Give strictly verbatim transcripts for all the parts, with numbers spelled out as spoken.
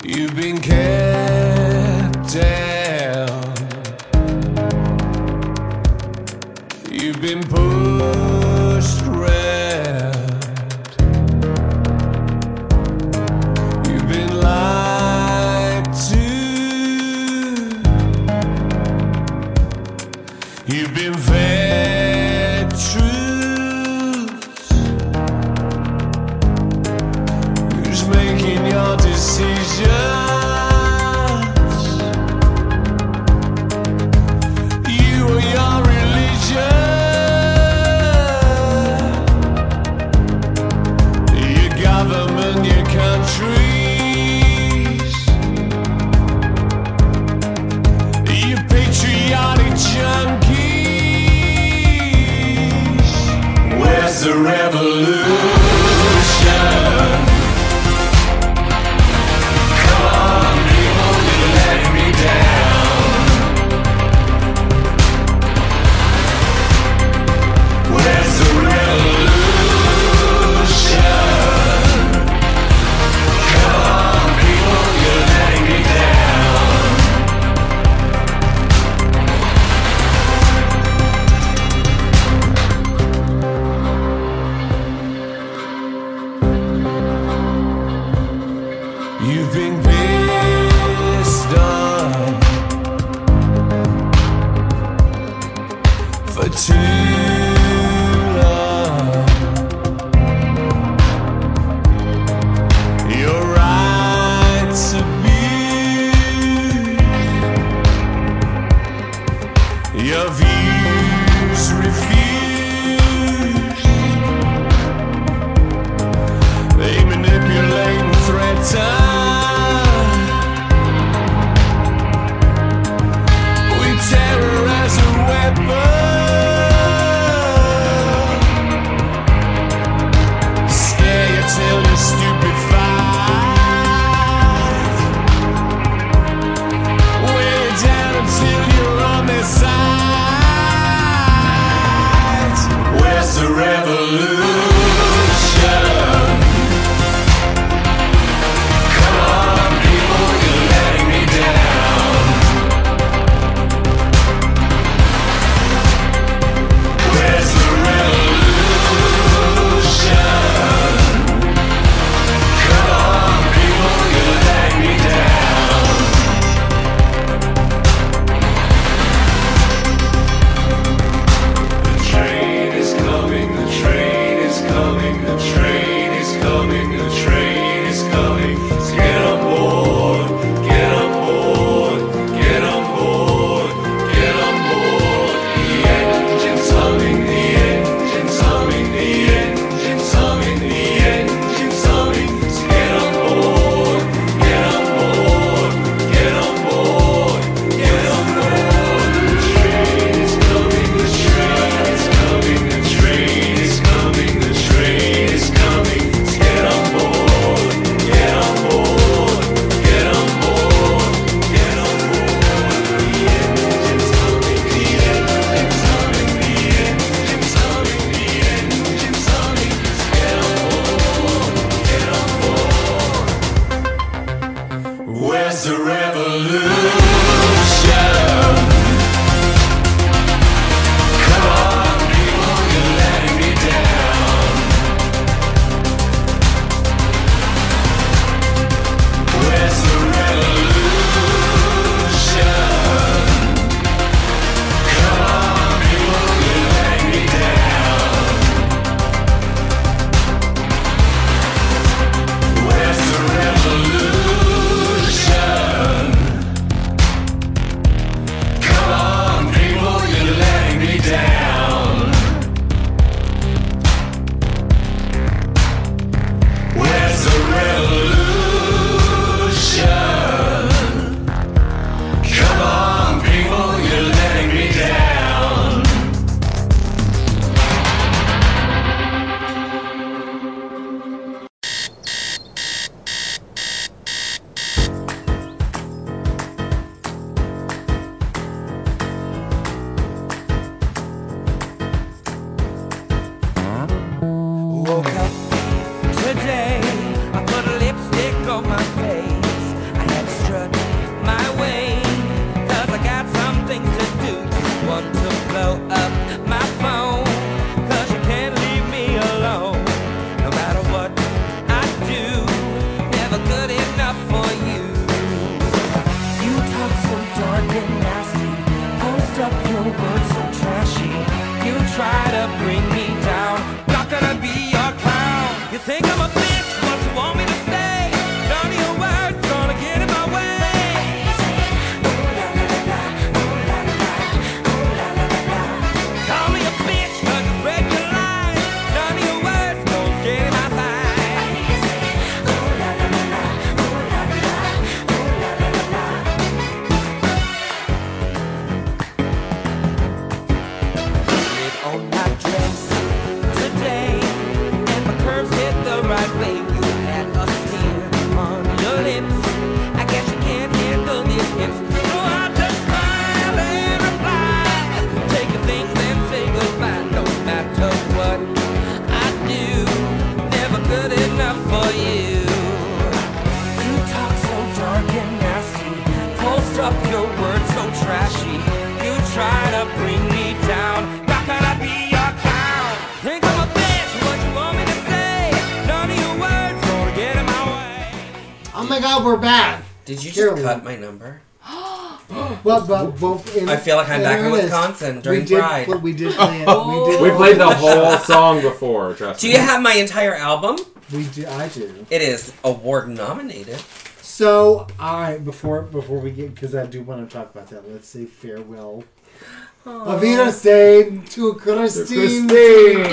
You've been kept down. You've been pushed round. You've been lied to. You've been fed truths. Who's making your decisions? You or your religion? Your government, your countries? You patriotic junkies? Where's the revolution? You've been pissed on for too long. Your rights abused, your views refused. They manipulate and threaten. Terror as a weapon, scare you till you're stupefied, weigh you down until you're on their side. Where's the revolution? Come on, people, you're letting me down. Where's the revolution? Come on, people, you're letting me down. The train is coming, the train is coming, the train is coming, the train is coming. So get on board, get on board, get on board, get on board. The engine's humming, the engine's humming, the engine's humming, the engine's humming. So get on board, get on board, get on board, get on board. The train is coming, the train is coming, the train is coming, the train is coming. So get on board, get on board, get on board, get on board. The engine's humming, the engine's humming, the engine's humming, the engine's humming. So get on board, get on board. Where's the revolution? Come on, people, you're letting me down. Where's the revolution? Come on, people, you're letting me down. Where's the revolution? your words so trashy. You try to bring me down. Not gonna be your clown. You think I'm a bitch? What you want me to say? None of your words gonna get in my way. Call me a bitch 'cause it's break your line. None of your words gonna get in my mind. Slid on my dress today, and my curves hit the right way. You had a sneer on your lips. I guess you can't handle these hips, so I just smile and reply. Take your things and say goodbye. No matter what I do, never good enough for you. You talk so dark and nasty, post up your words so trashy. You try to bring me down. Not gonna be your clown. Think I'm a bitch, what you want me to say? None of your words gonna get in my way. Oh my God, we're back. Did you just Carolyn. cut my number? Well, but, well, in, I feel like I'm back in fairness, Wisconsin during we did, Pride. but We did play it. We did. We played the whole song before, trust Do me. you have my entire album? We do. I do. It is award nominated. So, all right. Before before we get, because I do want to talk about that. Let's say farewell. Auf Wiedersehen to Christine. Christine!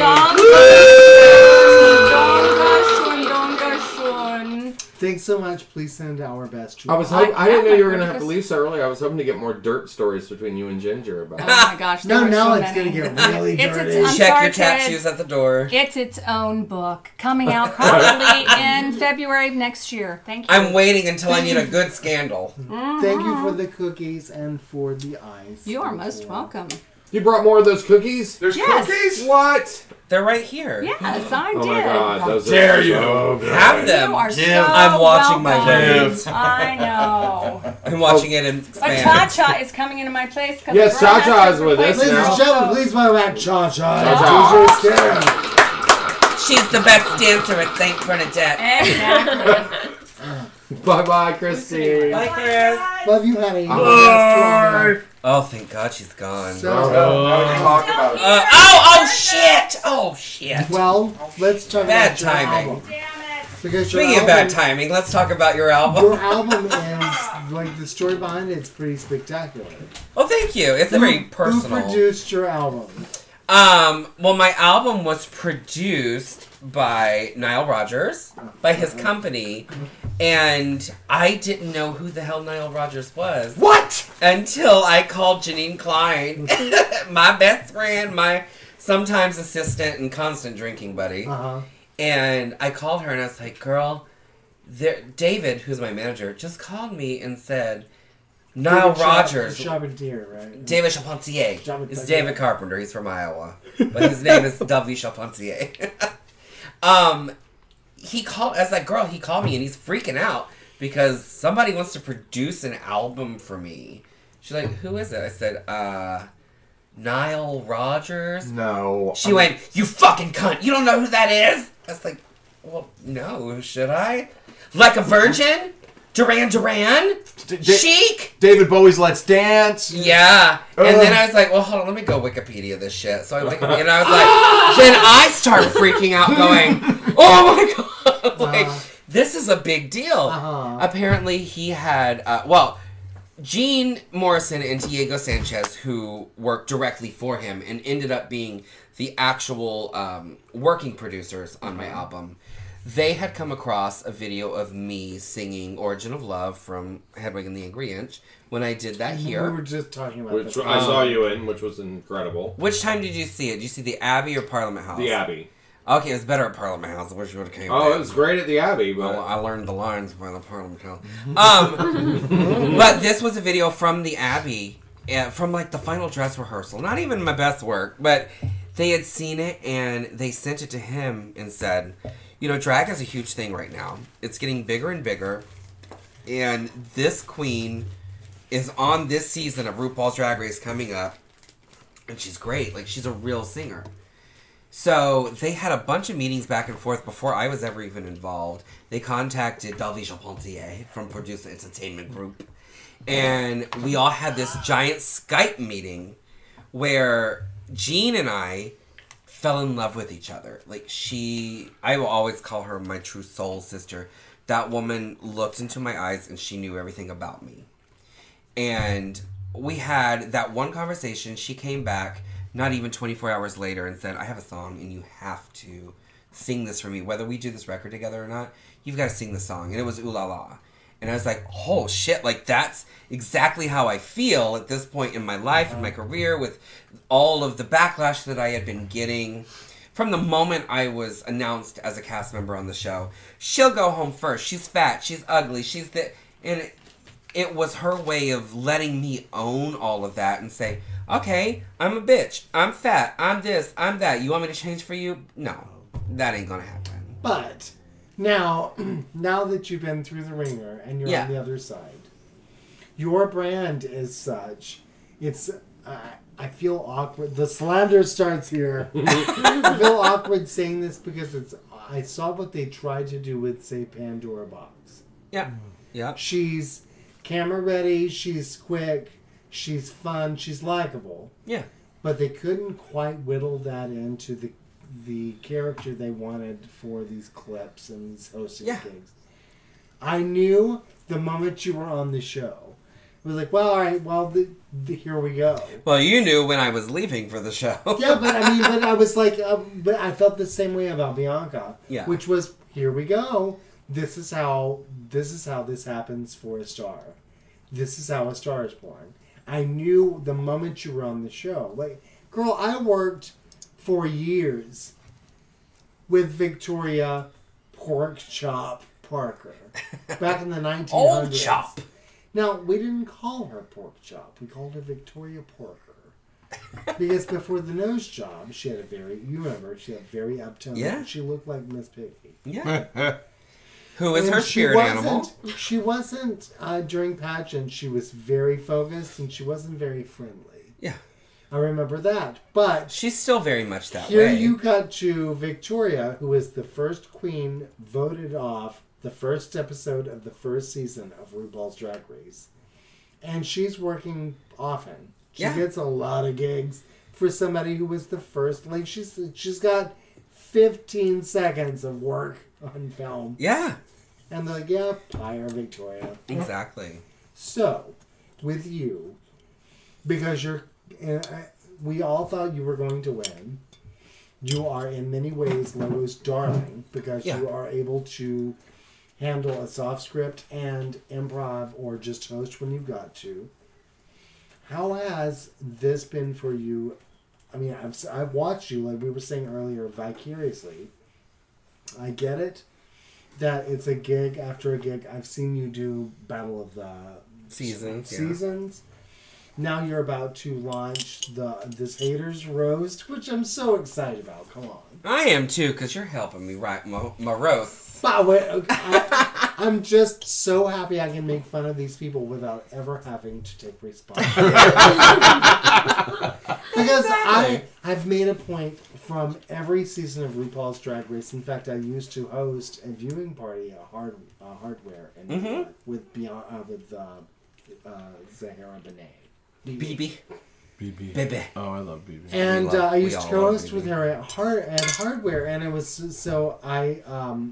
Dankeschön, Dankeschön. Thanks so much. Please send our best. To I was I- hope, I didn't know you were I going to have to just- leave so early. I was hoping to get more dirt stories between you and Ginger about Oh my gosh, there No, were now so it's many. gonna get really It's- dirty. it's- I'm Check sorry, your kids. tattoos at the door. It's its own book, coming out probably in February of next year. Thank you. I'm waiting until I need a good scandal. Thank you for the cookies and for the ice. You are and most for- welcome. You brought more of those cookies? There's Yes. cookies? What? They're right here. Yes, I Oh did. my god, those dare are you. so good. Have them. You are Give. so I'm watching my welcome. Give. I know. I'm watching it in But Spanish. Cha-Cha is coming into my place. 'cause Yes, the girl has Cha-Cha to is with replace us Ladies now. and her. gentlemen, please welcome back Cha Cha. Cha-Cha. D J Sarah. She's the best dancer at Saint Bernadette. Exactly. Bye-bye, Christine. Bye, Chris. Love you, honey. Bye. Oh, thank God she's gone. So, No, now we can talk about it. Uh, oh, oh, shit! Oh, shit. well, let's talk Bad about your timing. album. Damn it. Because your Speaking of bad album- timing, let's talk about your album. Your album is, like, the story behind it's pretty spectacular. Oh, thank you. It's a very Who personal. produced your album? Um, well, my album was produced by Nile Rodgers, by his company, and I didn't know who the hell Nile Rodgers was. What? Until I called Janine Klein, my best friend, my sometimes assistant and constant drinking buddy. Uh-huh. And I called her and I was like, girl, there, David, who's my manager, just called me and said, Nile David Rodgers. Char- Charpentier, right? David Charpentier. Charpentier. It's David Carpenter. He's from Iowa. But his name is David Charpentier. um, he called, I was like, girl, he called me and he's freaking out because somebody wants to produce an album for me. She's like, who is it? I said, uh, Nile Rodgers. No. She went, you fucking cunt. You don't know who that is? I was like, well, no, should I? Like a Virgin? Duran Duran? D- D- Chic? David Bowie's Let's Dance. Yeah. And Ugh. then I was like, well, hold on, let me go Wikipedia this shit. So I Wikipedia, and I was like, then I start freaking out going, oh my God. like, Uh. this is a big deal. Uh-huh. Apparently he had, uh, well, Gene Morrison and Diego Sanchez, who worked directly for him and ended up being the actual um, working producers on my album, they had come across a video of me singing Origin of Love from Hedwig and the Angry Inch when I did that here. We were just talking about Which this. I saw you in, which was incredible. Which time did you see it? Did you see the Abbey or Parliament House? The Abbey. Okay, it was better at Parliament House. I wish you would have came Oh, back. it was great at the Abbey, Oh, but I learned the lines by the Parliament House. Um, but this was a video from the Abbey, uh, from like the final dress rehearsal. Not even my best work, but they had seen it and they sent it to him and said, you know, drag is a huge thing right now. It's getting bigger and bigger, and this queen is on this season of RuPaul's Drag Race coming up, and she's great. Like, she's a real singer. So they had a bunch of meetings back and forth before I was ever even involved. They contacted David Charpentier from Producer Entertainment Group. And we all had this giant Skype meeting where Jean and I fell in love with each other. Like, she, I will always call her my true soul sister. That woman looked into my eyes and she knew everything about me. And we had that one conversation. She came back not even twenty-four hours later and said, I have a song and you have to sing this for me. Whether we do this record together or not, you've got to sing the song. And it was Ooh La La. And I was like, oh shit, like that's exactly how I feel at this point in my life and my career, with all of the backlash that I had been getting from the moment I was announced as a cast member on the show. She'll go home first. She's fat. She's ugly. She's the... And it, it was her way of letting me own all of that and say, okay, I'm a bitch. I'm fat. I'm this. I'm that. You want me to change for you? No, that ain't gonna happen. But now, now that you've been through the ringer and you're Yeah. on the other side, your brand is such. It's. Uh, I feel awkward. The slander starts here. I feel awkward saying this because it's. I saw what they tried to do with, say, Pandora Box. Yeah. Yeah. She's camera ready. She's quick. She's fun. She's likable. Yeah. But they couldn't quite whittle that into the the character they wanted for these clips and these hosting Yeah. gigs. I knew the moment you were on the show. It was like, well, all right, well, the, the, here we go. Well, you knew when I was leaving for the show. Yeah, but I mean, but I was like, uh, but I felt the same way about Bianca. Yeah. Which was, here we go. This is how this is how this happens for a star. This is how a star is born. I knew the moment you were on the show. Like, girl, I worked for years with Victoria Porkchop Parker back in the nineteen hundreds. Old chop. Now, we didn't call her Porkchop. We called her Victoria Porker. Because before the nose job, she had a very, you remember, she had a very uptone. Yeah. She looked like Miss Piggy. Yeah. Who is And her she spirit wasn't- animal? She wasn't, uh, during pageant, she was very focused and she wasn't very friendly. Yeah. I remember that. But She's still very much that here way. you got to Victoria, who was the first queen voted off the first episode of the first season of RuPaul's Drag Race. And she's working often. She Yeah. gets a lot of gigs for somebody who was the first. Like, she's she's got fifteen seconds of work on film. Yeah. And they're like, yeah, hire Victoria. Exactly. So, with you, because you're, uh, we all thought you were going to win. You are in many ways Logo's darling because Yeah. you are able to handle a soft script and improv or just host when you've got to. How has this been for you? I mean, I've, I've watched you, like we were saying earlier, vicariously. I get it that it's a gig after a gig. I've seen you do Battle of the Seasons, yeah. Seasons. Now you're about to launch the this haters roast, which I'm so excited about. Come on. I am too, because you're helping me write my, my roast. But wait, I, I'm just so happy I can make fun of these people without ever having to take responsibility. Because I, I've made a point from every season of RuPaul's Drag Race. In fact, I used to host a viewing party at Hard, uh, Hardware in New York with Beyond, uh, with uh, uh, Zahara Benet. B B. B B. Baby. Oh, I love B B. And We love- uh, I we used all to love host B B. with her at hard at Hardware, and it was so I um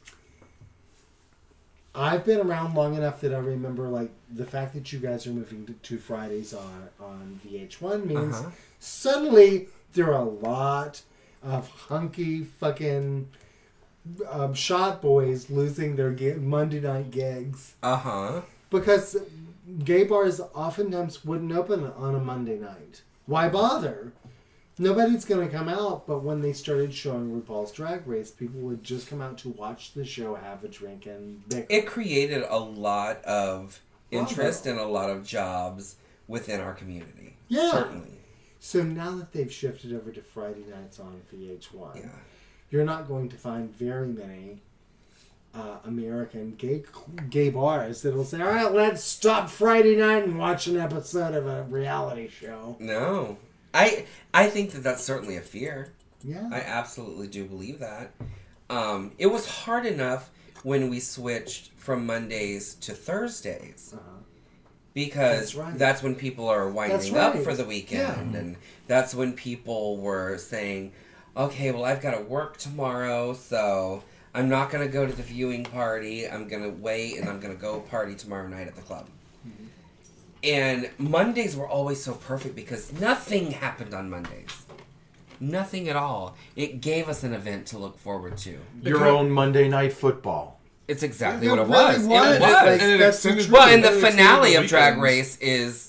I've been around long enough that I remember like the fact that you guys are moving to, to Fridays on on V H one means Uh-huh. suddenly there are a lot of hunky fucking um, shot boys losing their gi- Monday night gigs Uh huh. because gay bars oftentimes wouldn't open on a Monday night. Why bother? Nobody's going to come out, but when they started showing RuPaul's Drag Race, people would just come out to watch the show, have a drink, and bicker. It created a lot of interest and a lot of jobs within our community. Yeah. Certainly. So now that they've shifted over to Friday nights on V H one, Yeah. you're not going to find very many uh, American gay gay bars that'll say, all right, let's stop Friday night and watch an episode of a reality show. No. I I think that that's certainly a fear. Yeah. I absolutely do believe that. Um, it was hard enough when we switched from Mondays to Thursdays. Uh-huh. because That's right. that's when people are winding That's up right. for the weekend, and that's when people were saying, okay, well, I've got to work tomorrow, so I'm not going to go to the viewing party. I'm going to wait, and I'm going to go party tomorrow night at the club. Mm-hmm. And Mondays were always so perfect because nothing happened on Mondays. Nothing at all. It gave us an event to look forward to. Your own Monday Night Football. It's exactly It what it really was. was. It was. Like, And it that's the extended- truth. Well, and the And it extended finale the of Drag weekends. Race is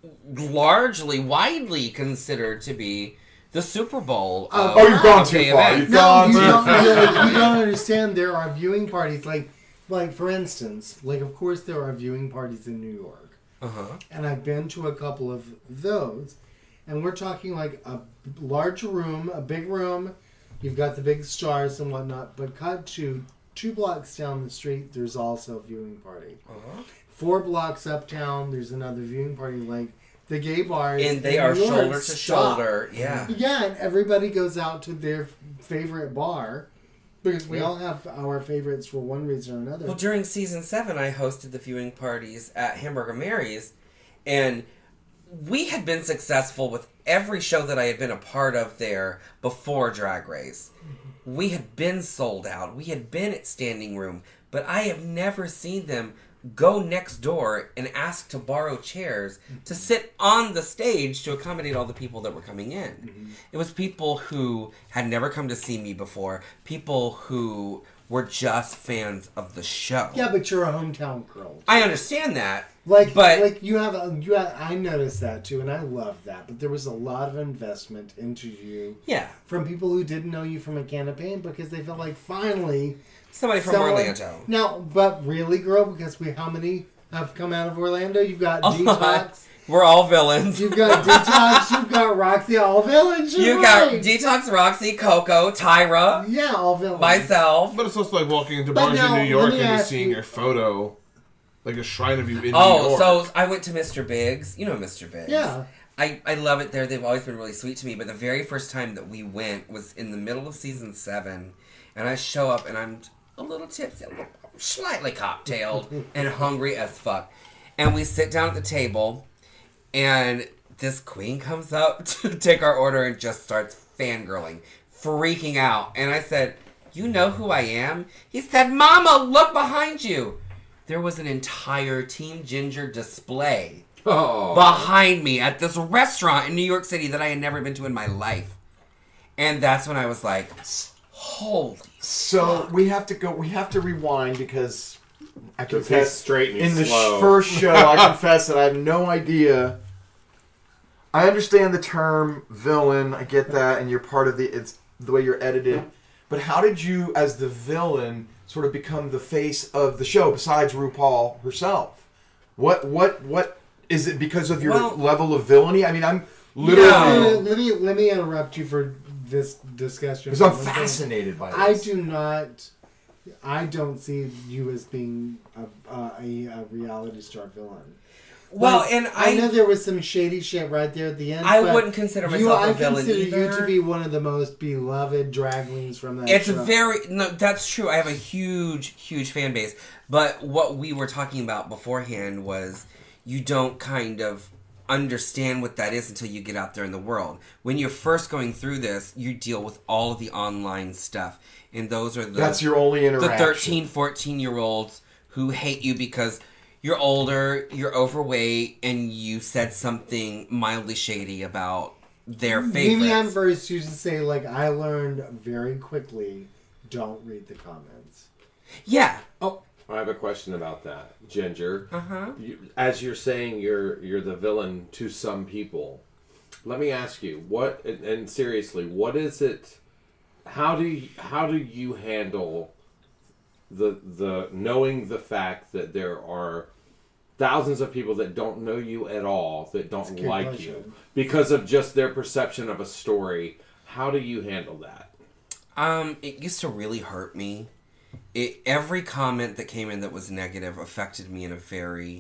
largely, widely considered to be the Super Bowl. Oh, of- Oh, you've gone of too the far. event. You've No, gone you too don't, far. you don't- you don't understand. There are viewing parties, like, like for instance, like of course there are viewing parties in New York, Uh-huh. and I've been to a couple of those, and we're talking like a large room, a big room. You've got the big stars and whatnot, but cut to two blocks down the street, there's also a viewing party. Uh-huh. Four blocks uptown, there's another viewing party. Like the gay bars, And they in are New York shoulder to stop. shoulder. Yeah. Yeah, and everybody goes out to their favorite bar because we Yeah. all have our favorites for one reason or another. Well, during season seven, I hosted the viewing parties at Hamburger Mary's, and we had been successful with every show that I had been a part of there before Drag Race. We had been sold out. We had been at standing room, but I have never seen them go next door and ask to borrow chairs to sit on the stage to accommodate all the people that were coming in. Mm-hmm. It was people who had never come to see me before, people who were just fans of the show. Yeah, but you're a hometown girl. I understand that. Like, but like you have, a, you have, I noticed that too, and I love that. But there was a lot of investment into you yeah, from people who didn't know you from a can of paint because they felt like finally somebody from someone- Orlando. Now, but really, girl, because we how many have come out of Orlando? You've got A Detox. lot. We're all villains. You've got Detox. You've got Roxy. All villains. You're You got right. Detox, Roxy, Coco, Tyra, Yeah, all villains. myself. But it's also like walking into But bars now, in New York let me and ask just seeing you- your photo, like a shrine of you in New Oh, York. so I went to Mister Biggs. You know Mister Biggs. Yeah. I, I love it there. They've always been really sweet to me. But the very first time that we went was in the middle of season seven. And I show up and I'm a little tipsy, a little slightly cocktailed and hungry as fuck. And we sit down at the table and this queen comes up to take our order and just starts fangirling, freaking out. And I said, you know who I am? He said, Mama, look behind you. There was an entire Team Ginger display Oh. behind me at this restaurant in New York City that I had never been to in my life. And that's when I was like, holy. So we have to go. We have to rewind because I Because confess he's straight and he's in the sh- slow. first show, I confess that I have no idea. I understand the term villain. I get that, and you're part of the. It's the way you're edited. But how did you, as the villain, sort of become the face of the show? Besides RuPaul herself, what what what is it? Because of your Well- level of villainy? I mean, I'm literally No. Let me let me interrupt you for this discussion. because I'm fascinated by this. I do not. I don't see you as being a, a, a reality star villain. Well, Like, and I, I, know there was some shady shit right there at the end. I but wouldn't consider you, myself I a villain consider either. you to be one of the most beloved drag queens from that It's show. very no. That's true. I have a huge, huge fan base. But what we were talking about beforehand was you don't kind of understand what that is until you get out there in the world. When you're first going through this, you deal with all of the online stuff, and those are the That's your only the interaction. thirteen, fourteen year olds who hate you because you're older, you're overweight, and you said something mildly shady about their Vivian favorites. Verse used to say, like, I learned very quickly, don't read the comments. Yeah. Oh, I have a question about that, Ginger. Uh-huh. You, as you're saying, you're you're the villain to some people. Let me ask you, what? And, and seriously, what is it? How do you, how do you handle the the knowing the fact that there are thousands of people that don't know you at all, that don't It's a good like question. you because of just their perception of a story? How do you handle that? Um, it used to really hurt me. It, every comment that came in that was negative affected me in a very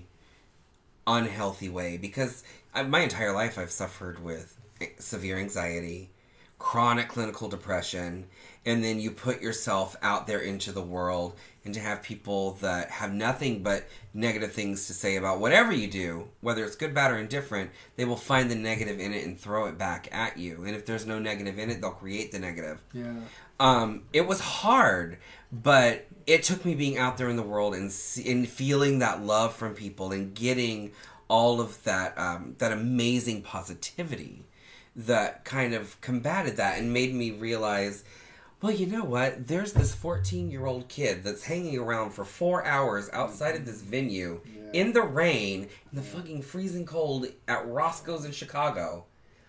unhealthy way because I, my entire life I've suffered with severe anxiety, chronic clinical depression, and then you put yourself out there into the world, and to have people that have nothing but negative things to say about whatever you do, whether it's good, bad, or indifferent, they will find the negative in it and throw it back at you. And if there's no negative in it, they'll create the negative. Yeah. Um, it was hard, but it took me being out there in the world and, see, and feeling that love from people and getting all of that um, that amazing positivity that kind of combated that and made me realize, well, you know what? There's this fourteen-year-old kid that's hanging around for four hours outside of this venue Yeah. in the rain, in the fucking freezing cold at Roscoe's in Chicago,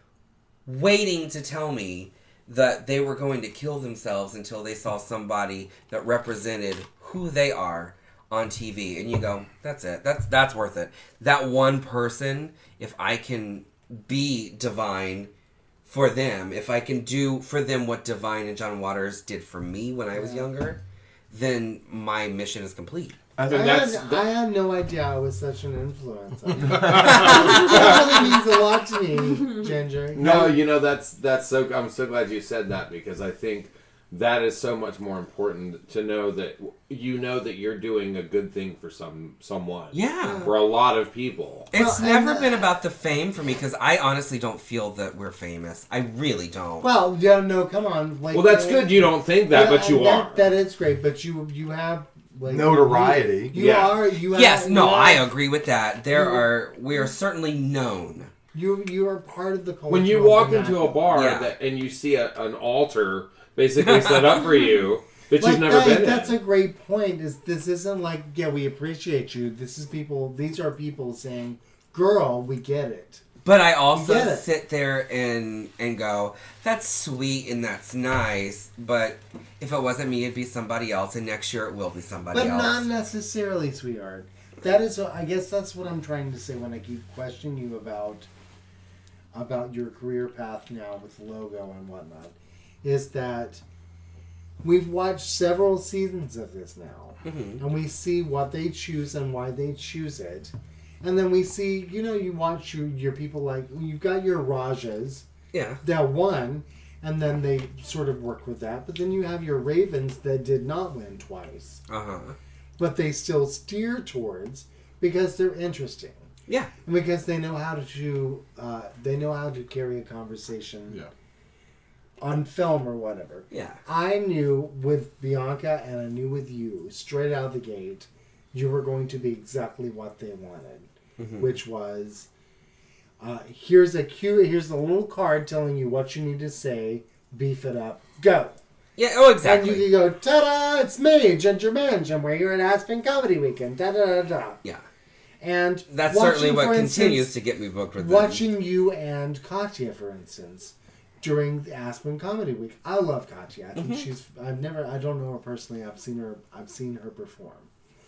waiting to tell me that they were going to kill themselves until they saw somebody that represented who they are on T V. And you go, that's it. That's that's worth it. That one person, if I can be Divine for them, if I can do for them what Divine and John Waters did for me when I was Yeah. younger, then my mission is complete. I I think had, that's- I had no idea I was such an influence. on you. That really means a lot to me, Ginger. No, you know that's that's so. I'm so glad you said that, because I think that is so much more important to know that you know that you're doing a good thing for some someone. Yeah. For a lot of people. It's Well, never and- been about the fame for me, because I honestly don't feel that we're famous. I really don't. Well, yeah, no, come on. Like, Well, that's uh, good. You don't think that, yeah, but you that, are. That is great, but you you have like, Notoriety. You, you Yeah. are. You have, yes, no, you I have- agree with that. There You- are, we are certainly known. You you are part of the culture. When you of walk the into a national- bar Yeah. that, and you see a, an altar basically set up for you that Like, you've never that- been that's in. a great point. Is this isn't like, yeah, we appreciate you. This is people. These are people saying, "Girl, we get it." But I also get it. sit there and and go, that's sweet and that's nice, but if it wasn't me, it'd be somebody else, and next year it will be somebody But else. not necessarily, sweetheart. That is, I guess that's what I'm trying to say when I keep questioning you about about your career path now with Logo and whatnot. Is that we've watched several seasons of this now, Mhm. and we see what they choose and why they choose it, and then we see, you know, you watch your your people like you've got your Rajas Yeah. that won. And then they sort of work with that. But then you have your Ravens that did not win twice. Uh-huh. But they still steer towards because they're interesting. Yeah. And because they know how to uh, they know how to carry a conversation Yeah. on film or whatever. Yeah. I knew with Bianca and I knew with you straight out of the gate you were going to be exactly what they wanted, Mhm. which was uh, here's a cue, here's a little card telling you what you need to say, beef it up, go. Yeah, oh, exactly. And you can go, ta-da, it's me, Ginger Minge, and we're here at Aspen Comedy Weekend, da-da-da-da. Yeah. And That's watching, certainly what for continues instance, to get me booked with them. watching you and Katya, for instance, during the Aspen Comedy Week. I love Katya. I think Mm-hmm. she's. I've never. I don't know her personally. I've seen her. I've seen her perform.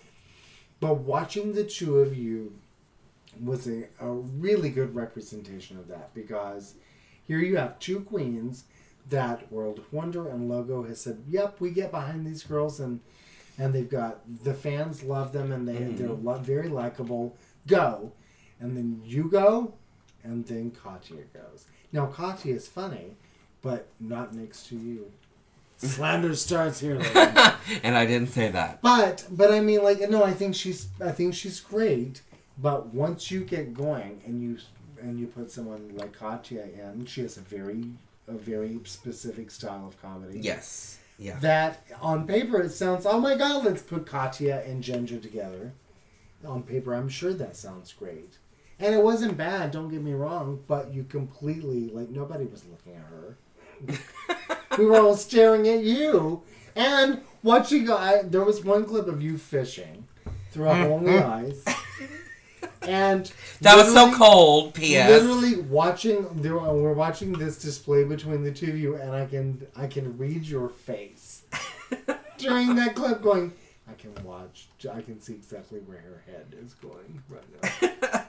But watching the two of you was a, a really good representation of that, because here you have two queens that World of Wonder and Logo has said, "Yep, we get behind these girls," and and they've got the fans love them, and they Mhm. they're lo- very likable. Go, and then you go, and then Katya goes. Now Katya is funny, but not next to you. Slander starts here, lady. And I didn't say that. But but I mean, like, no, I think she's I think she's great. But once you get going and you and you put someone like Katya in, she has a very a very specific style of comedy. Yes. Yeah. That on paper it sounds, oh my god, let's put Katya and Ginger together. On paper, I'm sure that sounds great. And it wasn't bad, don't get me wrong, but you completely, like, nobody was looking at her. We were all staring at you. And watching, I, there was one clip of you fishing through a hole in the ice. And That was so literally- cold, P S Literally watching, there, we're watching this display between the two of you, and I can I can read your face during that clip, going, I can watch, I can see exactly where her head is going right now.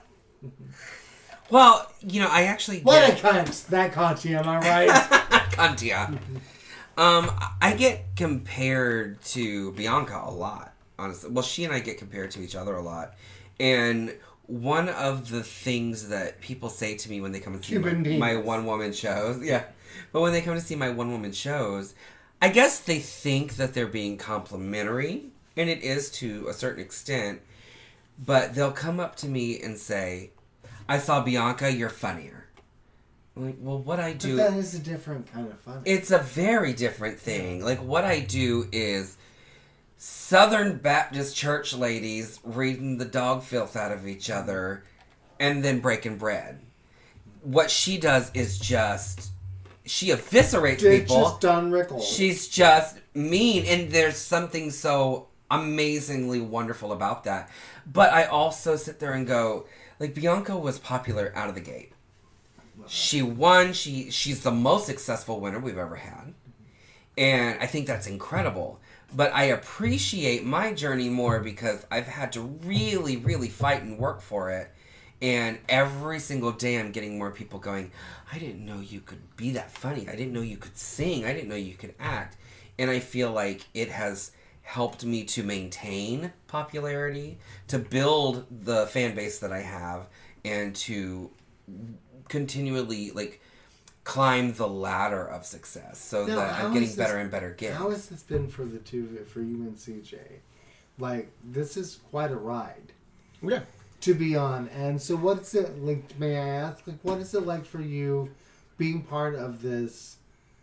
Well, you know, I actually What get a cunt! That caught you, am I right? Kantia. Um, I get compared to Bianca a lot, honestly. Well, she and I get compared to each other a lot. And one of the things that people say to me when they come and see my, Cuban my beans. one-woman shows, yeah, but when they come to see my one-woman shows, I guess they think that they're being complimentary, and it is to a certain extent, but they'll come up to me and say, I saw Bianca, you're funnier. I'm like, well, what I do... But that is a different kind of fun. It's a very different thing. Like, what I do is Southern Baptist church ladies reading the dog filth out of each other and then breaking bread. What she does is just... She eviscerates It's people. just Don Rickles. She's just mean, and there's something so amazingly wonderful about that. But I also sit there and go, like, Bianca was popular out of the gate. She won. She she's the most successful winner we've ever had. And I think that's incredible. But I appreciate my journey more because I've had to really, really fight and work for it. And every single day I'm getting more people going, I didn't know you could be that funny. I didn't know you could sing. I didn't know you could act. And I feel like it has helped me to maintain popularity, to build the fan base that I have, and to continually, like, climb the ladder of success so Now, that how I'm getting has better this- and better gigs. How has this been for the two, for you and C J? Like, this is quite a ride Yeah. to be on. And so what's it like, may I ask, like, what is it like for you being part of this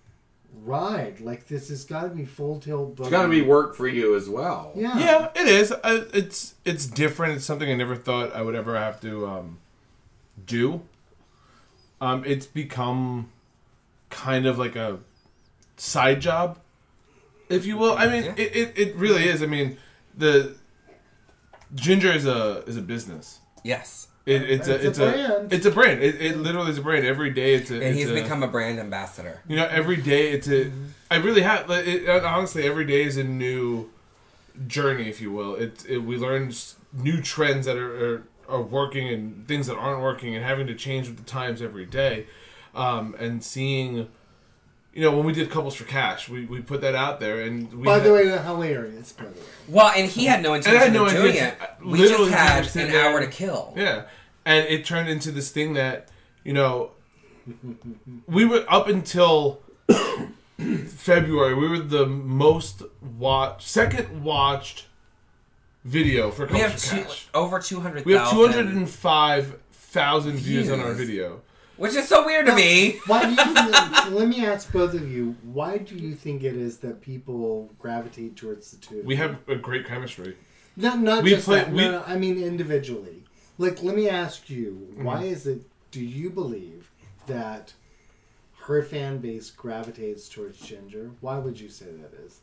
ride? Like, this has got to be full tilt. It's got to be work for you as well. Yeah. Yeah, it is. I, it's it's different. It's something I never thought I would ever have to um, do. Um, it's become kind of like a side job, if you will. I mean, Yeah. it, it, it really is. I mean, the Ginger is a is a business. Yes. It, it's, It's a it's a a, brand. it's a brand. It, it literally is a brand. Every day it's a. And it's he's a, become a brand ambassador. You know, every day it's a. I really have. like, It, honestly, every day is a new journey, if you will. It, it we learn s- new trends that are, are are working and things that aren't working, and having to change with the times every day, um, and seeing. You know, when we did Couples for Cash, we, we put that out there, and we By had- the way, hilarious, by the way. Well, and he had no intention had no of doing intention. it. I We literally just had just an sit there- hour to kill. Yeah, and it turned into this thing that, you know, we were up until February. We were the most watched, second watched video for We Couples have for two, Cash. over two hundred thousand. We have two hundred and five thousand views on our Views. video. Which is so weird to me. Why do you think, let me ask both of you, why do you think it is that people gravitate towards the two? We have a great chemistry. Not, not we just play- that. we- No, no, I mean individually. Like, let me ask you, why Mm-hmm. is it, do you believe that her fan base gravitates towards Ginger? Why would you say that is?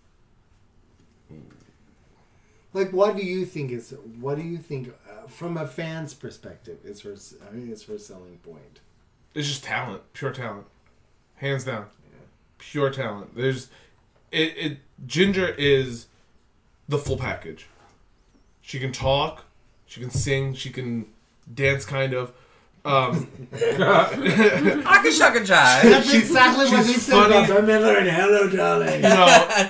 Like, what do you think is, what do you think, uh, from a fan's perspective, is her, I mean, is her selling point? It's just talent, pure talent, hands down, pure talent. There's, it, it. Ginger is the full package. She can talk, she can sing, she can dance, kind of. Um, I can shuck and jive. That's She's- exactly what she's they said funny. about her Miller and Hello, darling. you know,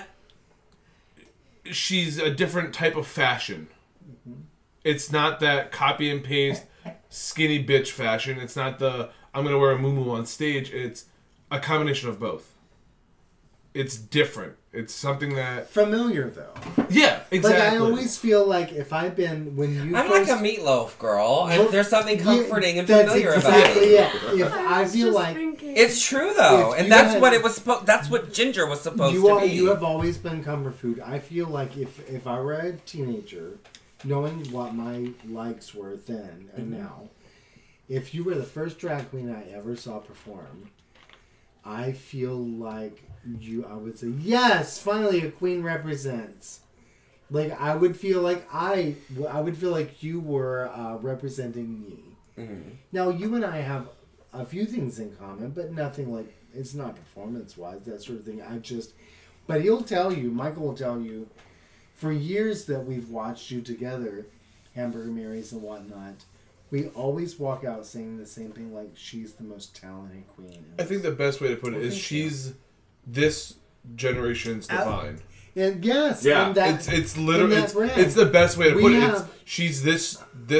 she's a different type of fashion. It's not that copy and paste skinny bitch fashion. It's not the I'm gonna wear a muumuu on stage. It's a combination of both. It's different. It's something that Familiar, though. yeah, exactly. Like, I always feel like if I've been, when you I'm first... like a meatloaf girl, and Well, there's something yeah, comforting and that's familiar exactly about it. it. If I feel like It's true though, If and you that's had- what it was supposed. That's what Ginger was supposed you to are, be. you have always been comfort food. I feel like if if I were a teenager, knowing what my likes were then and Mm-hmm. now, if you were the first drag queen I ever saw perform, I feel like you. I would say yes. Finally, a queen represents. Like I would feel like I. I would feel like you were uh, representing me. Mhm. Now you and I have a few things in common, but nothing like it's not performance wise, that sort of thing. I just, but he'll tell you, Michael will tell you, for years that we've watched you together, Hamburger Marys and whatnot, we always walk out saying the same thing, like she's the most talented queen. I think the best way to put it Well, is thank she's this generation's divine. And yes, Yeah, and that, It's it's literally that it's, brand. it's the best way to We put it. have- It's, she's this this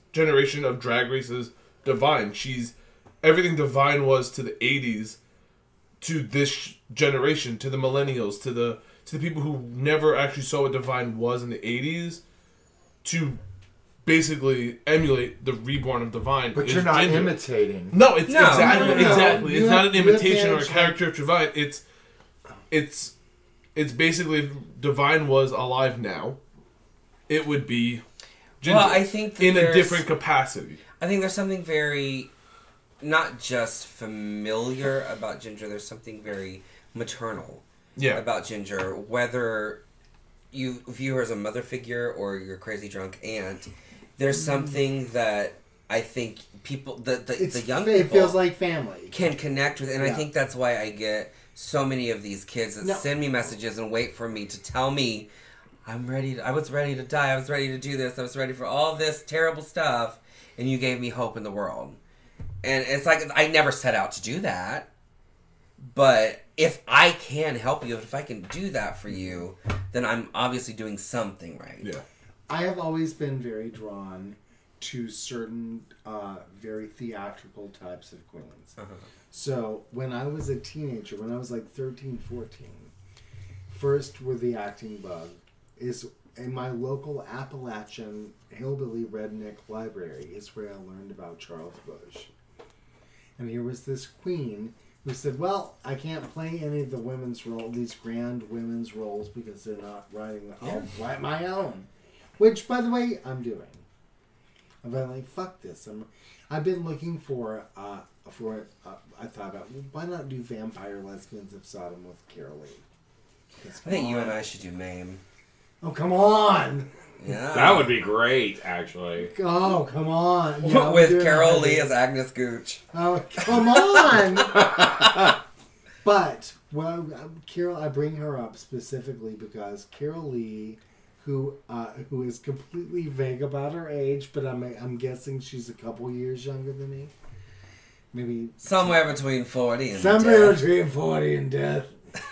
generation of Drag Race's Divine. She's everything Divine was to the eighties, to this generation, to the millennials, to the to the people who never actually saw what Divine was in the eighties, to basically emulate the reborn of Divine. But is you're not Ginger. imitating. No, it's No, exactly no, no, no. exactly. You It's have- not an you have to imitation or a actually- character of Divine. It's it's it's basically if Divine was alive now, it would be Ginger Well, I think that in a there's- different capacity. I think there's something very, not just familiar about Ginger. There's something very maternal Yeah. about Ginger. Whether you view her as a mother figure or your crazy drunk aunt, there's something that I think people, the the, It's, the young it people, feels like family. can connect with, and I Yeah. think that's why I get so many of these kids that No. send me messages and wait for me to tell me I'm ready to, I was ready to die, I was ready to do this, I was ready for all this terrible stuff, and you gave me hope in the world. And it's like, I never set out to do that, but if I can help you, if I can do that for you, then I'm obviously doing something right. Yeah. I have always been very drawn to certain uh, very theatrical types of queens. Uh-huh. So when I was a teenager, when I was like thirteen, fourteen, first with the acting bug is in my local Appalachian hillbilly redneck library is where I learned about Charles Busch. And here was this queen who said, well, I can't play any of the women's role, these grand women's roles because they're not writing. I'll write my own. Which, by the way, I'm doing. I've been like, fuck this. I'm, I've been looking for, uh, for uh, I thought about, well, why not do Vampire Lesbians of Sodom with Carol Lee? 'Cause I think come you on. and I should do MAME. Oh, come on! Yeah. That would be great, actually. Oh, come on! Yeah, With we're Carol doing Lee it. as Agnes Gooch. Oh, come on! But, well, Carol, I bring her up specifically because Carol Lee, who uh, who is completely vague about her age, but I'm I'm guessing she's a couple years younger than me. Maybe Somewhere between forty and somewhere death. between forty and death.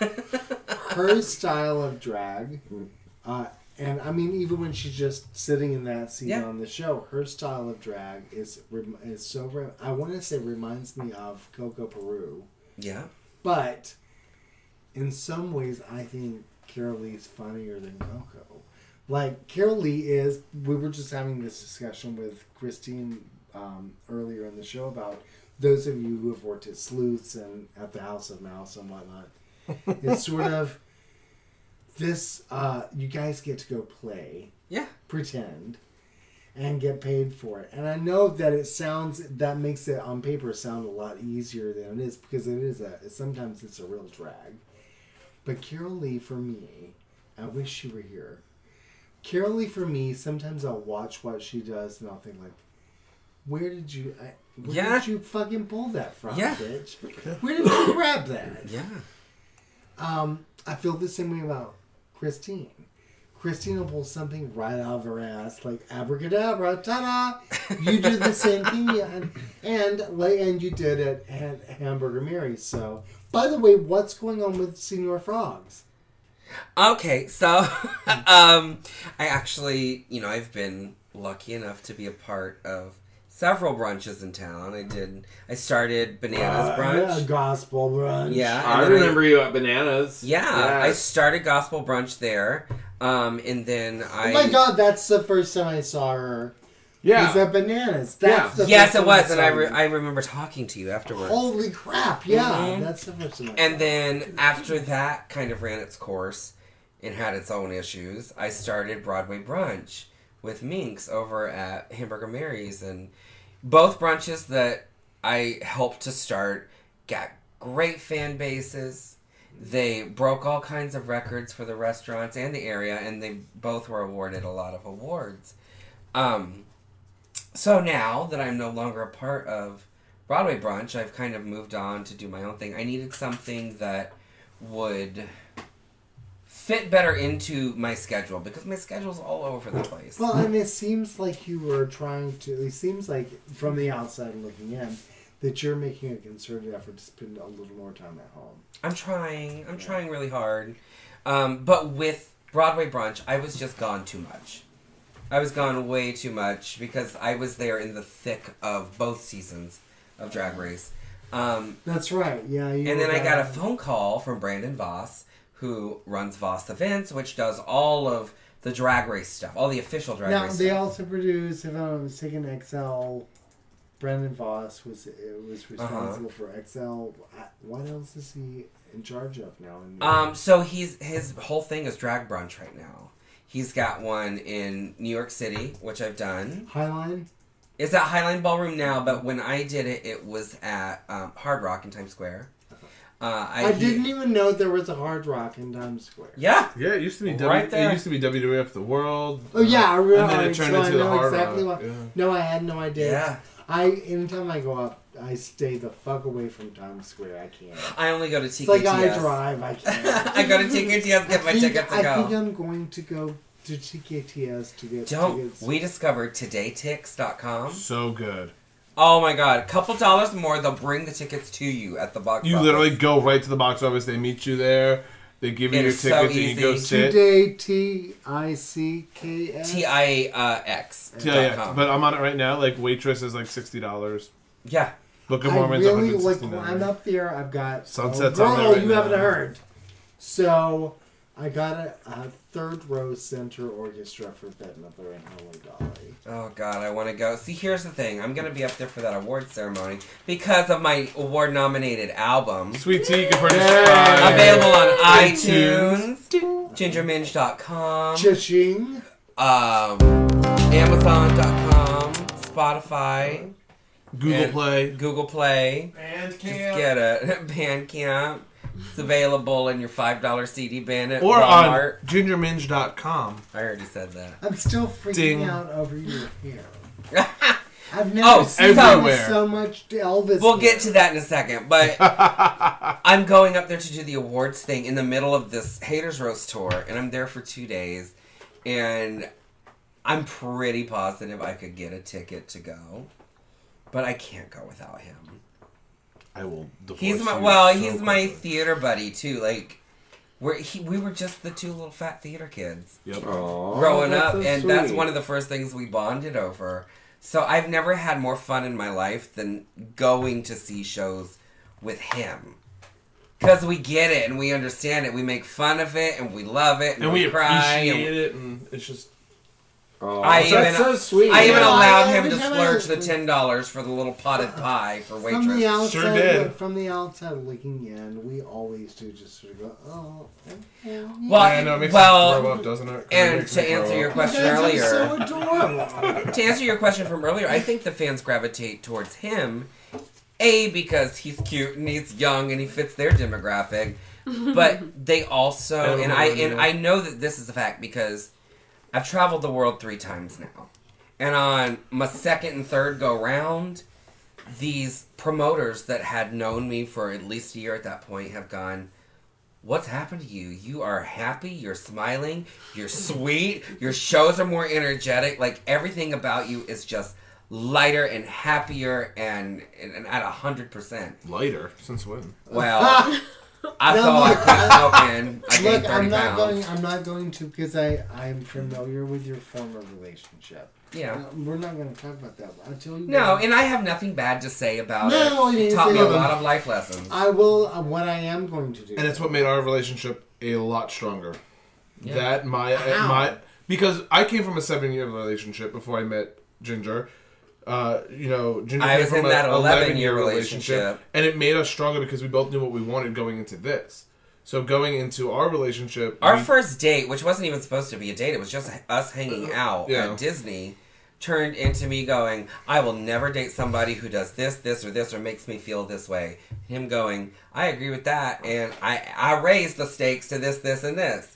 Her style of drag, uh, and I mean, even when she's just sitting in that seat Yeah. on the show, her style of drag is rem- is so. Rem- I want to say reminds me of Coco Peru, Yeah. but in some ways, I think Carol Lee's funnier than Coco. Like Carol Lee is. We were just having this discussion with Christine um, earlier in the show about those of you who have worked at Sleuths and at the House of Mouse and whatnot. It's sort of this, uh, you guys get to go play, Yeah. pretend, and get paid for it. And I know that it sounds, that makes it on paper sound a lot easier than it is because it is a, sometimes it's a real drag. But Carol Lee, for me, I wish she were here. Carol Lee, for me, sometimes I'll watch what she does and I'll think like, where did you, I, where Yeah. did you fucking pull that from, Yeah. bitch? Where did you grab that? Yeah. Um, I feel the same way about Christine. Christine will pull something right out of her ass, like abracadabra, ta-da! You do the same thing, and and like and you did it at Hamburger Mary's. So, by the way, what's going on with Senior Frogs? Okay, so um, I actually, you know, I've been lucky enough to be a part of several brunches in town. I did. I started Bananas Uh, Brunch. yeah, gospel brunch. Yeah, I and then remember you at Bananas. Yeah, I Yes. started Gospel Brunch there, um, and then I. Oh my god, that's the first time I saw her. Yeah. Was at Bananas. That's Yeah. the Yes, first it time was, and I, saw re- you. I remember talking to you afterwards. Holy crap! Yeah, Mhm. that's the first time. I And saw then after that kind of ran its course and had its own issues, I started Broadway Brunch with Minx over at Hamburger Mary's, and both brunches that I helped to start got great fan bases. They broke all kinds of records for the restaurants and the area, and they both were awarded a lot of awards. Um, so now that I'm no longer a part of Broadway Brunch, I've kind of moved on to do my own thing. I needed something that would fit better into my schedule because my schedule's all over the place. Well, and it seems like you were trying to. It seems like from the outside looking in that you're making a concerted effort to spend a little more time at home. I'm trying. I'm trying really hard. Um, but with Broadway Brunch, I was just gone too much. I was gone way too much because I was there in the thick of both seasons of Drag Race. Um, That's right. Yeah. You and then were I got a back. phone call from Brandon Voss, who runs Voss Events, which does all of the Drag Race stuff, all the official Drag Now Race they stuff. also produce, if I'm not mistaken, X L. Brandon Voss was was responsible for X L. What else is he in charge of now? In Um, so he's his whole thing is Drag Brunch right now. He's got one in New York City, which I've done. Highline. It's at Highline Ballroom now, but when I did it, it was at um, Hard Rock in Times Square. Uh, I, I didn't even know there was a Hard Rock in Times Square. Yeah. Yeah, it used to be Right W. there. It used to be W W F The World. Oh yeah, I realized. And then it turned so into I know the Hard exactly Rock. what. Yeah. No, I had no idea. Yeah. I anytime I go up, I stay the fuck away from Times Square. I can't. I only go to T It's K T S. like I drive. I can't. I go to T K T S, get my I think, ticket to I go. think I'm going to go to T K T S to get Don't. tickets. We discovered today tix dot com. So good. Oh my god. A couple dollars more, they'll bring the tickets to you at the box You office. literally go right to the box office. They meet you there. They give you It your is so tickets and you go easy. sit. Today, T I C K S. T I X Yeah, dot yeah. com. But I'm on it right now. Like waitress is like sixty dollars. Yeah. Book of I Mormon's really one like hundred when sixty I'm nine. up there. I've got Sunset's oh, on there girl, right you now. haven't heard. So I got a, a third row center orchestra for Bette Midler and Hello Dolly. Oh god, I want to go. See, here's the thing. I'm going to be up there for that award ceremony because of my award nominated album. Sweet tea, you can purchase Yay. five. Available on iTunes. iTunes, ginger minge dot com, Cha-ching. um, amazon dot com, Spotify, Google and Play. Google Play. Just get it. Bandcamp. It's available in your five dollar C D bin at Or Walmart. on ginger minge dot com. I already said that. I'm still freaking Ding. out over your hair. I've never Oh, seen everywhere. so much Elvis. We'll hair. get to that in a second, but I'm going up there to do the awards thing in the middle of this Haters Roast tour, and I'm there for two days, and I'm pretty positive I could get a ticket to go, but I can't go without him. I will divorce He's my you well, so he's my quickly. theater buddy too. Like, we're he, we were just the two little fat theater kids Yep. Aw, growing that's up, so and that's sweet. one of the first things we bonded over. So I've never had more fun in my life than going to see shows with him. Because we get it and we understand it. We make fun of it and we love it and, And we cry. appreciate and it, and it's just Oh, I that's even- so sweet. I even Yeah, allowed I- him every to time I- splurge the ten dollars for the little potted pie for From waitress. the outside, Sure did. From the outside looking in, we always do just sort of go, oh. okay, Well, yeah, no, it makes well, me throw up, doesn't it? It And makes to me throw answer your up. question That's earlier, so adorable. to answer your question from earlier, I think the fans gravitate towards him, A, because he's cute and he's young and he fits their demographic, but they also, And and I millennial. and I know that this is a fact because I've traveled the world three times now, and on my second and third go round, these promoters that had known me for at least a year at that point have gone, what's happened to you? You are happy, you're smiling, you're sweet, your shows are more energetic, like everything about you is just lighter and happier and, and, and at a hundred percent. Lighter since when? Well, I No, thought I look, quit smoking. I gained Look, thirty I'm not pounds. going. I'm not going to because I I'm familiar with your former relationship. Yeah. Uh, we're not going to talk about that. Until you. No, and I have nothing bad to say about No, it. it It is- taught me it a is. lot of life lessons. I will. Uh, what I am going to do. And it's what made our relationship a lot stronger. Yeah. That my How? my because I came from a seven year relationship before I met Ginger. Uh, you know, Ginger I came was from in a that eleven eleven-year relationship. and it made us stronger because we both knew what we wanted going into this. So going into our relationship, Our we- first date, which wasn't even supposed to be a date, it was just us hanging out Yeah. at Disney, turned into me going, I will never date somebody who does this, this, or this, or makes me feel this way. Him going, I agree with that, and I, I raised the stakes to this, this, and this.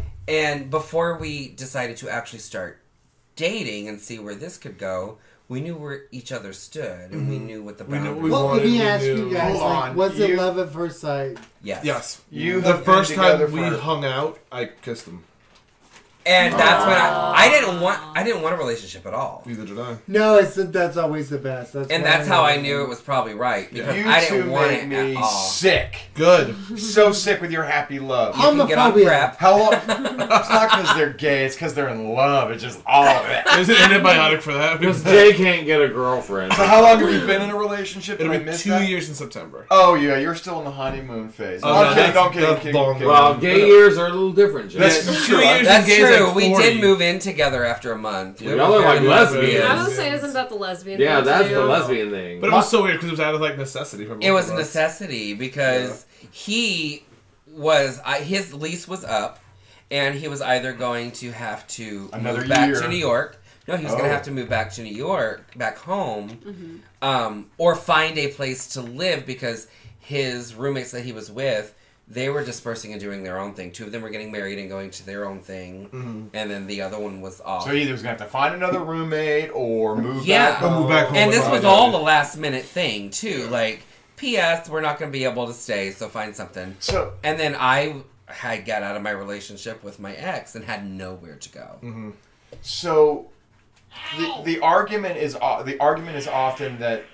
And before we decided to actually start dating and see where this could go, we knew where each other stood, and we knew what the We knew boundaries we well, let wanted, me we ask knew- you guys. Hold Like, on, was it you- love at first sight? Yes. Yes, You the have been first time together we for- hung out, I kissed him. And that's when I I didn't want I didn't want a relationship at all. Neither did I. No, it's that's always the best. That's And why that's how I knew it was probably right because You I two didn't want make it me at all. sick. Good. So sick with your happy love. You can get on Homophobia. prep. How long? It's not because they're gay. It's because they're in love. It's just all of it. There's an antibiotic for that. Because Jay can't get a girlfriend. So how long have you been in a relationship? Did It'll I be miss two that? years in September. Oh yeah, you're still in the honeymoon phase. Oh, I'm no, kidding. that's- Don't kidding. that's kidding, long kidding. Well, gay years are a little different, Jay. That's Two true. years That's and gay's true. like we forty. did move in together after a month. We Y'all were are like very lesbians. I was saying, isn't that the lesbian Yeah, thing that's too? the lesbian thing. But it was so weird because it was out of like necessity for both It was of a us. necessity because he was I, his lease was up, and he was either going to have to Another move back year. to New York. No, he was going Oh. to have to move back to New York, back home, um, or find a place to live because his roommates that he was with, they were dispersing and doing their own thing. Two of them were getting married and going to their own thing, and then the other one was off. So he either was gonna have to find another roommate or move Yeah. back Or home. move back home. And this Right. was all a last minute thing too. Like, P S we're not going to be able to stay, so find something. So And then I had got out of my relationship with my ex and had nowhere to go. Mm-hmm. so the the argument is o- the argument is often that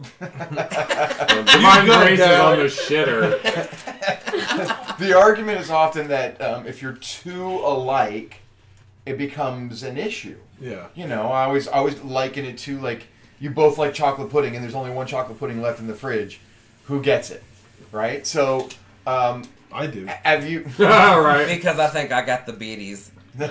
Divine go, Grace is Dad. on the shitter. the argument is often that um, if you're too alike, it becomes an issue. Yeah. You know, I always I always liken it to like you both like chocolate pudding and there's only one chocolate pudding left in the fridge. Who gets it, right? So, um, I do. have you? All right. Because I think I got the beaties And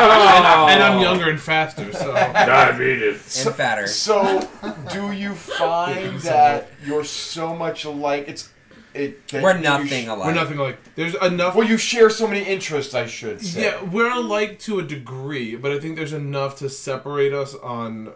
I'm younger and faster, so. Diabetes. and fatter. So, do you find that you're so much alike? It's it. that We're you nothing sh- alike. We're nothing like. There's enough. Well, you share so many interests, I should say. Yeah, we're alike to a degree, but I think there's enough to separate us on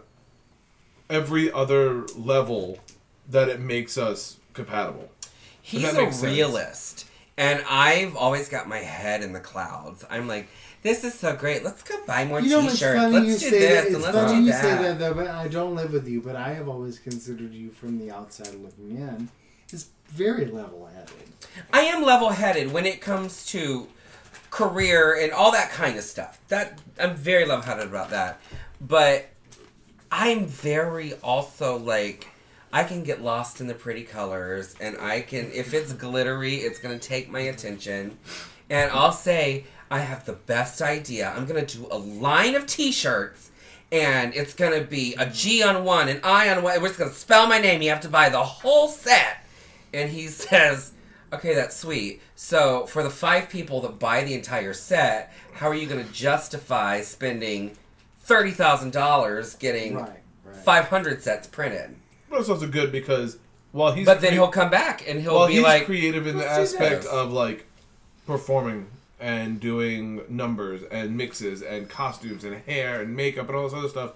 every other level that it makes us compatible. He's that a makes sense. realist. And I've always got my head in the clouds. I'm like, this is so great. Let's go buy more You know, it's t-shirts. funny you Let's do say this that. and It's let's funny do you that. say that, though. But I don't live with you. But I have always considered you from the outside looking in. It's very level-headed. I am level-headed when it comes to career and all that kind of stuff. That I'm very level-headed about that. But I'm very also like I can get lost in the pretty colors, and I can if it's glittery, it's gonna take my attention. And I'll say I have the best idea. I'm gonna do a line of T-shirts. And it's gonna be a G on one, an I on one. We're just gonna spell my name. You have to buy the whole set. And he says, okay, that's sweet. So for the five people that buy the entire set, how are you going to justify spending thirty thousand dollars getting Right, right. five hundred sets printed? But it's also good because while he's But then crea- he'll come back and he'll while be he's like, creative in the "Let's do aspect this." of like performing and doing numbers and mixes and costumes and hair and makeup and all this other stuff.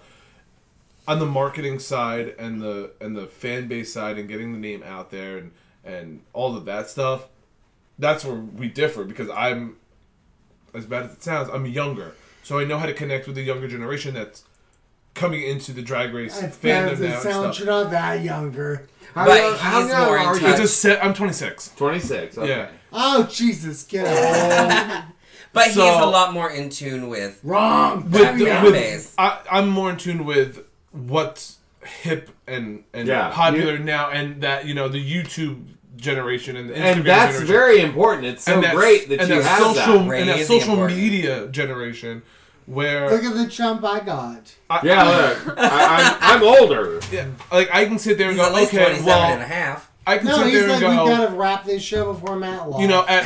On the marketing side and the and the fan base side and getting the name out there and, and all of that stuff, that's where we differ because I'm, as bad as it sounds, I'm younger. So I know how to connect with the younger generation that's coming into the Drag Race It fandom now sounds, and it sounds stuff. you're not that younger. How But young- how he's young more in are you? touch. It's a set, I'm twenty-six. twenty-six. Okay. Yeah. Oh, Jesus, get out. but he's So- a lot more in tune with. Wrong. With, Damn the, it. with base. I, I'm more in tune with what's hip and and Yeah, popular you- now, and that you know the YouTube generation and the Instagram And that's generation. very important. It's so And that's- great that and you that have social that. and that Crazy social important. media generation where Look at the chump I got. I, Yeah, look, I, I'm, I'm older. yeah, like I can sit there and He's go, at least okay, twenty-seven and a well, half. I can No, sit he's there like, and we go, gotta wrap this show before Matlock. you know, at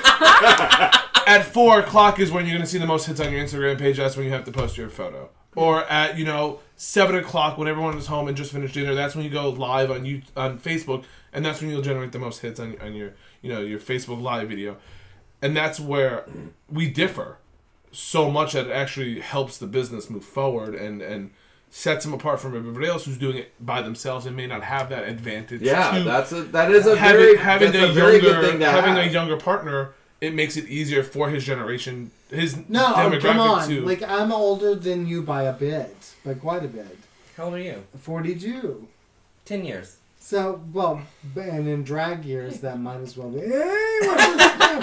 at four o'clock is when you're going to see the most hits on your Instagram page. That's when you have to post your photo. Or at you know seven o'clock when everyone is home and just finished dinner. That's when you go live on you on Facebook, and that's when you'll generate the most hits on on your you know your Facebook Live video. And that's where we differ so much that it actually helps the business move forward and and sets them apart from everybody else who's doing it by themselves and may not have that advantage. Yeah, to that's a that is a having, very having that's a a very younger good thing to having have. a younger partner. It makes it easier for his generation, his No, oh, demographic come on. to. Like, I'm older than you by a bit. By quite a bit. How old are you? forty-two. Ten years. So, well, and in drag years, that might as well be. Hey, what's this?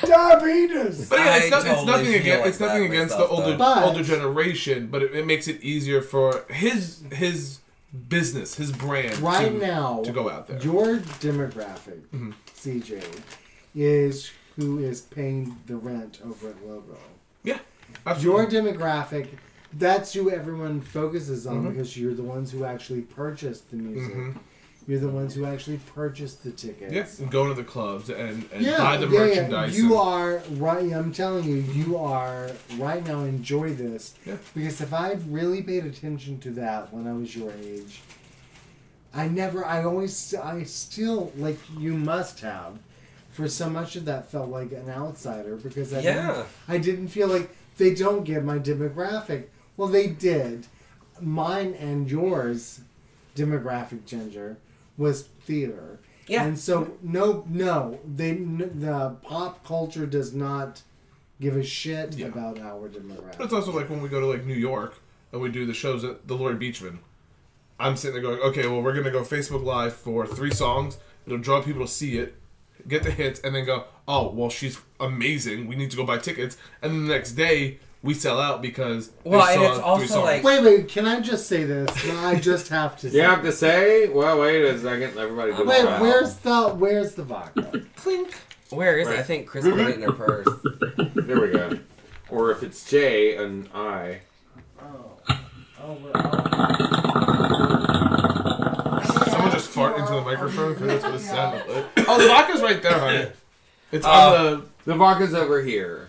Diabetes. But yeah, it's, I not, it's totally nothing feel against like it's nothing that against myself, the older though. But- older generation, but it, it makes it easier for his his business, his brand, Right to, now, to go out there. your demographic, C J, is who is paying the rent over at Logo. Yeah, Your absolutely. demographic, that's who everyone focuses on Mhm. because you're the ones who actually purchased the music. Mhm. You're the ones who actually purchased the tickets. Yeah, and go to the clubs and, and Yeah, buy the yeah, yeah. merchandise. You and- are right. I'm telling you, you are right now. Enjoy this Yeah. because if I really paid attention to that when I was your age, I never. I always. I still like. You must have. For so much of that felt like an outsider because I Yeah. didn't, I didn't feel like they don't get my demographic. Well, they did. Mine and yours demographic, Ginger, was theater. Yeah. And so no, no, they n- the pop culture does not give a shit Yeah. about our demographic. But it's also like when we go to like New York and we do the shows at the Laurie Beachman. I'm sitting there going, okay, well we're gonna go Facebook Live for three songs. It'll draw people to see it, get the hits, and then go, oh well, she's amazing. We need to go buy tickets. And then the next day we sell out because Well, they and saw it's three also songs. like- Wait, wait, can I just say this? I just have to say. You have to say, well, wait a second, everybody do Wait, it. where's the where's the vodka? clink. Where is it? Right. I think Chris put it in her purse. There we go. Or if it's J and I. Oh, oh, we're out. Someone just fart into the microphone because that's what it sounded like. Oh, the vodka's right there, honey. It's Uh, on the. The vodka's over here.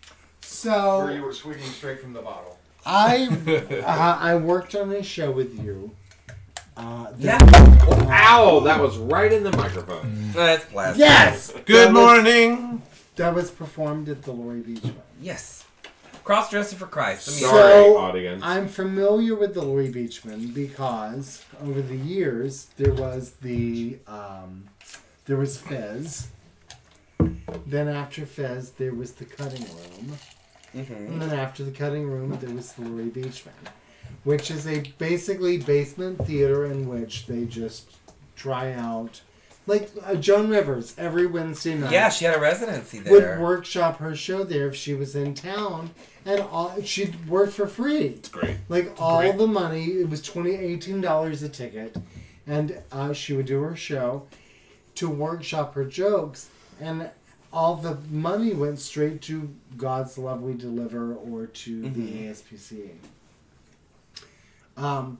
So you were swigging straight from the bottle. I uh, I worked on a show with you. Uh, the- Yeah. Ow! That was right in the microphone. That's plastic. Yes. Good That was- morning. That was performed at the Laurie Beachman. Yes. Cross-dressing for Christ. The music. Sorry, So, audience. I'm familiar with the Laurie Beachman because over the years there was the um, there was Fez. Then after Fez there was the Cutting Room, Mhm. and then after the Cutting Room there was the Laurie Beachman, which is a basically basement theater in which they just try out, like uh, Joan Rivers every Wednesday night. Yeah, she had a residency would there. workshop her show there if she was in town, and all, she'd work for free. It's great. Like all Great. the money, it was twenty, eighteen dollars a ticket, and uh, she would do her show to workshop her jokes, and all the money went straight to God's Love We Deliver or to Mhm. the A S P C A. Um,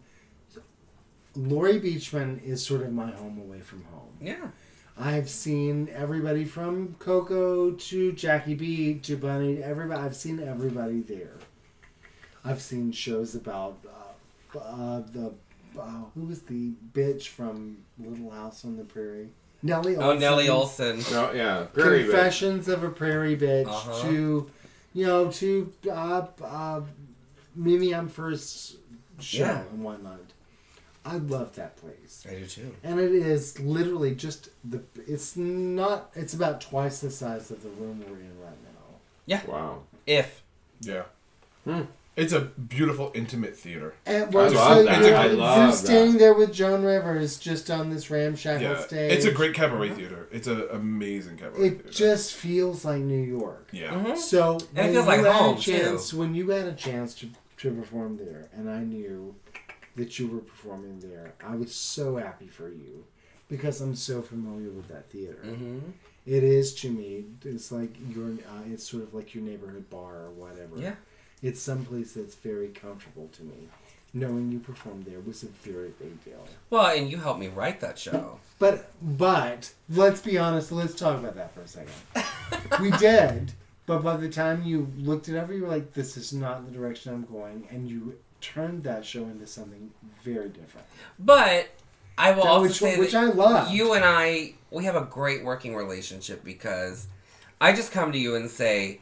Laurie Beachman is sort of my home away from home. Yeah. I've seen everybody from Coco to Jackie B to Bunny. Everybody, I've seen everybody there. I've seen shows about uh, uh, the uh, who was the bitch from Little House on the Prairie? Nellie Olson. Oh, Nellie Olson. Oh, yeah. Very good. Confessions of a Prairie Bitch Uh-huh. to, you know, to uh, uh, Mimi Umfer's show Yeah. and whatnot. I love that place. I do too. And it is literally just the. It's not. It's about twice the size of the room we're in right now. Yeah. Wow. If. Yeah. Hmm. It's a beautiful, intimate theater. And we're love so, that. you're- I you're love standing there with Joan Rivers just on this ramshackle Yeah. stage. It's a great cabaret theater. It's an amazing cabaret It theater. just feels like New York. Yeah. Mhm. So And it when feels like you had home, a chance, too. when you had a chance to, to perform there, and I knew that you were performing there, I was so happy for you because I'm so familiar with that theater. Mm-hmm. It is to me. It's like your. Uh, it's sort of like your neighborhood bar or whatever. Yeah. It's someplace that's very comfortable to me. Knowing you performed there was a very big deal. Well, and you helped me write that show. But but let's be honest. Let's talk about that for a second. We did, but by the time you looked it over, you were like, "This is not the direction I'm going," and you turned that show into something very different. But I will That also which- say which that I love. you and I, we have a great working relationship because I just come to you and say,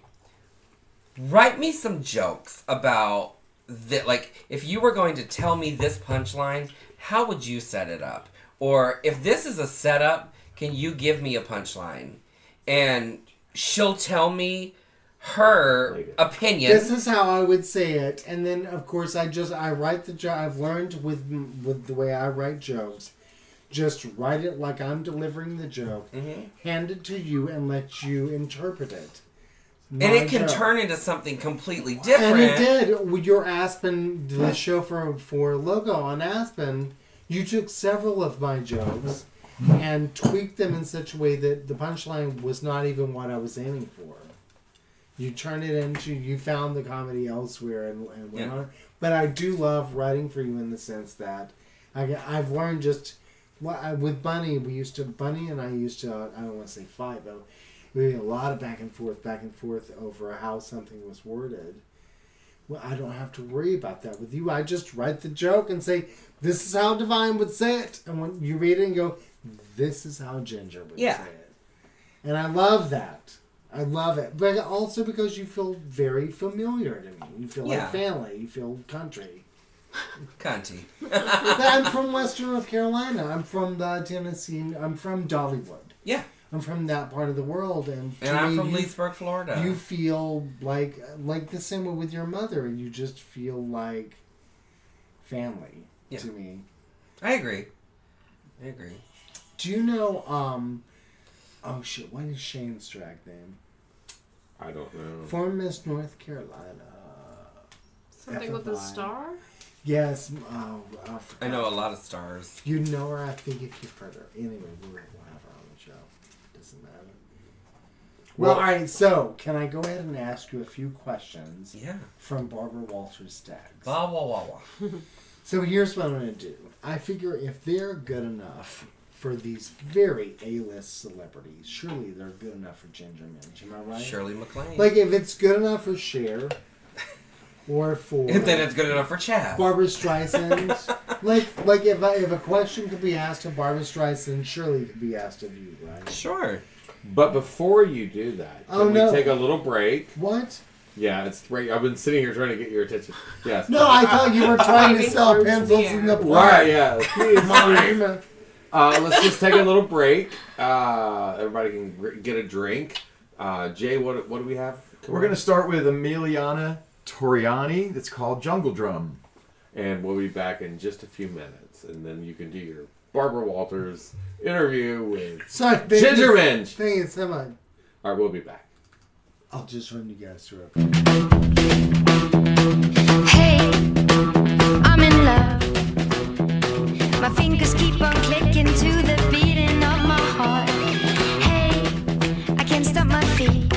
write me some jokes about that. Like, if you were going to tell me this punchline, how would you set it up? Or if this is a setup, can you give me a punchline? And she'll tell me her Like it. opinion. This is how I would say it, and then of course I just I write the joke. I've learned with with the way I write jokes just write it like I'm delivering the joke, Mm-hmm. hand it to you, and let you interpret it. My And it can joke. turn into something completely different. And it did. With your Aspen, the show for for logo on Aspen, you took several of my jokes and tweaked them in such a way that the punchline was not even what I was aiming for. You turned it into, you found the comedy elsewhere and, and went Yeah. on. But I do love writing for you in the sense that I, I've learned just, well, I, with Bunny, we used to, Bunny and I used to, I don't want to say fight, but we had a lot of back and forth, back and forth over how something was worded. Well, I don't have to worry about that with you. I just write the joke and say, this is how Divine would say it. And when you read it and go, this is how Ginger would Yeah. say it. And I love that. I love it. But also because you feel very familiar to me. You feel Yeah. like family. You feel country. Cunty. I'm from Western North Carolina. I'm from the Tennessee. I'm from Dollywood. Yeah. I'm from that part of the world. And, to And I'm me, from you- Leesburg, Florida. You feel like like the same way with your mother. You just feel like family Yeah. to me. I agree. I agree. Do you know, um, oh shit, what is Shane's drag name? I don't know. From Miss North Carolina. Something with a F Y. star? Yes, oh, I, forgot. I know a lot of stars. You know her, I think, if you've heard her. Anyway, we'll have her on the show. Doesn't matter. Well, Well- alright, so, can I go ahead and ask you a few questions Yeah. from Barbara Walters Staggs? Wah, wah, wah, wah. So here's what I'm going to do. I figure if they're good enough for these very A-list celebrities, surely they're good enough for Ginger Minj. Am I right? Shirley MacLaine. Like, if it's good enough for Cher, or for And then it's good enough for Chad. Barbara Streisand, like, like if I, if a question could be asked of Barbara Streisand, surely it could be asked of you, right? Sure. But before you do that, can Oh, we no. take a little break? What? Yeah, it's great. I've been sitting here trying to get your attention. Yes. No, I thought you were trying to Waving sell groups in pencils the in the air. park. Right, yeah. Please, please. Mime. Uh, let's just take a little break. Uh, everybody can gr- get a drink. Uh, Jay, what what do we have? We're going to start with Emiliana Toriani. That's called Jungle Drum. And we'll be back in just a few minutes. And then you can do your Barbara Walters interview with Sorry, thank Ginger you. Minj. Thank you so much. All right, we'll be back. I'll just run you guys through it. Hey, I'm in love. My fingers keep on clicking to the beating of my heart. Hey, I can't stop my feet.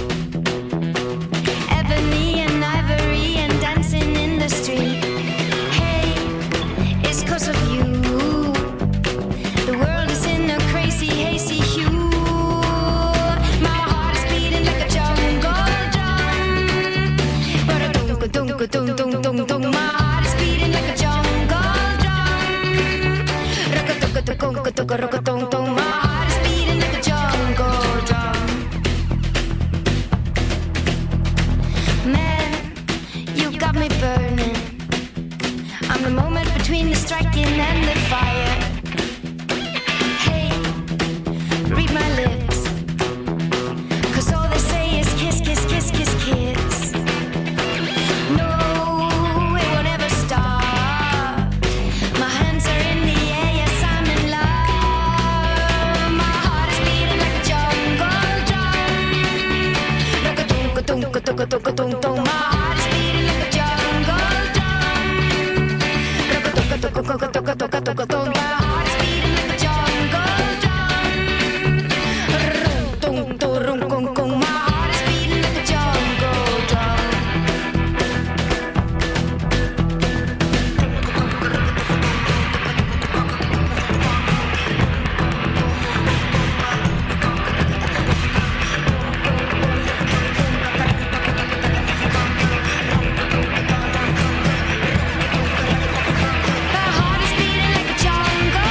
Ebony and ivory and dancing in the street. Hey, it's 'cause of you. The world is in a crazy, hazy hue. My heart is beating like a jungle drum. Ba-da-dum-ka-dum-ka-dum. Dum dum dum dum, my heart is beating like a jungle drum. Rock-a-tuck-a-tuck-a-tuck-a, rock-a-tum-tum, my heart is beating like a jungle drum. Man, you got me burning. I'm the moment between the striking and the fire. Hey, read my lips, 'cause all they say is kiss, kiss, kiss, kiss, kiss. No, it won't ever stop. My hands are in the air, yes, I'm in love. My heart is beating like a jungle drum. Rock-a-dunk-a-dunk-a-dunk-a-dunk-a-dunk-dunk. My heart is beating like a jungle drum. Rock-a-dunk-a-dunk-a-dunk-a-dunk-a-dunk. My heart is beating like a jungle drum. Rum-tum-tum-rum-kum-kum. My heart is beating like a jungle drum. My heart is beating like a jungle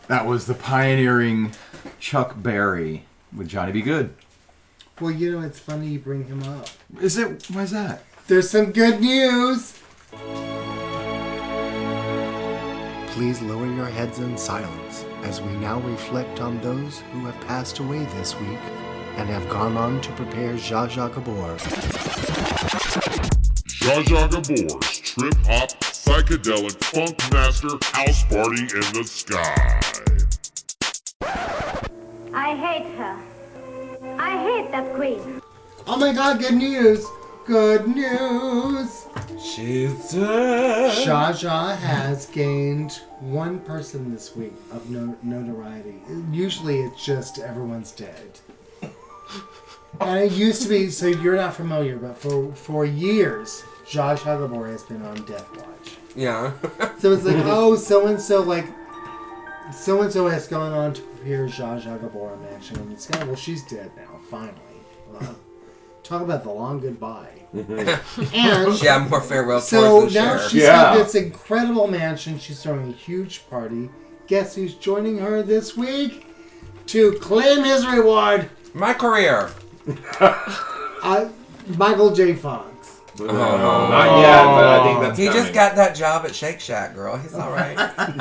That was the pioneering Chuck Berry with Johnny B. Good. Well, you know, it's funny you bring him up. Is it? Why is that? There's some good news. Please lower your heads in silence as we now reflect on those who have passed away this week and have gone on to prepare Zsa Zsa Gabor. Zsa Zsa Gabor's trip hop psychedelic funk master house party in the sky. I hate her. I hate that queen. Oh my god, good news. Good news. She's dead. Zsa Zsa has gained one person this week of no- notoriety. Usually it's just everyone's dead. And it used to be, so you're not familiar, but for, for years, Zsa Zsa Gabor has been on Death Watch. Yeah. So it's like, oh, so-and-so, like, so-and-so has gone on to prepare Zsa Zsa Gabor mansion in the sky. Well, she's dead now, finally. Well, talk about the long goodbye. And she had more farewell so tours than now Cher. she's Yeah. got this incredible mansion. She's throwing a huge party. Guess who's joining her this week to claim his reward? My career. Uh, Michael J. Fox. No, not yet, but I think that's He coming. just got that job at Shake Shack, girl. He's all right.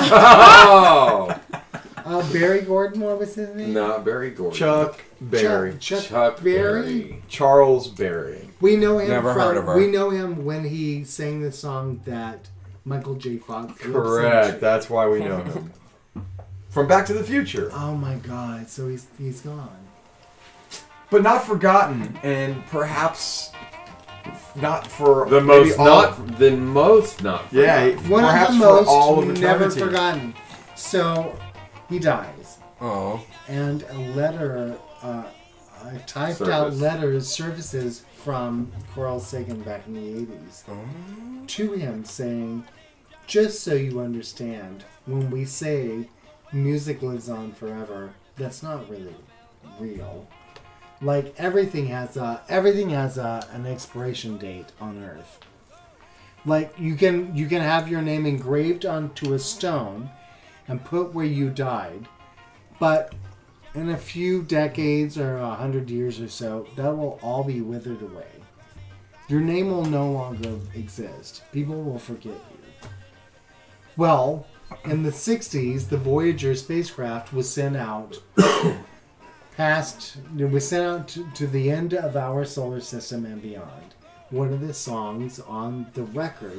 Oh! Uh, Barry Gordon, what was his name? Not Barry Gordon. Chuck Berry. Chuck, Chuck Berry. Berry. Charles Berry. We know him Never from. heard of her. We know him when he sang the song that Michael J. Fox. Correct. That's why we know him. From Back to the Future. Oh my God! So he's he's gone. But not forgotten, and perhaps not for The maybe most all- not, the most not. Yeah, One perhaps of the for most all of never eternity. forgotten. So he dies, Oh. and a letter, uh, a typed out Service. letters surfaces from Carl Sagan back in the eighties to him saying, "Just so you understand, when we say music lives on forever, that's not really real. Like everything has a everything has a, an expiration date on Earth. Like you can you can have your name engraved onto a stone and put where you died, but in a few decades or a hundred years or so, that will all be withered away. Your name will no longer exist. People will forget you." Well, in the sixties, the Voyager spacecraft was sent out past, it was sent out to, to the end of our solar system and beyond. One of the songs on the record,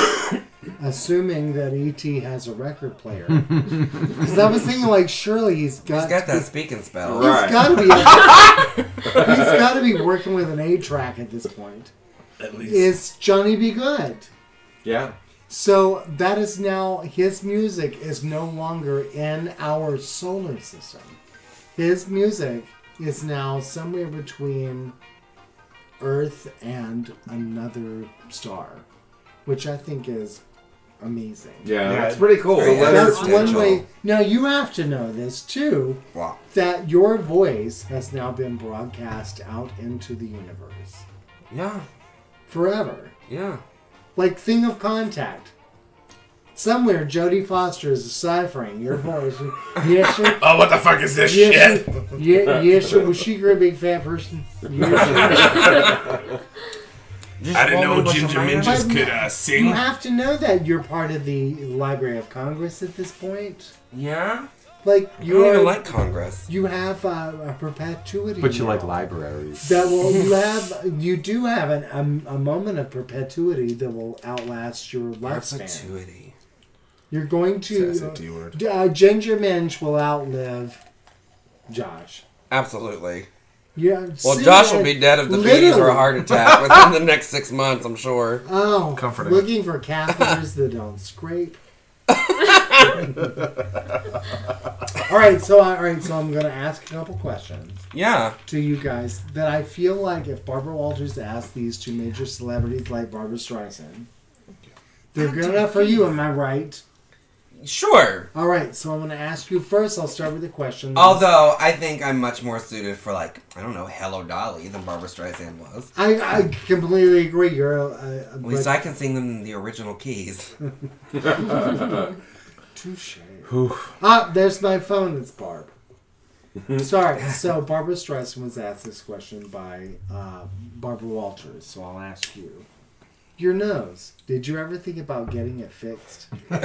assuming that E T has a record player, because I was thinking, like, surely he's got He's got that speaking spell. He's Right. got to be. He's got to be working with an A track at this point. At least. It's Johnny B. Good. Yeah. So that is now, his music is no longer in our solar system. His music is now somewhere between Earth and another star, which I think is amazing. Yeah, Yeah, that's pretty cool. Very The That's letters- one existential. way. Now you have to know this too, Wow. that your voice has now been broadcast out into the universe Yeah. forever. Yeah. Like Thing of Contact. Somewhere Jodie Foster is deciphering your voice. Yes, sir. Oh, what the fuck is this Yes, shit? sir. Yeah, yes, sir. Was she a big fat person? Yes, sir. Just I didn't roll know me with Ginger some man. Minges But could uh, You sing. have to know that you're part of the Library of Congress at this point. Yeah. Like You don't you're, even like Congress. you have uh, a perpetuity. But you like now. libraries. That will you have you do have an, a, a moment of perpetuity that will outlast your lifespan. Perpetuity. You're going to Says a D word. uh, Ginger Minge will outlive Josh. Absolutely. Yeah. Well, see, Josh will uh, be dead of the literally. bees or a heart attack within the next six months, I'm sure. Oh, Comforting. looking for catheters that don't scrape. all right, so all right, so I'm gonna ask a couple questions Yeah. to you guys that I feel like if Barbara Walters asked these two major celebrities like Barbara Streisand, they're good enough for you. Am I right? Sure. All right, so I'm gonna ask you first. I'll start with the question. Although I think I'm much more suited for, like, I don't know, Hello Dolly than Barbara Streisand was. I, I completely agree. You're a, a, At least I can sing them in the original keys. touche. Ah, there's my phone. It's Barb. Sorry. So Barbara Streisand was asked this question by uh, Barbara Walters. So I'll ask you. Your nose. Did you ever think about getting it fixed?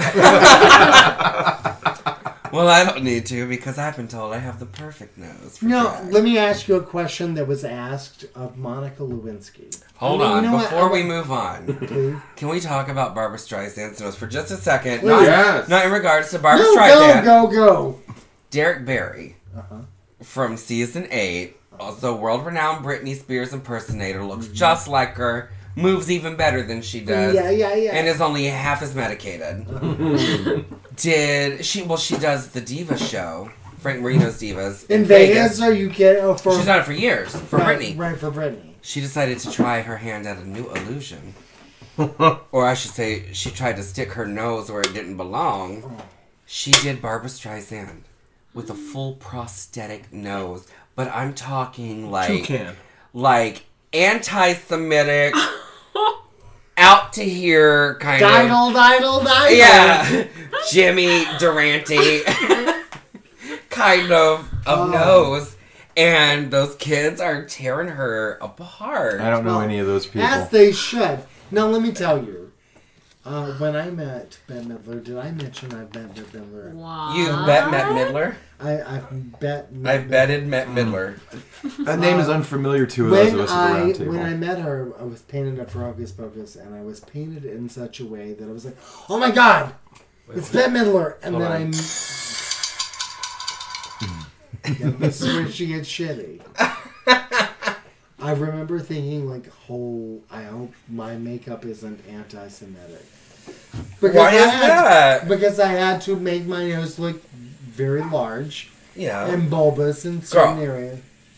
Well, I don't need to because I've been told I have the perfect nose. For No, drag. let me ask you a question that was asked of Monica Lewinsky. Hold I mean, on, you know what? before I- we move on, Please? can we talk about Barbara Streisand's nose for just a second? Please. Not, Yes. not in regards to Barbara No, Streisand. go, go, go. Derek Barry Uh-huh. from season eight, also world-renowned Britney Spears impersonator, looks just like her, moves even better than she does, Yeah, yeah, yeah. and is only half as medicated. Did she? Well, she does the Diva show, Frank Marino's Divas In Vegas, or you get oh, for She's done it for years for right, Britney. Right, for Britney. She decided to try her hand at a new illusion. Or I should say, she tried to stick her nose where it didn't belong. She did Barbara Streisand with a full prosthetic nose. But I'm talking like... Toucan. Like anti-Semitic, out to here kind Didle, of... didle, didle. Yeah. Jimmy Durante kind of, of Oh. nose. And those kids are tearing her apart. I don't know Well, any of those people. As they should. Now, let me tell you. Uh, when I met Bette Midler, did I mention I've met Bette Midler? Wow. You've bet Matt Midler? I, I've bet. I've betted Matt Midler. That name is Uh, unfamiliar to those of When us at the I round table. when I met her, I was painted up for Hocus Pocus, and I was painted in such a way that I was like, "Oh my God, it's Bette Midler!" And Hold then on. I. Yeah, this is where she gets shitty. I remember thinking, like, "Whole, I hope my makeup isn't anti-Semitic." Because Why I is had, that? Because I had to make my nose look very large Yeah. and bulbous in certain Girl. areas.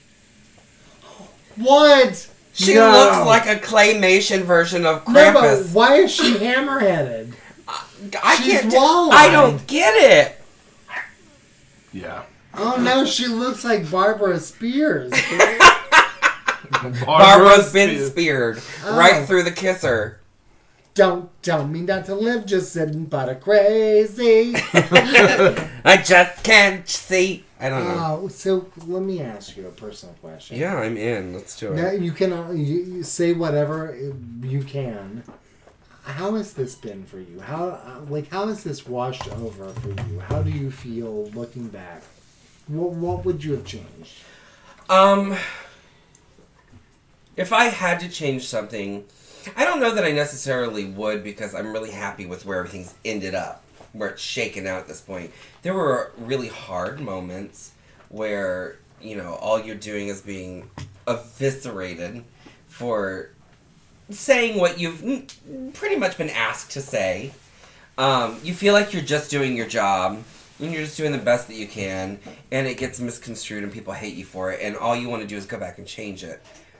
What? She No. looks like a claymation version of No, but Krampus. why is she hammerheaded? I She's can't. do- wall-eyed. I don't get it. Yeah. Oh no, she looks like Barbara Spears. Barbara's been speared Oh. right through the kisser. Don't tell me not to live, just sitting but crazy. I just can't see. I don't know. Oh, so let me ask you a personal question. Yeah, I'm in. Let's do Now, it. you can uh, you, you say whatever you can. How has this been for you? How uh, like how has this washed over for you? How do you feel looking back? What what would you have changed? Um, if I had to change something, I don't know that I necessarily would because I'm really happy with where everything's ended up, where it's shaken out at this point. There were really hard moments where, you know, all you're doing is being eviscerated for saying what you've n- pretty much been asked to say. Um, you feel like you're just doing your job, and you're just doing the best that you can, and it gets misconstrued and people hate you for it, and all you want to do is go back and change it.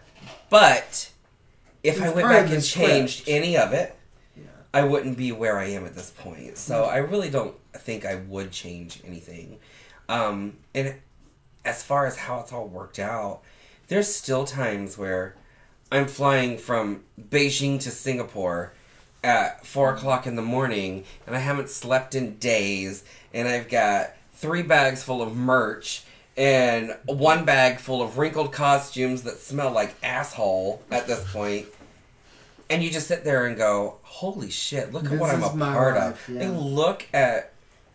But if I It's went part of back the and script. changed any of it, I wouldn't be where I am at this point. So I really don't think I would change anything. Um, and as far as how it's all worked out, there's still times where I'm flying from Beijing to Singapore at four o'clock in the morning, and I haven't slept in days, and I've got three bags full of merch, and one bag full of wrinkled costumes that smell like asshole at this point. And you just sit there and go, holy shit, look at This what I'm is a my part life, of. yeah. And look at...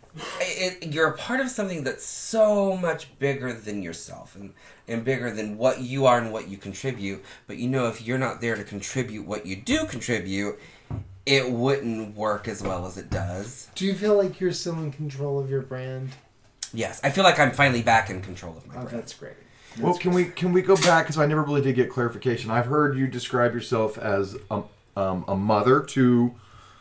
It, you're a part of something that's so much bigger than yourself and, and bigger than what you are and what you contribute. But you know, if you're not there to contribute what you do contribute, it wouldn't work as well as it does. Do you feel like you're still in control of your brand? Yes, I feel like I'm finally back in control of my Oh, brand. that's great. Well, can we can we go back because I never really did get clarification. I've heard you describe yourself as a, um, a mother to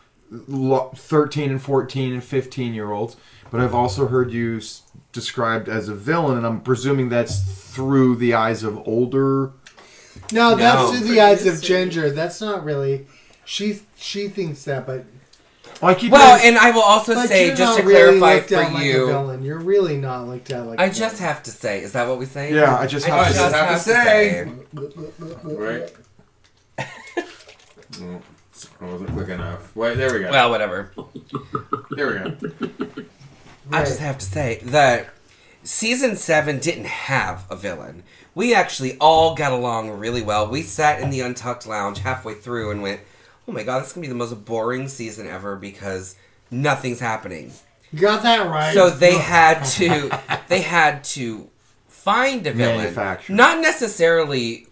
lo- thirteen and fourteen and fifteen year olds, but I've also heard you s- described as a villain, and I'm presuming that's through the eyes of older. No, that's No. through the eyes of Ginger. That's not really. She she thinks that, but Well, I keep Well, hearing- and I will also but say, you're just not to really clarify looked at for like you, a villain. You're really not looked at like. I a just villain. have to say, is that what we say? Yeah, I just have I to just say. have, have to to say. Right? Mm, I wasn't quick enough. Wait, there we go. Well, whatever. There we go. I just have to say that season seven didn't have a villain. We actually all got along really well. We sat in the Untucked Lounge halfway through and went, oh my god, this is going to be the most boring season ever because nothing's happening. You got that right. So they had to, they had to find a villain. Manufacture. Not necessarily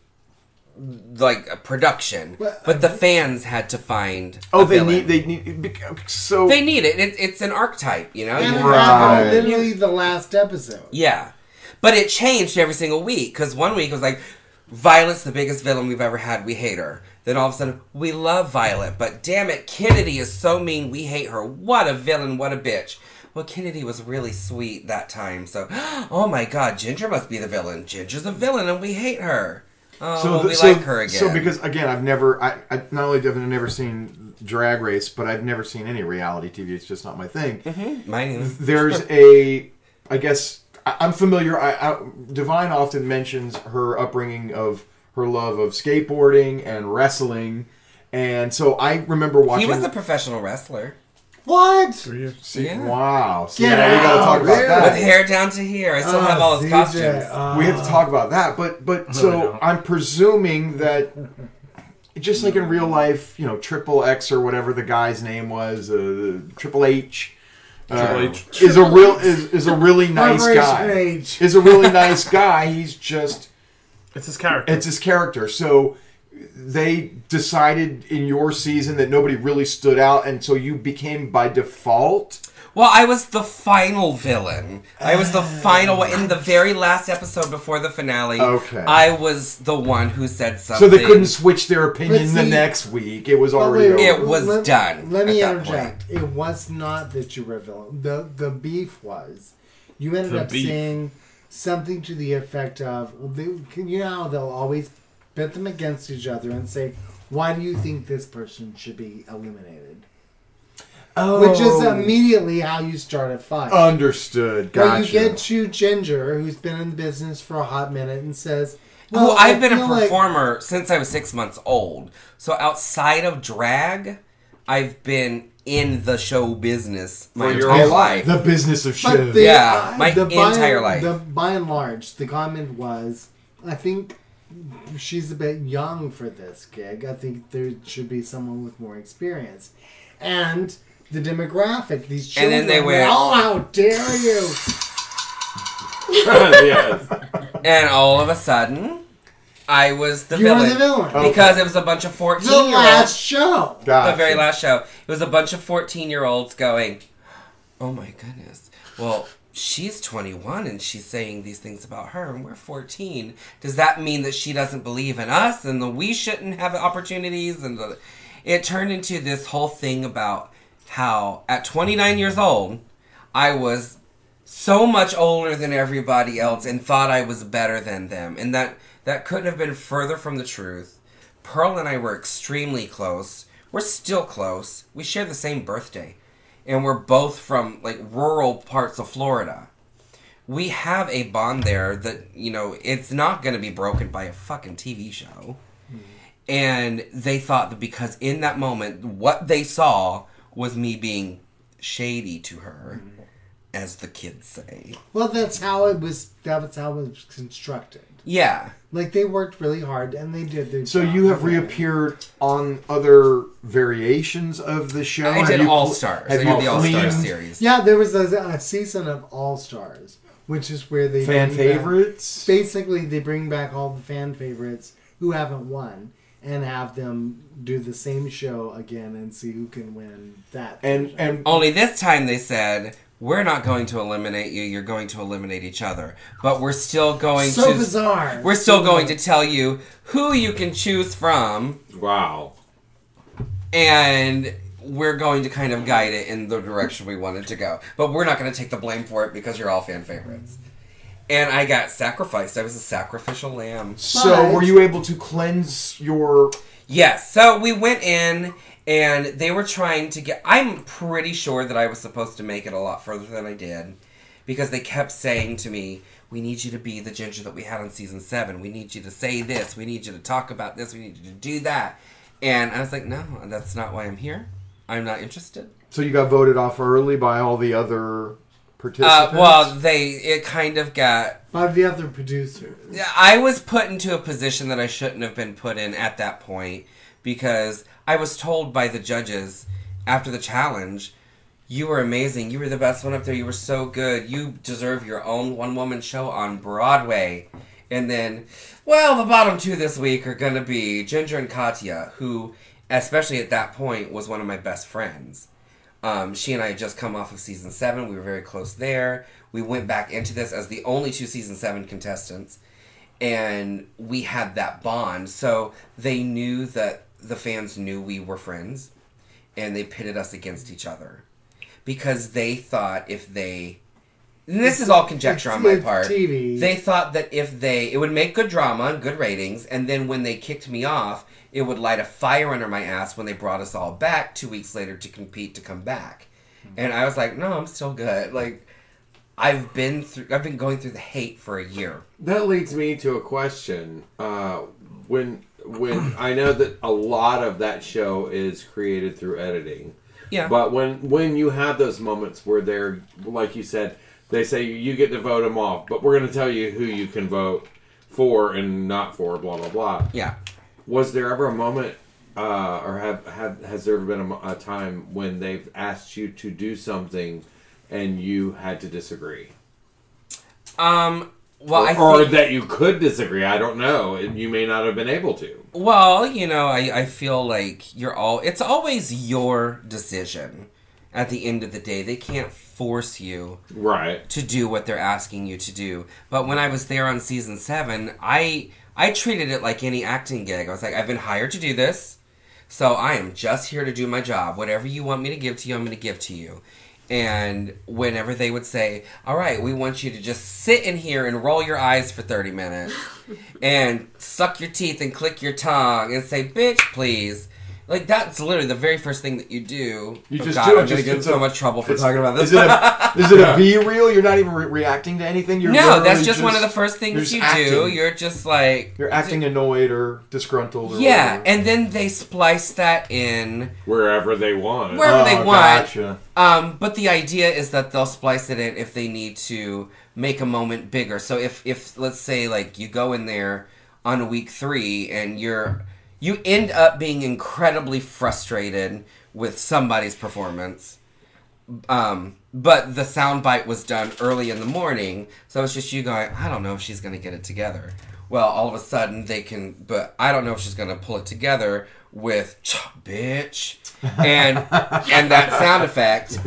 like a production, Well, but the fans had to find Oh, a they villain. need. They need. bec- So They need it. it. It's an archetype, you know? And it You- happened Right. literally the last episode. Yeah. But it changed every single week, because one week it was like, Violet's the biggest villain we've ever had, we hate her. Then all of a sudden, we love Violet, but damn it, Kennedy is so mean, we hate her. What a villain, what a bitch. Well, Kennedy was really sweet that time, so, oh my god, Ginger must be the villain. Ginger's a villain and we hate her. Oh, So well, the- we so- like her again. So because again, I've never, I, I not only have I never seen Drag Race, but I've never seen any reality T V. It's just not my thing. Mm-hmm. Mine is. There's a, I guess I, I'm familiar. I, I, Divine often mentions her upbringing of her love of skateboarding and wrestling, and so I remember watching. He was a professional wrestler. What? See, Yeah. Wow. See, Get now we got to out, talk about really? that. With hair down to here. I still Oh, have all his C J, costumes. uh, We have to talk about that, but but so no. I'm presuming that just like in real life, you know, Triple X or whatever the guy's name was, uh, Triple H, uh, Triple H. is a real is, is a really nice Corporation guy. H. Is a really nice guy. He's just It's his character. it's his character. So they decided in your season that nobody really stood out, and so you became by default. Well, I was the final villain. I was the final one. In the very last episode before the finale, Okay. I was the one who said something. So they couldn't switch their opinion But the see- next week. It was But already wait, over. It was let, done Let me at that interject. point. It was not that you were a villain. The the beef was you ended The up beef. saying something to the effect of, well, they, you know how they'll always pit them against each other and say, why do you think this person should be eliminated? Oh. Which is immediately how you start a fight. Understood. Where Gotcha. you get to Ginger, who's been in the business for a hot minute, and says, Well, well, I I've been a feel like- performer since I was six months old. So outside of drag, I've been in the show business my For your entire whole life. The business of But shit. the, Yeah, uh, my the by, entire life. The, by and large, the comment was, I think she's a bit young for this gig. I think there should be someone with more experience. And the demographic, these And children, then they went- oh, how dare you! Yes. And all of a sudden, I was the You were villain. the villain. Because it was a bunch of fourteen The year olds. last show! Gotcha. The very last show. It was a bunch of fourteen year olds going, oh my goodness. Well, she's twenty-one and she's saying these things about her and we're fourteen. Does that mean that she doesn't believe in us and that we shouldn't have opportunities? And the, it turned into this whole thing about how at twenty-nine years old, I was so much older than everybody else and thought I was better than them. And that, that couldn't have been further from the truth. Pearl and I were extremely close. We're still close. We share the same birthday. And we're both from, like, rural parts of Florida. We have a bond there that, you know, it's not going to be broken by a fucking T V show. Mm. And they thought that because in that moment, what they saw was me being shady to her, mm. as the kids say. Well, that's how it was, that's how it was constructed. Yeah. Like, they worked really hard, and they did their So job. you have reappeared on other variations of the show? I Have did you- All Stars. have I you did the All Stars cleaned series. Yeah, there was a, a season of All Stars, which is where they Fan bring back- favorites? basically, they bring back all the fan favorites who haven't won and have them do the same show again and see who can win that. And and Only this time they said, we're not going to eliminate you, you're going to eliminate each other. But we're still going So to... bizarre. We're still So going bizarre. to tell you who you can choose from. Wow. And we're going to kind of guide it in the direction we want it to go. But we're not going to take the blame for it because you're all fan favorites. And I got sacrificed. I was a sacrificial lamb. so But- were you able to cleanse your... Yes. So we went in and they were trying to get... I'm pretty sure that I was supposed to make it a lot further than I did. Because they kept saying to me, we need you to be the Ginger that we had on season seven. We need you to say this. We need you to talk about this. We need you to do that. And I was like, no, that's not why I'm here. I'm not interested. So you got voted off early by all the other participants? Uh, well, they it kind of got. By the other producers. I was put into a position that I shouldn't have been put in at that point because I was told by the judges after the challenge, "You were amazing. You were the best one up there. You were so good. You deserve your own one-woman show on Broadway." And then, well, the bottom two this week are going to be Ginger and Katya, who, especially at that point, was one of my best friends. Um, she and I had just come off of season seven. We were very close there. We went back into this as the only two season seven contestants. And we had that bond. So they knew that the fans knew we were friends. And they pitted us against each other. Because they thought if they... And this is all conjecture on my part. T V. They thought that if they... It would make good drama and good ratings. And then when they kicked me off, it would light a fire under my ass when they brought us all back two weeks later to compete to come back. And I was like, no, I'm still good. Like, I've been through... I've been going through the hate for a year. That leads me to a question. Uh, when when I know that a lot of that show is created through editing. Yeah. But when when you have those moments where they're, like you said... They say you get to vote them off, but we're going to tell you who you can vote for and not for, blah, blah, blah. Yeah. Was there ever a moment, uh, or have, have has there ever been a, a time when they've asked you to do something and you had to disagree? Um, well, or, I Or think, that you could disagree, I don't know. And you may not have been able to. Well, you know, I, I feel like you're all... It's always your decision at the end of the day. They can't force you right to do what they're asking you to do. But when I was there on season seven, I I treated it like any acting gig. I was like, I've been hired to do this, so I am just here to do my job. Whatever you want me to give to you, I'm going to give to you. And whenever they would say, all right, we want you to just sit in here and roll your eyes for thirty minutes and suck your teeth and click your tongue and say, bitch, please. Like, that's literally the very first thing that you do. You oh just God, do it. I'm going to Just- get in it's so a- much trouble for it's- talking about this. Is it a, is it a B-reel? You're not even re- reacting to anything? You're No, that's literally just, one of the first you're things just you acting. do. You're just like... You're acting annoyed or disgruntled or Yeah, whatever. and then they splice that in... Wherever they want. Wherever Oh, they want. gotcha. Um, but the idea is that they'll splice it in if they need to make a moment bigger. So if, if let's say, like, you go in there on week three and you're... You end up being incredibly frustrated with somebody's performance. Um, but the soundbite was done early in the morning, so it's just you going, I don't know if she's going to get it together. Well, all of a sudden they can, but I don't know if she's going to pull it together with, bitch, and and that sound effect.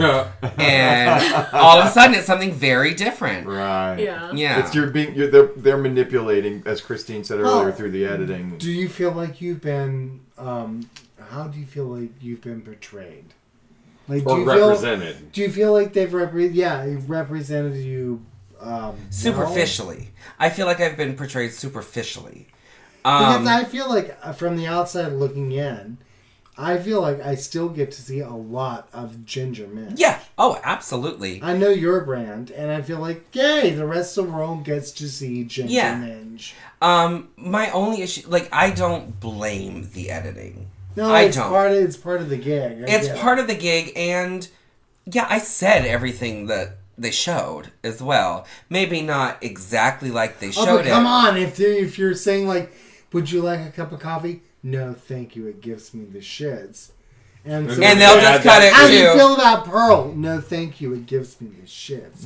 And all of a sudden it's something very different. Right. Yeah. Yeah. It's you're being you're, they're they're manipulating, as Christine said earlier, Oh. through the editing. Do you feel like you've been? Um, how do you feel like you've been portrayed? Like, Or do you feel- represented. do you feel like they've repre- yeah represented you um, Superficially. I feel like I've been portrayed superficially. Well? Um, Because I feel like uh, from the outside looking in, I feel like I still get to see a lot of Ginger Minge. yeah. Oh, absolutely. I know your brand, and I feel like, yay, the rest of the world gets to see Ginger Yeah. Minge. Um, my only issue, like, I don't blame the editing. No, I it's don't. part of it's part of the gig. I It's get it. part of the gig, and yeah, I said everything that they showed as well. Maybe not exactly like they Oh, showed but come it. on! If they, if you're saying like, would you like a cup of coffee? No, thank you. It gives me the shits. And, so, And they'll just cut it How do you too. feel about Pearl? No, thank you. It gives me the shits.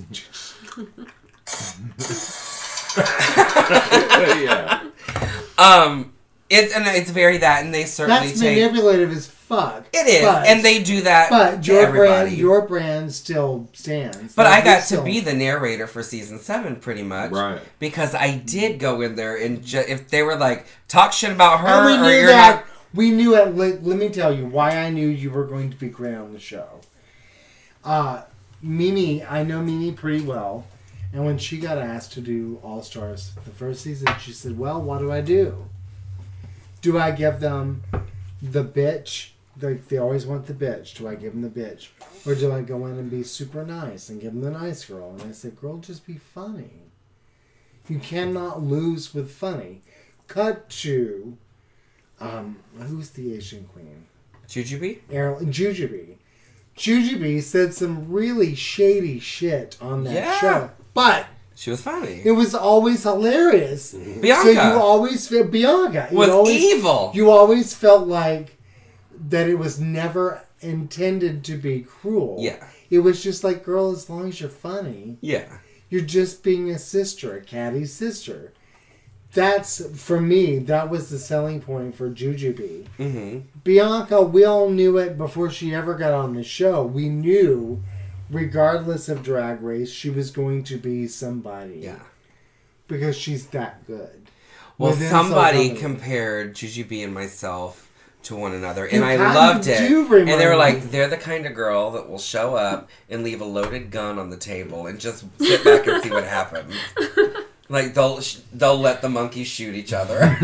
yeah. Um, it's and it's very that, and they certainly That's take. manipulative as fuck. It is, but, and they do that But to your everybody. brand, your brand still stands. But Like, I got it's to still- be the narrator for season seven, pretty much, Right. because I did go in there and ju- if they were like talk shit about her, And we or knew you're that. not. We knew it. Let, let me tell you why I knew you were going to be great on the show. Uh, Mimi, I know Mimi pretty well. And when she got asked to do All Stars the first season, she said, well, what do I do? Do I give them the bitch? Like, they always want the bitch. Do I give them the bitch? Or do I go in and be super nice and give them the nice girl? And I said, girl, just be funny. You cannot lose with funny. Cut to, um, who's the Asian queen? Jujubee? Errol, Jujubee. Jujubee said some really shady shit on that Yeah. show. But She was funny. it was always hilarious. Bianca. So you always feel Bianca you was always, evil. You always felt like that it was never intended to be cruel. Yeah. It was just like, girl, as long as you're funny, Yeah. you're just being a sister, a catty sister. That's, for me, that was the selling point for Jujubee. Mm-hmm. Bianca, we all knew it before she ever got on the show. We knew, regardless of Drag Race, she was going to be somebody. Yeah. Because she's that good. Well, Within somebody South compared Jujubee and myself to one another, You and I kinda loved it. do And they were remind like, me. they're the kind of girl that will show up and leave a loaded gun on the table and just sit back and see what happens. Like they'll sh- they'll let the monkeys shoot each other.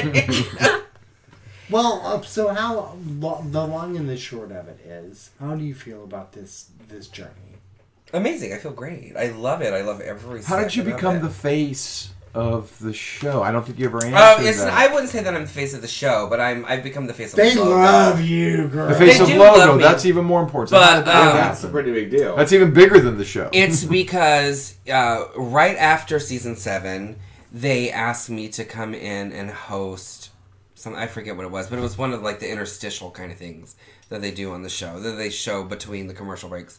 Well, uh, so how lo- the long and the short of it is, how do you feel about this this journey? Amazing! I feel great. I love it. I love every. How did you second of become it. the face of the show? I don't think you ever answered Um, it's, that. I wouldn't say that I'm the face of the show, but I'm I've become the face of They the logo. love you, girl. The face They of do logo. love me. That's even more important. So But, how did that um, happen? That's a pretty big deal. That's even bigger than the show. It's because uh, right after season seven, they asked me to come in and host some. I forget what it was, but it was one of like the interstitial kind of things that they do on the show that they show between the commercial breaks,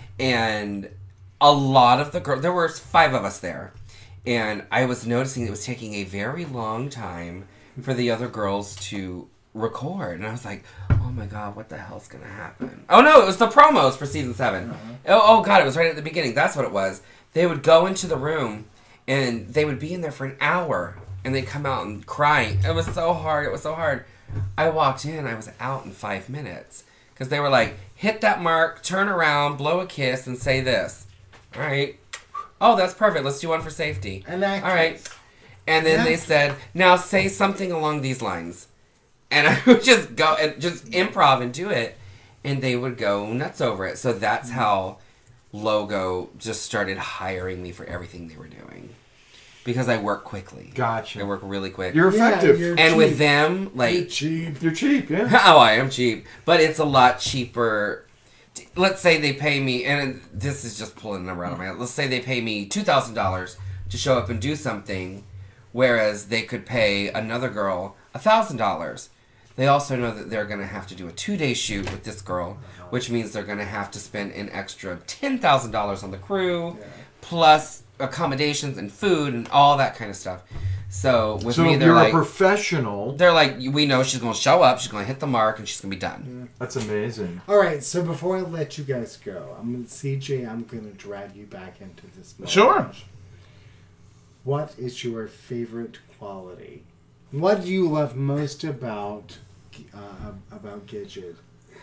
and a lot of the girls. There were five of us there, and I was noticing it was taking a very long time for the other girls to record, and I was like, oh my god, what the hell's gonna happen? Oh no, it was the promos for season seven. Oh, oh god, it was right at the beginning. That's what it was. They would go into the room and they would be in there for an hour and they'd come out and crying. It was so hard. It was so hard. I walked in, I was out in five minutes because they were like, hit that mark, turn around, blow a kiss, and say this. All right. Oh, that's perfect. Let's do one for safety. An actress. All right. And then they Actress. said, now say something along these lines. And I would just go and just improv and do it. And they would go nuts over it. So that's how Logo just started hiring me for everything they were doing. Because I work quickly. Gotcha. I work really quick. You're effective. you're and cheap. with them, like... You're cheap. You're cheap, yeah. Oh, I am cheap. But it's a lot cheaper. Let's say they pay me, and this is just pulling a number out of my head. Let's say they pay me two thousand dollars to show up and do something, whereas they could pay another girl one thousand dollars. They also know that they're going to have to do a two-day shoot with this girl, which means they're going to have to spend an extra ten thousand dollars on the crew, plus accommodations and food and all that kind of stuff. So with So me, they're you're like... a professional. They're like, we know she's going to show up, she's going to hit the mark, and she's going to be done. That's amazing. All right, so before I let you guys go, I'm gonna, C J, I'm going to drag you back into this. Moment. Sure. What is your favorite quality? What do you love most about uh, about Gidget?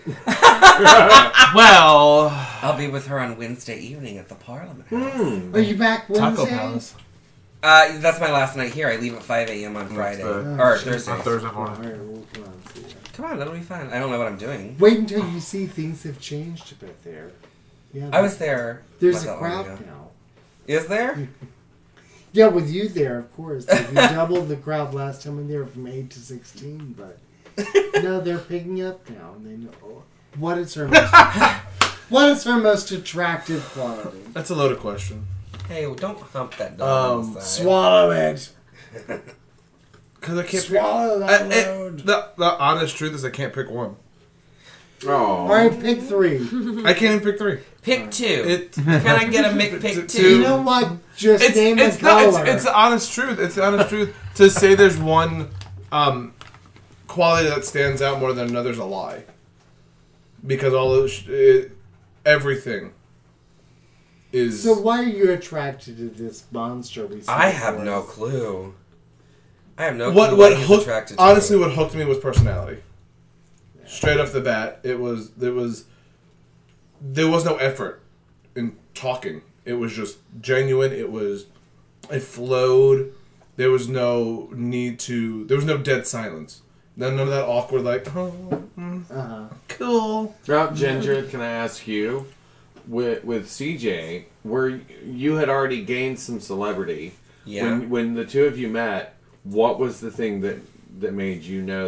Well, I'll be with her on Wednesday evening at the Parliament House. Hmm. Are you back Wednesday? Taco Palace. Uh, that's my last night here. I leave at five a.m. on Friday. fair. or shit. Thursday. On Thursday All morning. right, we'll come on, see ya. Come on, that'll be fun. I don't know what I'm doing. Wait until you see things have changed a bit there. Yeah, I was there. There's not a that long crowd ago. now. Is there? Yeah, with you there, of course. Like, we doubled the crowd last time when they were from eight to sixteen, but no, they're picking up now. And they know oh, what is her most, what is her most attractive quality. That's a loaded question. Hey, don't hump that dog Um, on the side. Swallow it. Because I can't Swallow pick. I, that it- load. the, the honest truth is I can't pick one. Oh. All right, pick three. I can't even pick three. Pick two. It, Can I get a Mick pick It's- two? You know what? Just it's name it's a not, color. it's, it's the honest truth. It's the honest truth. To say there's one um, quality that stands out more than another's a lie. Because all of sh- it, everything is. So why are you attracted to this monster we saw? I have before no us? clue. I have no what clue what he's hooked attracted to. honestly what hooked me was personality. Straight off the bat, it was there was there was no effort in talking. It was just genuine. It was it flowed. There was no need to. There was no dead silence. None, none of that awkward like oh mm, Uh-huh. cool. Now, Ginger, can I ask you, with with C J, where you had already gained some celebrity, Yeah. when when the two of you met, what was the thing that that made you know that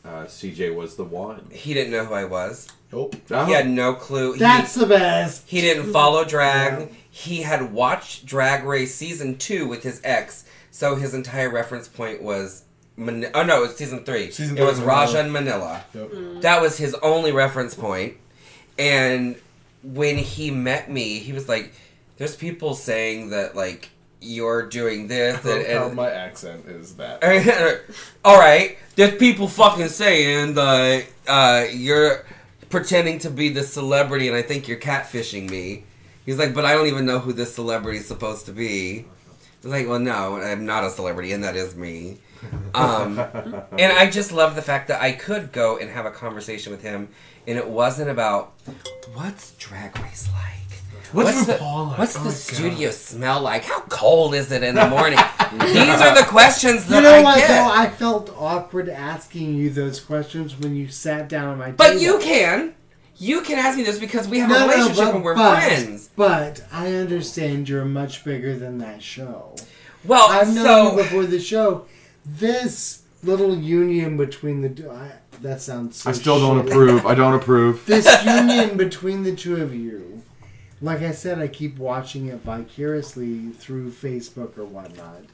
uh, C J was the one. He didn't know who I was. Nope. Oh. He had no clue. That's he, the best. He didn't follow drag. Yeah. He had watched Drag Race season two with his ex, so his entire reference point was. Mani- oh no, it was season three. Season it three was was Raja Manila. and Manila. Yep. Mm. That was his only reference point. And when he met me, he was like, "There's people saying that like you're doing this and." How and my accent is that. all right, there's people fucking saying that uh, you're pretending to be the celebrity, and I think you're catfishing me. He's like, but I don't even know who this celebrity is supposed to be. I was like, well, no, I'm not a celebrity, and that is me. Um, and I just love the fact that I could go and have a conversation with him, and it wasn't about what's Drag Race like. What's the, RuPaul like? what's Oh the my studio smell like? How cold is it in the morning? These are the questions that You know I what, get. though? I felt awkward asking you those questions when you sat down at my table. But you can. You can ask me this because we have a relationship but, and we're but, friends. But I understand you're much bigger than that show. Well, I've known so- you before the show. This little union between the two... I, that sounds so I still don't shitty. approve. I don't approve. This union between the two of you, like I said, I keep watching it vicariously through Facebook or whatnot,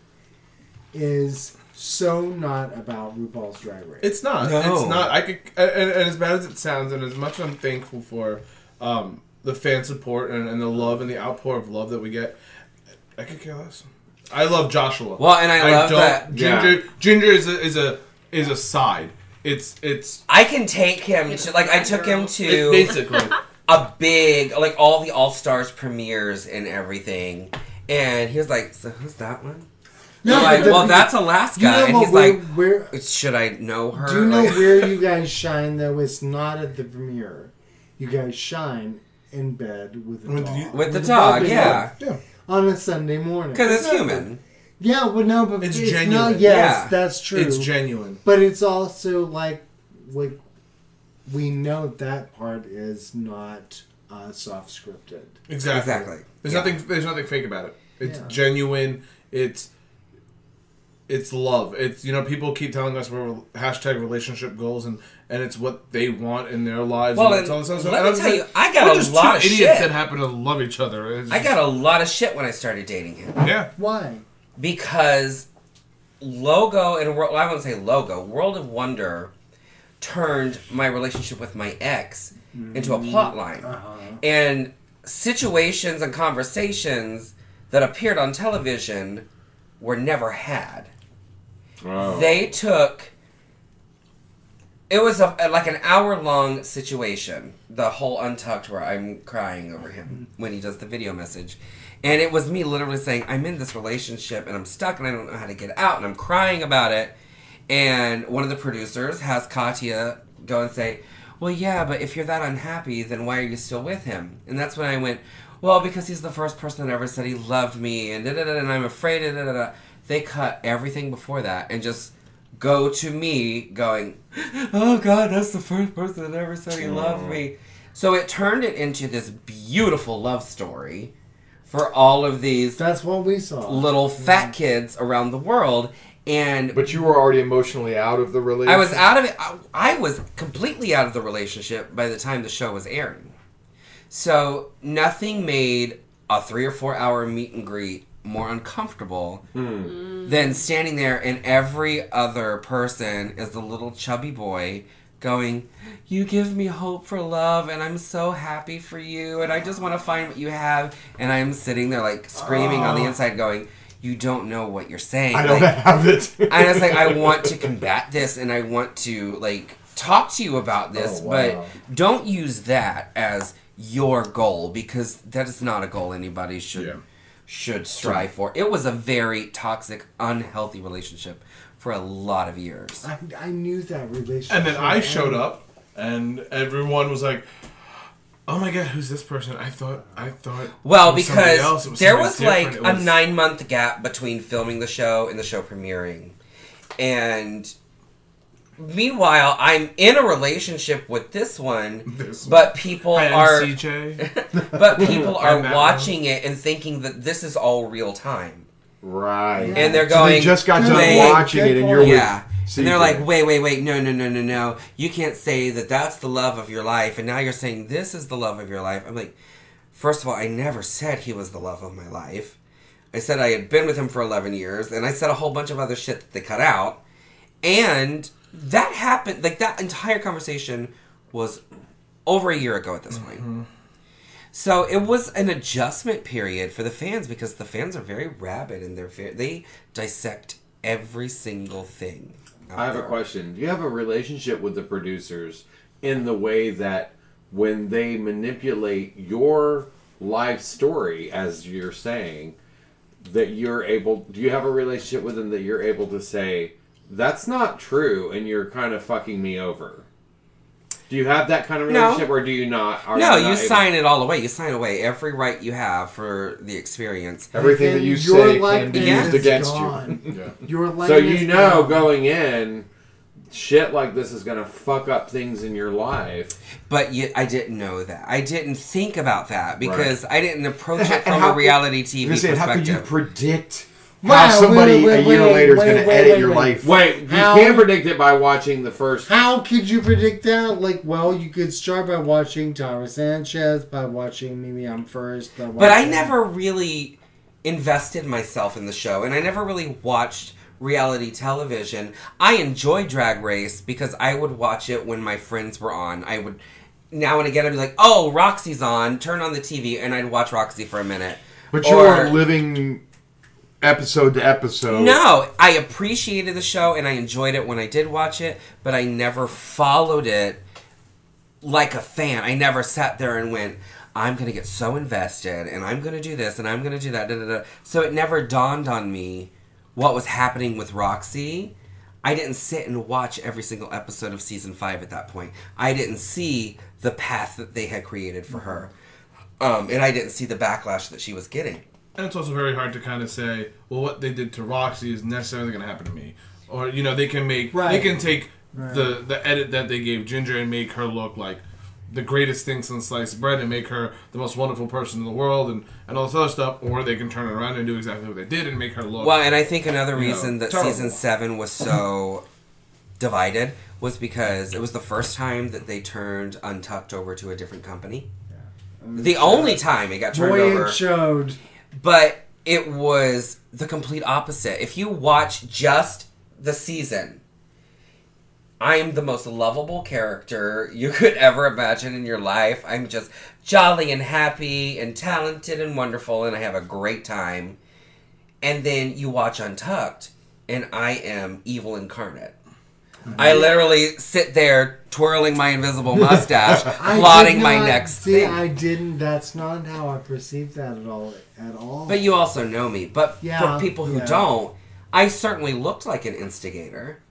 is so not about RuPaul's Drag Race. It's not. No. It's not. I could, and, and as bad as it sounds, and as much as I'm thankful for um, the fan support and, and the love and the outpour of love that we get, I could care less. I love Joshua. Well, and I love don't, that- Ginger. yeah. Ginger is a is a is a side. It's it's. I can take him to, like, I took him to It- basically. a big, like, all the All Stars premieres and everything. And he was like, so who's that one? No, I'm like, but- well, that's Alaska. You know and what, he's where- like, where- should I know her? Do you know Like- where you guys shine, though? It's not at the premiere. You guys shine in bed with the With dog. the- with the a dog, puppy yeah. dog. On a Sunday morning. 'Cause it's human. Yeah, well, no, but It's it's, genuine. not. Yes, Yeah. that's true. It's genuine. But it's also like, like we know that part is not uh, soft scripted. Exactly. Exactly. There's Yeah. nothing. There's nothing fake about it. It's Yeah. genuine. It's it's love. It's you know people keep telling us we're hashtag relationship goals and and it's what they want in their lives. Well, and it's and all this other stuff. let And me I'm tell just you, like, I got we're a just lot two of idiots shit. that happen to love each other. It's I got a lot of shit when I started dating him. Yeah. Why? Because Logo and World, well, I wouldn't say Logo, World of Wonder turned my relationship with my ex into a plot line. Uh-huh. And situations and conversations that appeared on television were never had. Oh. They took. It was a, like an hour long situation, the whole Untucked, where I'm crying over him when he does the video message. And it was me literally saying, I'm in this relationship and I'm stuck and I don't know how to get out and I'm crying about it. And one of the producers has Katya go and say, well, yeah, but if you're that unhappy, then why are you still with him? And that's when I went, well, because he's the first person that ever said he loved me and da-da-da, and I'm afraid, da-da-da. They cut everything before that and just go to me going, oh, God, that's the first person that ever said he loved me. So it turned it into this beautiful love story for all of these That's what we saw. little fat kids around the world. And But you were already emotionally out of the relationship. I was out of it. I, I was completely out of the relationship by the time the show was airing. So nothing made a three or four hour meet and greet more uncomfortable than standing there and every other person is the little chubby boy going, you give me hope for love and I'm so happy for you and I just want to find what you have. And I'm sitting there like screaming on the inside going, you don't know what you're saying. I don't like, have it. and I was like, I want to combat this and I want to like talk to you about this, Oh, wow. but don't use that as your goal because that is not a goal anybody should Yeah. should strive for. It was a very toxic, unhealthy relationship for a lot of years. I, I knew that relationship. And then I showed up, and everyone was like, "Oh my God, who's this person?" I thought, I thought. Well, it was somebody because else. It was there somebody was like different. It a was- nine month gap between filming the show and the show premiering. And meanwhile, I'm in a relationship with this one, This one. but people Hi, I'm are C J. but people are I'm that watching it and thinking that this is all real time. Right. And they're So going, they just got done they- watching it, and you're yeah. with And they're like, wait, wait, wait, no, no, no, no, no. You can't say that that's the love of your life, and now you're saying this is the love of your life. I'm like, first of all, I never said he was the love of my life. I said I had been with him for eleven years, and I said a whole bunch of other shit that they cut out. And that happened, like, that entire conversation was over a year ago at this point. Mm-hmm. So it was an adjustment period for the fans, because the fans are very rabid and they're very, they dissect every single thing. I have there. a question. Do you have a relationship with the producers in the way that when they manipulate your life story, as you're saying, that you're able, do you have a relationship with them that you're able to say, that's not true and you're kind of fucking me over? Do you have that kind of relationship, no. or do you not? Are no, you, not you sign able- it all away. You sign away every right you have for the experience. Everything that you say can be used against gone. you. Yeah. Your so you know gone. going in, shit like this is going to fuck up things in your life. But you, I didn't know that. I didn't think about that because Right. I didn't approach it from how a reality T V saying, perspective. how could you predict Wow, how somebody wait, wait, a year wait, later is wait, going to wait, edit wait, your wait. life? Wait, you How- can predict it by watching the first... How could you predict that? Like, well, you could start by watching Tara Sanchez, by watching Mimi I'm First. By But I watching- never really invested myself in the show, and I never really watched reality television. I enjoy Drag Race because I would watch it when my friends were on. I would, now and again, I'd be like, oh, Roxy's on, turn on the T V, and I'd watch Roxy for a minute. But you Or- weren't living episode to episode. No, I appreciated the show and I enjoyed it when I did watch it, but I never followed it like a fan. I never sat there and went, I'm going to get so invested and I'm going to do this and I'm going to do that. Da, da, da. So it never dawned on me what was happening with Roxy. I didn't sit and watch every single episode of season five at that point. I didn't see the path that they had created for her. Um, and I didn't see the backlash that she was getting. And it's also very hard to kind of say, well, what they did to Roxy is necessarily going to happen to me. Or, you know, they can make, Right. they can take Right. the, the edit that they gave Ginger and make her look like the greatest thing since sliced bread and make her the most wonderful person in the world and, and all this other stuff. Or they can turn it around and do exactly what they did and make her look... Well, and I think another you know, reason that terrible. season seven was so divided was because it was the first time that they turned Untucked over to a different company. The only time it got turned Boy, over. it showed. But it was the complete opposite. If you watch just the season, I am the most lovable character you could ever imagine in your life. I'm just jolly and happy and talented and wonderful, and I have a great time. And then you watch Untucked, and I am evil incarnate. I literally sit there twirling my invisible mustache, I plotting did my not- next see, thing. I didn't. That's not how I perceived that at all. At all. But you also know me. But Yeah, for people who yeah. don't, I certainly looked like an instigator.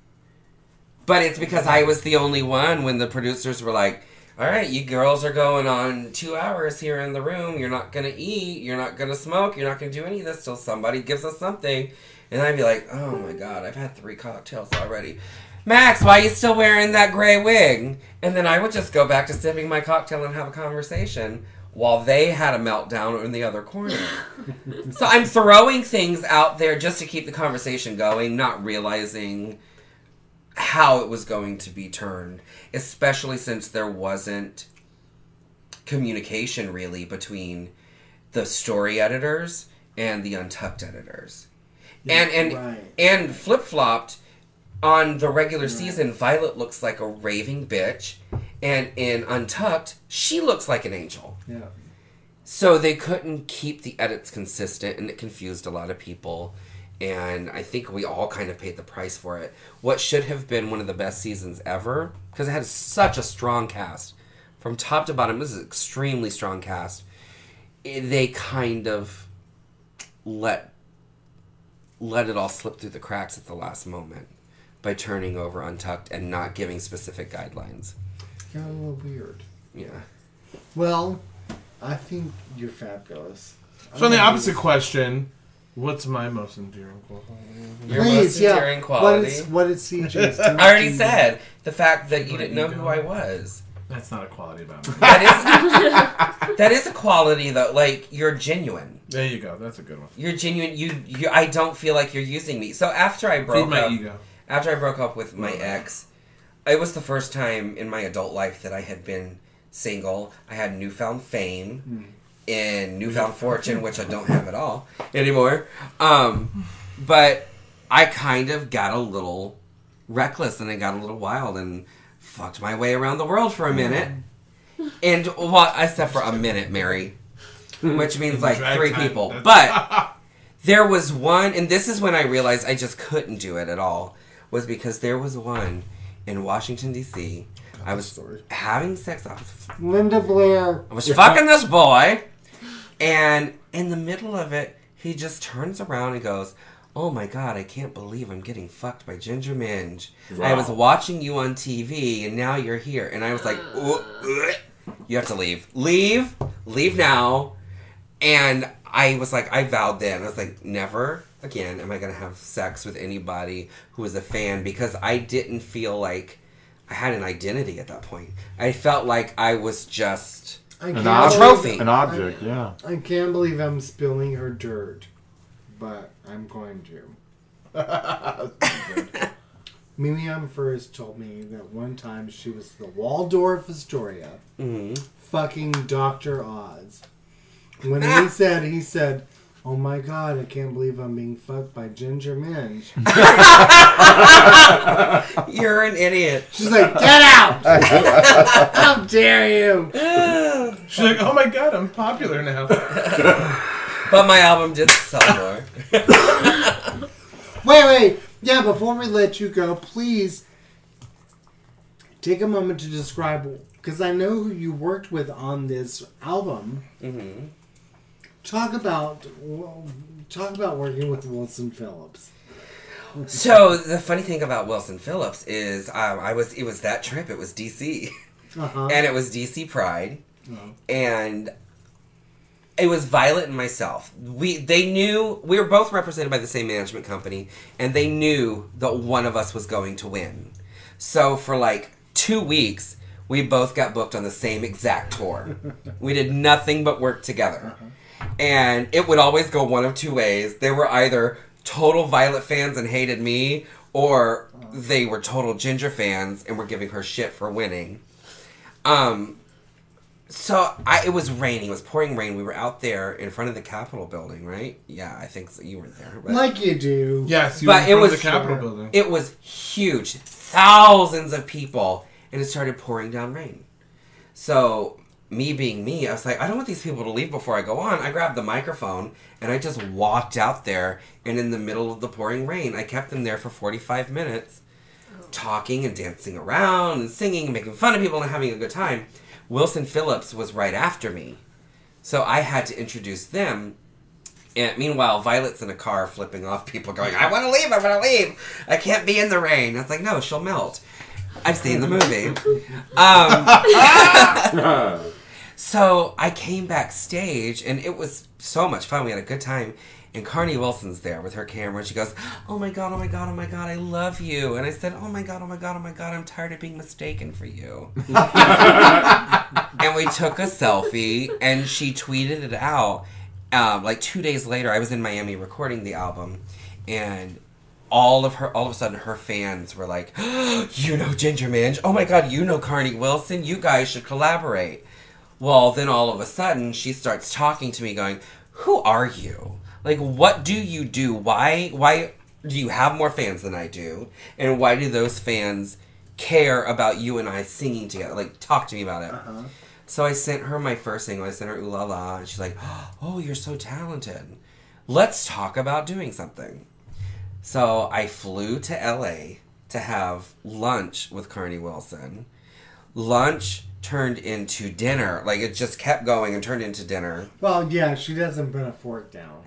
But it's because I was the only one when the producers were like, all right, you girls are going on two hours here in the room. You're not going to eat. You're not going to smoke. You're not going to do any of this till somebody gives us something. And I'd be like, oh my God, I've had three cocktails already. Max, why are you still wearing that gray wig? And then I would just go back to sipping my cocktail and have a conversation while they had a meltdown in the other corner. So I'm throwing things out there just to keep the conversation going, not realizing how it was going to be turned, especially since there wasn't communication really between the story editors and the Untucked editors. And and right. and flip-flopped on the regular season, Violet looks like a raving bitch, and in Untucked, she looks like an angel. Yeah. So they couldn't keep the edits consistent, and it confused a lot of people. And I think we all kind of paid the price for it. What should have been one of the best seasons ever, because it had such a strong cast. From top to bottom, this is an extremely strong cast. It- they kind of let let it all slip through the cracks at the last moment by turning over Untucked and not giving specific guidelines. Got a little weird. Yeah. Well, I think you're fabulous. So on the opposite question, what's my most endearing quality? Your Please, most yeah. endearing quality. What is, what is C J's? I already said the fact that you didn't know who I was. That's not a quality about me. That is that is a quality though. Like, you're genuine. There you go. That's a good one. You're genuine. You, you I don't feel like you're using me. So after I broke Feed my up, ego. After I broke up with my ex, it was the first time in my adult life that I had been single. I had newfound fame Hmm. and newfound fortune, which I don't have at all anymore. Um, but I kind of got a little reckless and I got a little wild and fucked my way around the world for a minute. And, well, I said for a minute, Mary, which means like Drag three time. people. That's- But there was one, and this is when I realized I just couldn't do it at all, was because there was one in Washington, D C I was having sex. I was, Linda Blair. I was fucking this boy, and in the middle of it, he just turns around and goes, "Oh my God, I can't believe I'm getting fucked by Ginger Minge. I was Wow. watching you on T V, and now you're here." And I was like, "Ooh, ugh. You have to leave. Leave. Leave now." And I was like, I vowed then. I was like, never again am I going to have sex with anybody who is a fan, because I didn't feel like I had an identity at that point. I felt like I was just I An can't object, a trophy. an object, yeah. I can't believe I'm spilling her dirt, but I'm going to. Miriam first told me that one time she was the Waldorf Astoria, Mhm. fucking Doctor Oz. When he said, he said, "Oh my God, I can't believe I'm being fucked by Ginger Minge." You're an idiot. She's like, "Get out! How dare you!" She's like, oh my God, I'm popular now. But my album did sell more. Wait, wait. Yeah, before we let you go, please take a moment to describe, because I know who you worked with on this album. Mm-hmm. Talk about well, talk about working with Wilson Phillips. So the funny thing about Wilson Phillips is, um, I was it was that trip. It was D C, Uh-huh. and it was D C Pride, Oh. and it was Violet and myself. We they knew we were both represented by the same management company, and they knew that one of us was going to win. So for like two weeks, we both got booked on the same exact tour. We did nothing but work together. And it would always go one of two ways. They were either total Violet fans and hated me, or they were total Ginger fans and were giving her shit for winning. Um, so I, it was raining. It was pouring rain. We were out there in front of the Capitol building, right? Yeah, I think so. You were there. But, Like you do. Yes, you but were it in front was of the Capitol building. It was huge, thousands of people, and it started pouring down rain. So me being me, I was like, I don't want these people to leave before I go on. I grabbed the microphone and I just walked out there, and in the middle of the pouring rain, I kept them there for forty-five minutes, talking and dancing around and singing and making fun of people and having a good time. Wilson Phillips was right after me, so I had to introduce them. And meanwhile, Violet's in a car flipping off people going, I want to leave, I want to leave. I can't be in the rain. I was like, no, she'll melt. I've seen the movie. Um, so I came backstage, and it was so much fun. We had a good time. And Carney Wilson's there with her camera, and she goes, oh my God, oh my God, oh my God, I love you. And I said, oh my God, oh my God, oh my God, I'm tired of being mistaken for you. And we took a selfie, and she tweeted it out. Um, like two days later, I was in Miami recording the album, and all of her, all of a sudden, her fans were like, oh, you know Ginger Minge? Oh my God, you know Carney Wilson? You guys should collaborate. Well, then all of a sudden, she starts talking to me going, who are you? Like, what do you do? Why, why do you have more fans than I do? And why do those fans care about you and I singing together? Like, talk to me about it. Uh-huh. So I sent her my first single. I sent her Ooh La La, and she's like, oh, you're so talented. Let's talk about doing something. So I flew to L A to have lunch with Carney Wilson. Lunch turned into dinner. Like, it just kept going and turned into dinner. Well, yeah, she doesn't put a fork down.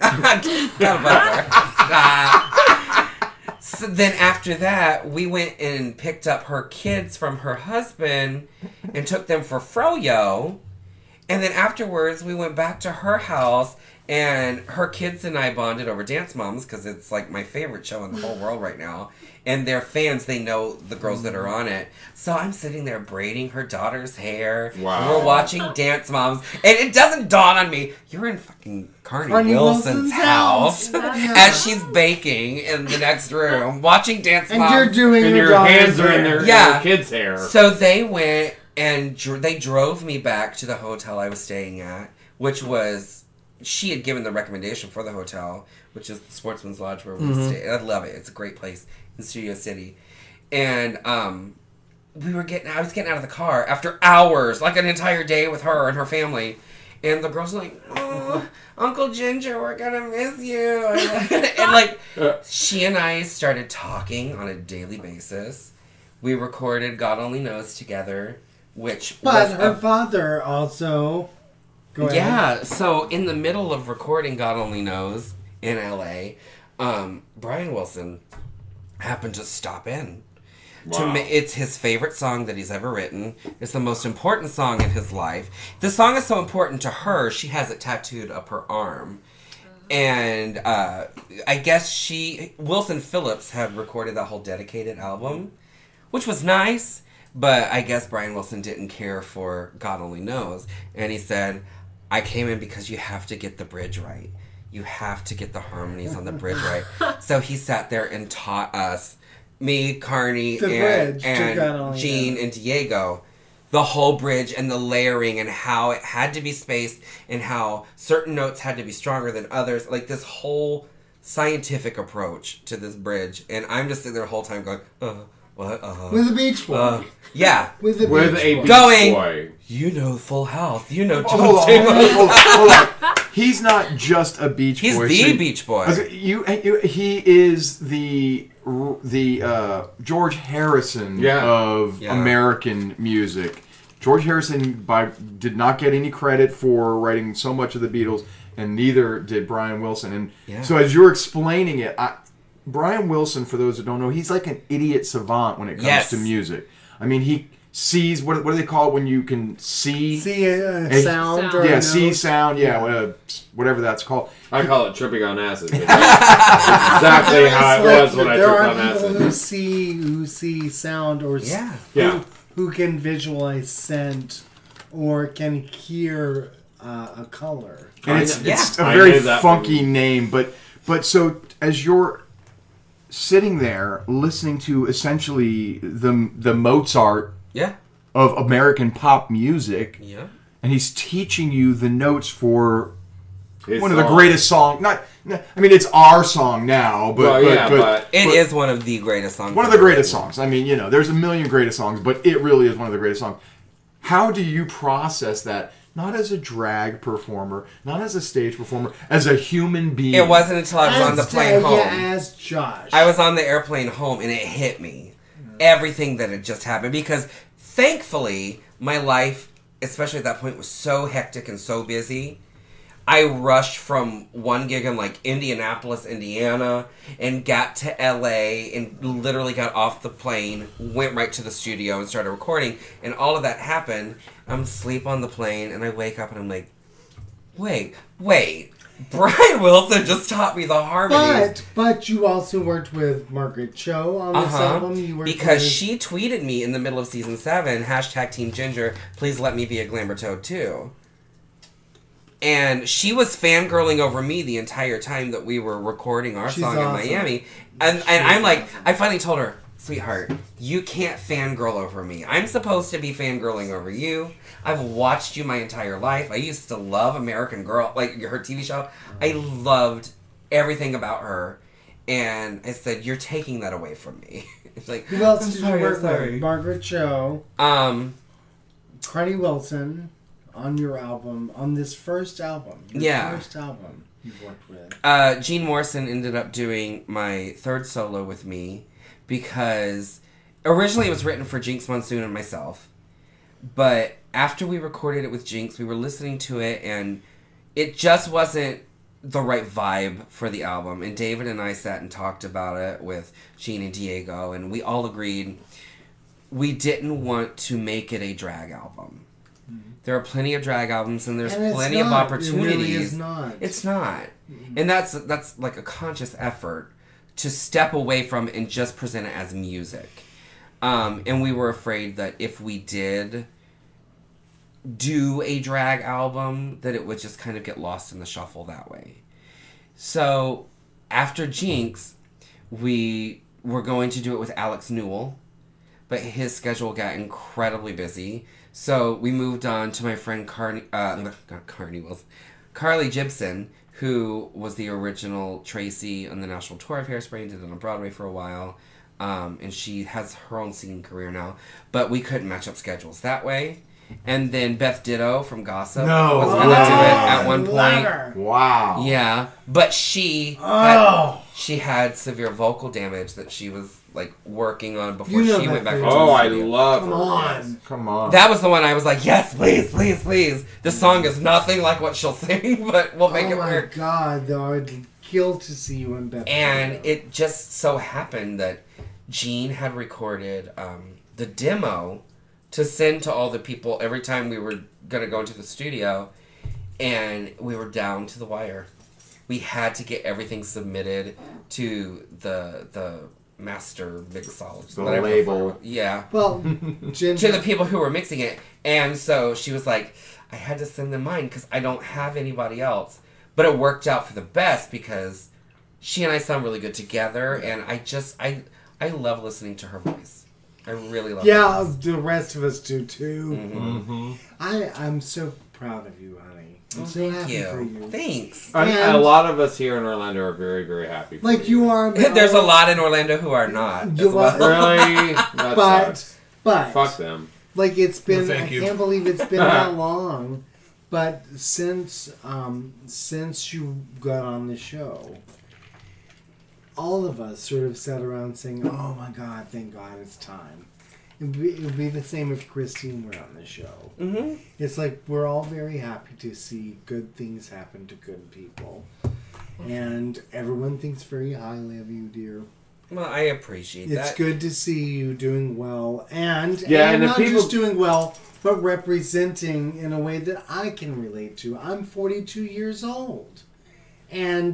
So then after that, we went and picked up her kids from her husband and took them for Froyo. And then afterwards, we went back to her house, and her kids and I bonded over Dance Moms, because it's like my favorite show in the whole world right now. And they're fans, they know the girls that are on it. So I'm sitting there braiding her daughter's hair. Wow. And we're watching Dance Moms. And it doesn't dawn on me, you're in fucking Carney, Carney Wilson's, Wilson's house. house. Yeah. As she's baking in the next room, watching Dance And Moms. you're doing And your, your daughter's hands are in hair. their, Yeah. in their kids' hair. So they went and dr- they drove me back to the hotel I was staying at, which was, she had given the recommendation for the hotel, which is the Sportsman's Lodge where we Mm-hmm. stay. I love it. It's a great place in Studio City. And um, we were getting, I was getting out of the car after hours, like an entire day with her and her family. And the girls were like, oh, Uncle Ginger, we're gonna miss you. And like, she and I started talking on a daily basis. We recorded God Only Knows together, which But was her a- father also. Go ahead. yeah, so in the middle of recording God Only Knows in L A, um, Brian Wilson happened to stop in. To Wow. ma- it's his favorite song that he's ever written. It's the most important song in his life. The song is so important to her, she has it tattooed up her arm. And uh, I guess she, Wilson Phillips had recorded that whole dedicated album, which was nice, but I guess Brian Wilson didn't care for God Only Knows. And he said, I came in because you have to get the bridge right. You have to get the harmonies on the bridge right. So he sat there and taught us, me, Carney, The and, bridge to and God Only Gene, Knows. and Diego, the whole bridge and the layering and how it had to be spaced and how certain notes had to be stronger than others. Like this whole scientific approach to this bridge. And I'm just sitting there the whole time going, uh, what? Uh, With a Beach Boy. uh, yeah. With a With Beach a Boy. Beach Going, Boy. You know Full House. You know Oh, hold on, John hold on, hold on, hold on. He's not just a Beach He's Boy. the So- Beach Boy. I was gonna- You, you, he is the the uh, George Harrison Yeah. of Yeah. American music. George Harrison by did not get any credit for writing so much of the Beatles, and neither did Brian Wilson. And Yeah. so, as you're explaining it, I, Brian Wilson, for those that don't know, he's like an idiot savant when it comes Yes. to music. I mean, he sees what what do they call it when you can see See a And- sound or yeah, a see note. sound, yeah, whatever, whatever that's called. I call it tripping on acid. That's exactly how it It's was when like I there tripped are on people acid. who see who see sound or s- Yeah. who, Yeah. who can visualize scent or can hear uh, a color. And I it's, know- it's yeah. a I very knew that funky from- name, but but so as you're sitting there listening to essentially the the Mozart Yeah. of American pop music, Yeah. and he's teaching you the notes for His one of the song. greatest song. Not, I mean, it's our song now, but Well, but, yeah, but, but It but is one of the greatest songs. one of the ever greatest written. songs. I mean, you know, there's a million greatest songs, but it really is one of the greatest songs. How do you process that? Not as a drag performer, not as a stage performer, as a human being. It wasn't until I was on the As- plane yeah, home. as Josh. I was on the airplane home and it hit me. Everything that had just happened. Because thankfully, my life, especially at that point, was so hectic and so busy. I rushed from one gig in like Indianapolis, Indiana, and got to L A and literally got off the plane, went right to the studio and started recording. And all of that happened. I'm asleep on the plane and I wake up and I'm like, wait, wait. Brian Wilson just taught me the harmonies. But but you also worked with Margaret Cho on this Uh-huh. album. You worked Because with, she tweeted me in the middle of season seven, hashtag Team Ginger, please let me be a glamour toad too. And she was fangirling over me the entire time that we were recording our She's song in awesome. Miami. And, and I'm like, I finally told her, sweetheart, you can't fangirl over me. I'm supposed to be fangirling over you. I've watched you my entire life. I used to love American Girl, like her T V show. I loved everything about her. And I said, you're taking that away from me. It's like, Who else I'm did sorry, you I'm work sorry. with? Margaret Cho, Um, Carney Wilson on your album, on this first album. Your Yeah. first album you've worked with. uh, Gene Morrison ended up doing my third solo with me because originally it was written for Jinx Monsoon and myself. But after we recorded it with Jinx, we were listening to it and it just wasn't the right vibe for the album. And David and I sat and talked about it with Gene and Diego, and we all agreed we didn't want to make it a drag album. There are plenty of drag albums, and there's And it's plenty of not. It opportunities. really is not. It's not, and that's that's like a conscious effort to step away from and just present it as music. Um, and we were afraid that if we did do a drag album, that it would just kind of get lost in the shuffle that way. So after Jinx, we were going to do it with Alex Newell, but his schedule got incredibly busy. So we moved on to my friend Carney, uh, not Carney Wilson, Carly Gibson, who was the original Tracy on the national tour of Hairspray and did it on Broadway for a while. Um, and she has her own singing career now. But we couldn't match up schedules that way. And then Beth Ditto from Gossip No. was going to do it at one Love point. her. Wow. Yeah, but she Oh. had, she had severe vocal damage that she was like working on before You know she went that back to thing. Oh, the I studio. love Come her. on. Come on. That was the one I was like, yes, please, please, please. The song is nothing like what she'll sing, but we'll make oh it my work. God, though, I'd kill to see you in Beth. And Ditto. it just so happened that Gene had recorded um, the demo to send to all the people every time we were going to go into the studio, and we were down to the wire. We had to get everything submitted to the the master mixologist. The whatever label. Yeah. Well, Ginger, To the people who were mixing it. And so she was like, I had to send them mine because I don't have anybody else. But it worked out for the best because she and I sound really good together, and I just, I I love listening to her voice. I really love yeah, her voice. the rest of us do too. Mm-hmm. I I'm so proud of you, honey. I'm Oh, so thank happy you. for you. Thanks. I- And- a lot of us here in Orlando are very, very happy. For Like you are. There's a lot in Orlando who are not. You as well. are- Really? That But sucks. but Fuck them. like it's been. No, thank I you. can't believe it's been that long. But since um, since you got on the show, all of us sort of sat around saying, "Oh my God, thank God it's time." It would be, it would be the same if Christine were on the show. Mm-hmm. It's like we're all very happy to see good things happen to good people, and everyone thinks very highly of you, dear. Well, I appreciate It's that. good to see you doing well, and Yeah, and, and if not people- just doing well, but representing in a way that I can relate to. I'm forty-two years old, and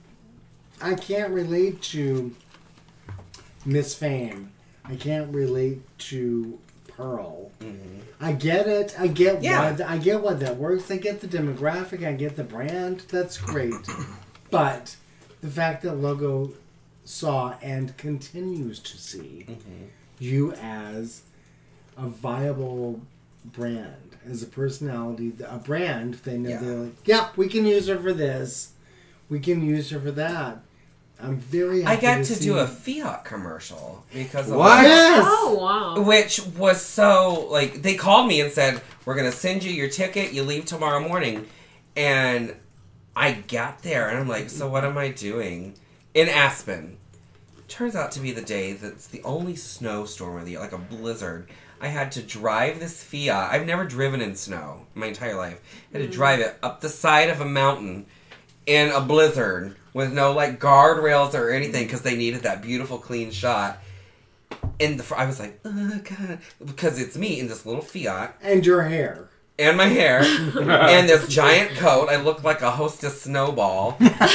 I can't relate to Miss Fame. I can't relate to Pearl. Mm-hmm. I get it. I get Yeah. why. I get why that works. I get the demographic. I get the brand. That's great. But the fact that Logo saw and continues to see Mm-hmm. you as a viable brand, as a personality, a brand. They know Yeah. they're like, yeah, we can use her for this. We can use her for that. I'm very I happy got to to see do a Fiat commercial because of What? Yes! Oh wow. Which was so, like, they called me and said, we're going to send you your ticket, you leave tomorrow morning. And I got there, and I'm like, so what am I doing? In Aspen. Turns out to be the day that's the only snowstorm of the year, like a blizzard. I had to drive this Fiat. I've never driven in snow my entire life. I had to drive it up the side of a mountain in a blizzard with no, like, guardrails or anything because they needed that beautiful, clean shot. And the, fr- I was like, oh, God. Because it's me in this little Fiat. And your hair. And my hair. And this giant coat. I looked like a Hostess snowball.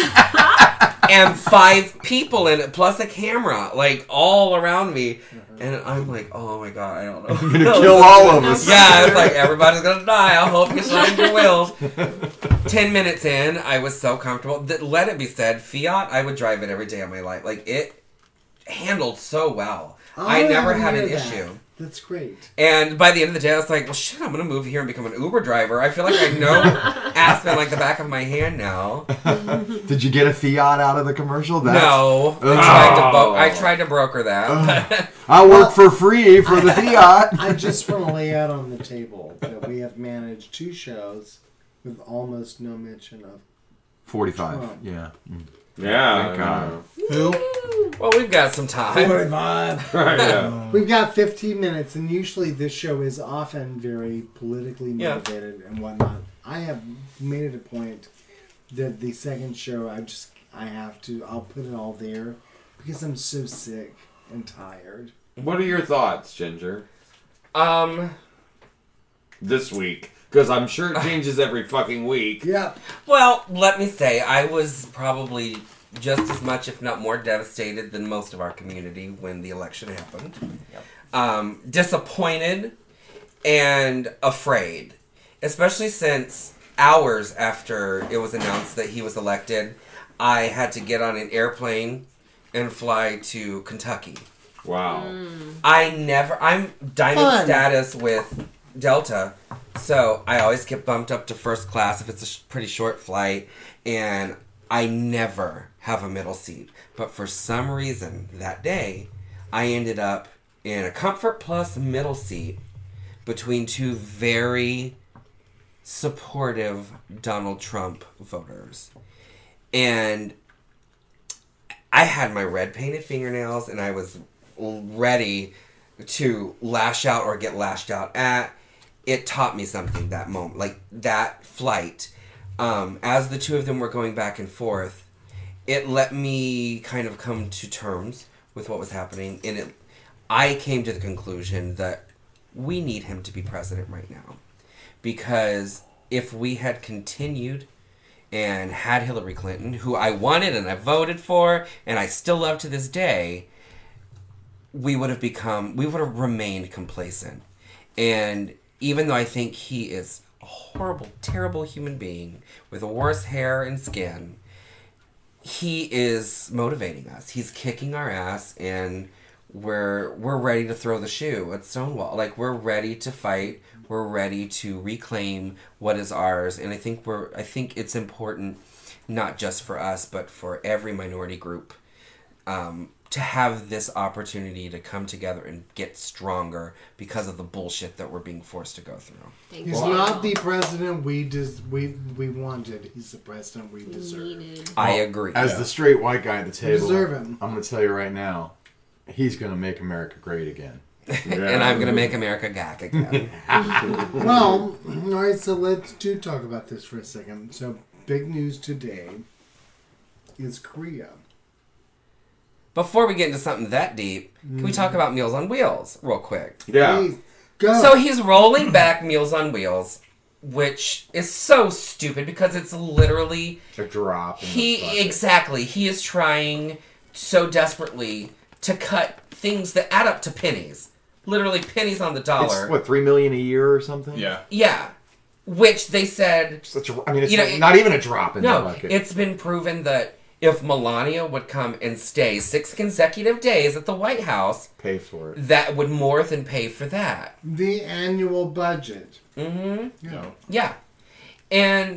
And five people in it, plus a camera, like, all around me. And I'm like, oh, my God, I don't know. I'm gonna kill all of us. Yeah, it's like, everybody's gonna die. I hope you shine your wheels. Ten minutes in, I was so comfortable. That, let it be said, Fiat, I would drive it every day of my life. Like, it handled so well. Oh, I never I had an hear that. issue. That's great. And by the end of the day, I was like, well, shit, I'm going to move here and become an Uber driver. I feel like I know Aspen like the back of my hand now. Did you get a Fiat out of the commercial? That's, No. Oh. I tried, to bo- I tried to broker that. I work for free for the Fiat. I just want to lay out on the table that we have managed two shows with almost no mention of forty-five. Trump. Yeah. Mm. Yeah. Thank God. Who? Well, we've got some time. forty-five. Yeah. We've got fifteen minutes, and usually this show is often very politically Yeah. motivated and whatnot. I have made it a point that the second show, I just, I have to, I'll put it all there because I'm so sick and tired. What are your thoughts, Ginger? Um, This week. Because I'm sure it changes every fucking week. Yeah. Well, let me say, I was probably just as much, if not more, devastated than most of our community when the election happened. Yep. Um, disappointed and afraid, especially since hours after it was announced that he was elected, I had to get on an airplane and fly to Kentucky. Wow. Mm. I never, I'm diamond Fun. status with Delta, so I always get bumped up to first class if it's a sh- pretty short flight, and I never have a middle seat. But for some reason, that day, I ended up in a Comfort Plus middle seat between two very supportive Donald Trump voters. And I had my red painted fingernails, and I was ready to lash out or get lashed out at. It taught me something that moment. Like, that flight, um, as the two of them were going back and forth, it let me kind of come to terms with what was happening. And it, I came to the conclusion that we need him to be president right now. Because if we had continued and had Hillary Clinton, who I wanted and I voted for, and I still love to this day, we would have become, we would have remained complacent. And even though I think he is a horrible, terrible human being with worse hair and skin, he is motivating us. He's kicking our ass, and we're we're ready to throw the shoe at Stonewall. Like, we're ready to fight. We're ready to reclaim what is ours. And I think we're I think it's important, not just for us, but for every minority group, um, to have this opportunity to come together and get stronger because of the bullshit that we're being forced to go through. Thank He's you. not the president we des- we we wanted. He's the president we deserve. I agree. As Yeah. the straight white guy at the table, deserve him. I'm going to tell you right now, he's going to make America great again. And I'm going to make America gack again. Well, all right, so let's do talk about this for a second. So, big news today is Korea. Before we get into something that deep, can we talk about Meals on Wheels real quick? Yeah. Please, go. So he's rolling back Meals on Wheels, which is so stupid because it's literally A drop. In the he bucket. exactly he is trying so desperately to cut things that add up to pennies, literally pennies on the dollar. It's, what, three million a year or something? Yeah. Yeah, which they said. Such a, I mean, it's You know, not, not even a drop in the No, bucket. it's been proven that if Melania would come and stay six consecutive days at the White House, Pay for it. that would more than pay for that. The annual budget. Mm-hmm. Yeah. Yeah. And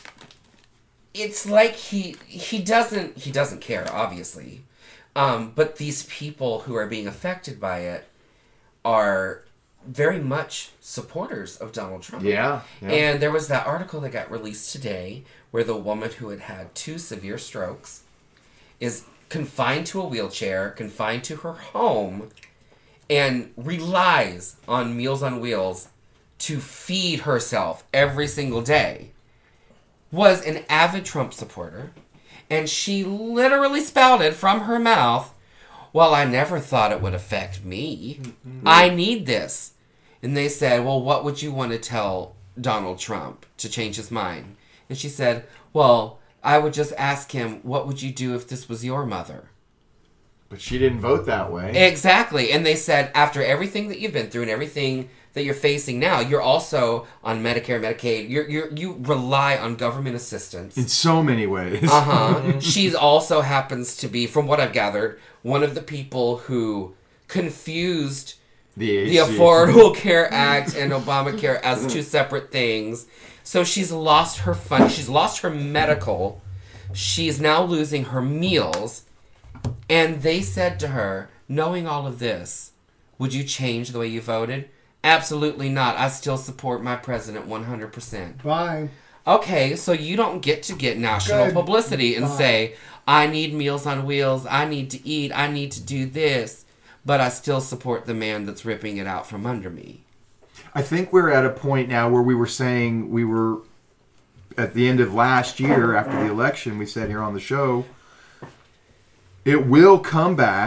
it's like he he doesn't he doesn't care, obviously. Um, but these people who are being affected by it are very much supporters of Donald Trump. Yeah, yeah. And there was that article that got released today where the woman who had had two severe strokes is confined to a wheelchair, confined to her home, and relies on Meals on Wheels to feed herself every single day, was an avid Trump supporter, and she literally spouted from her mouth, well, I never thought it would affect me. Mm-hmm. I need this. And they said, well, what would you want to tell Donald Trump to change his mind? And she said, well, I would just ask him, what would you do if this was your mother? But she didn't vote that way. Exactly. And they said, after everything that you've been through and everything that you're facing now, you're also on Medicare, Medicaid. You're, you're, you rely on government assistance. In so many ways. Uh-huh. She also happens to be, from what I've gathered, one of the people who confused the, the Affordable Care Act and Obamacare as two separate things. So she's lost her fund. She's lost her medical. She's now losing her meals. And they said to her, knowing all of this, would you change the way you voted? Absolutely not. I still support my president one hundred percent. Bye. Okay, so you don't get to get national Good. publicity and Bye. say, I need Meals on Wheels, I need to eat, I need to do this, but I still support the man that's ripping it out from under me. I think we're at a point now where we were saying we were at the end of last year after the election, we said here on the show, it will come back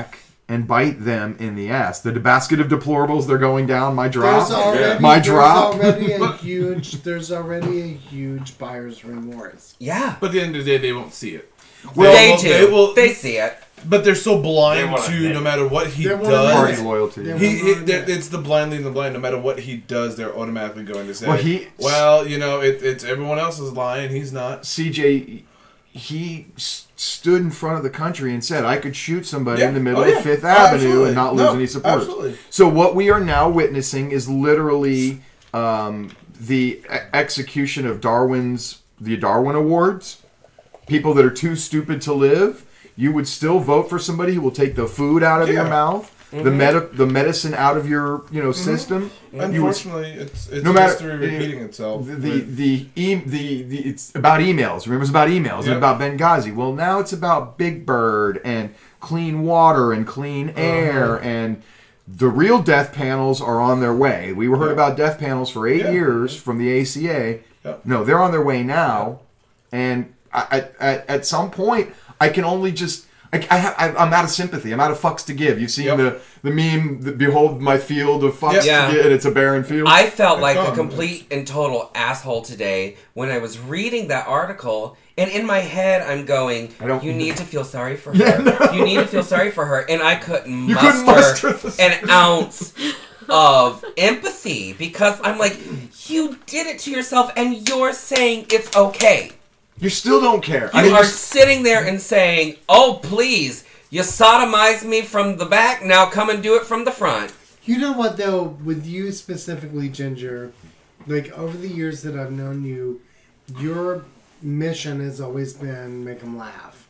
and bite them in the ass. The basket of deplorables, they're going down. My drop. There's already, my there's drop. already a huge. There's already a huge buyer's remorse. Yeah. But at the end of the day, they won't see it. Well, they, will, do. They, will, they see it. But they're so They blind wanna to admit no it. matter what he They wanna does. Party loyalty. They He, he, wanna admit they're- it. it's the blind leading the blind. No matter what he does, they're automatically going to say, Well, he- well, you know, it, it's everyone else is lying. He's not. C J, he s- stood in front of the country and said, I could shoot somebody Yeah. in the middle Oh, yeah. of Fifth Oh, Avenue absolutely. and not lose No, any supporters. absolutely. So what we are now witnessing is literally um, the e- execution of Darwin's, the Darwin Awards. People that are too stupid to live, you would still vote for somebody who will take the food out of Yeah. your mouth, the med- the medicine out of your you know system. You would- Unfortunately, it's it's no matter history repeating itself. The the with- the, e- the the it's about emails. Remember, it's about emails. It's Yep. about Benghazi. Well, now it's about Big Bird and clean water and clean air Uh-huh. and the real death panels are on their way. We were heard Yeah. about death panels for eight Yeah. years from the A C A. Yep. No, they're on their way now, and I, at, at at some point, I can only just. I, I have, I'm out of sympathy. I'm out of fucks to give. You've seen Yep. the, the meme, the, behold my field of fucks Yeah. to give, and it's a barren field. I felt It's like a gone. complete and total asshole today when I was reading that article, and in my head I'm going, I don't- "You need to feel sorry for her. Yeah, no. You need to feel sorry for her," and I couldn't You muster, couldn't muster the- an ounce of empathy because I'm like, "You did it to yourself, and you're saying it's okay." You still don't care. You I mean, are you're- sitting there and saying, "Oh, please, you sodomized me from the back. Now come and do it from the front." You know what though, with you specifically, Ginger, like over the years that I've known you, your mission has always been make them laugh.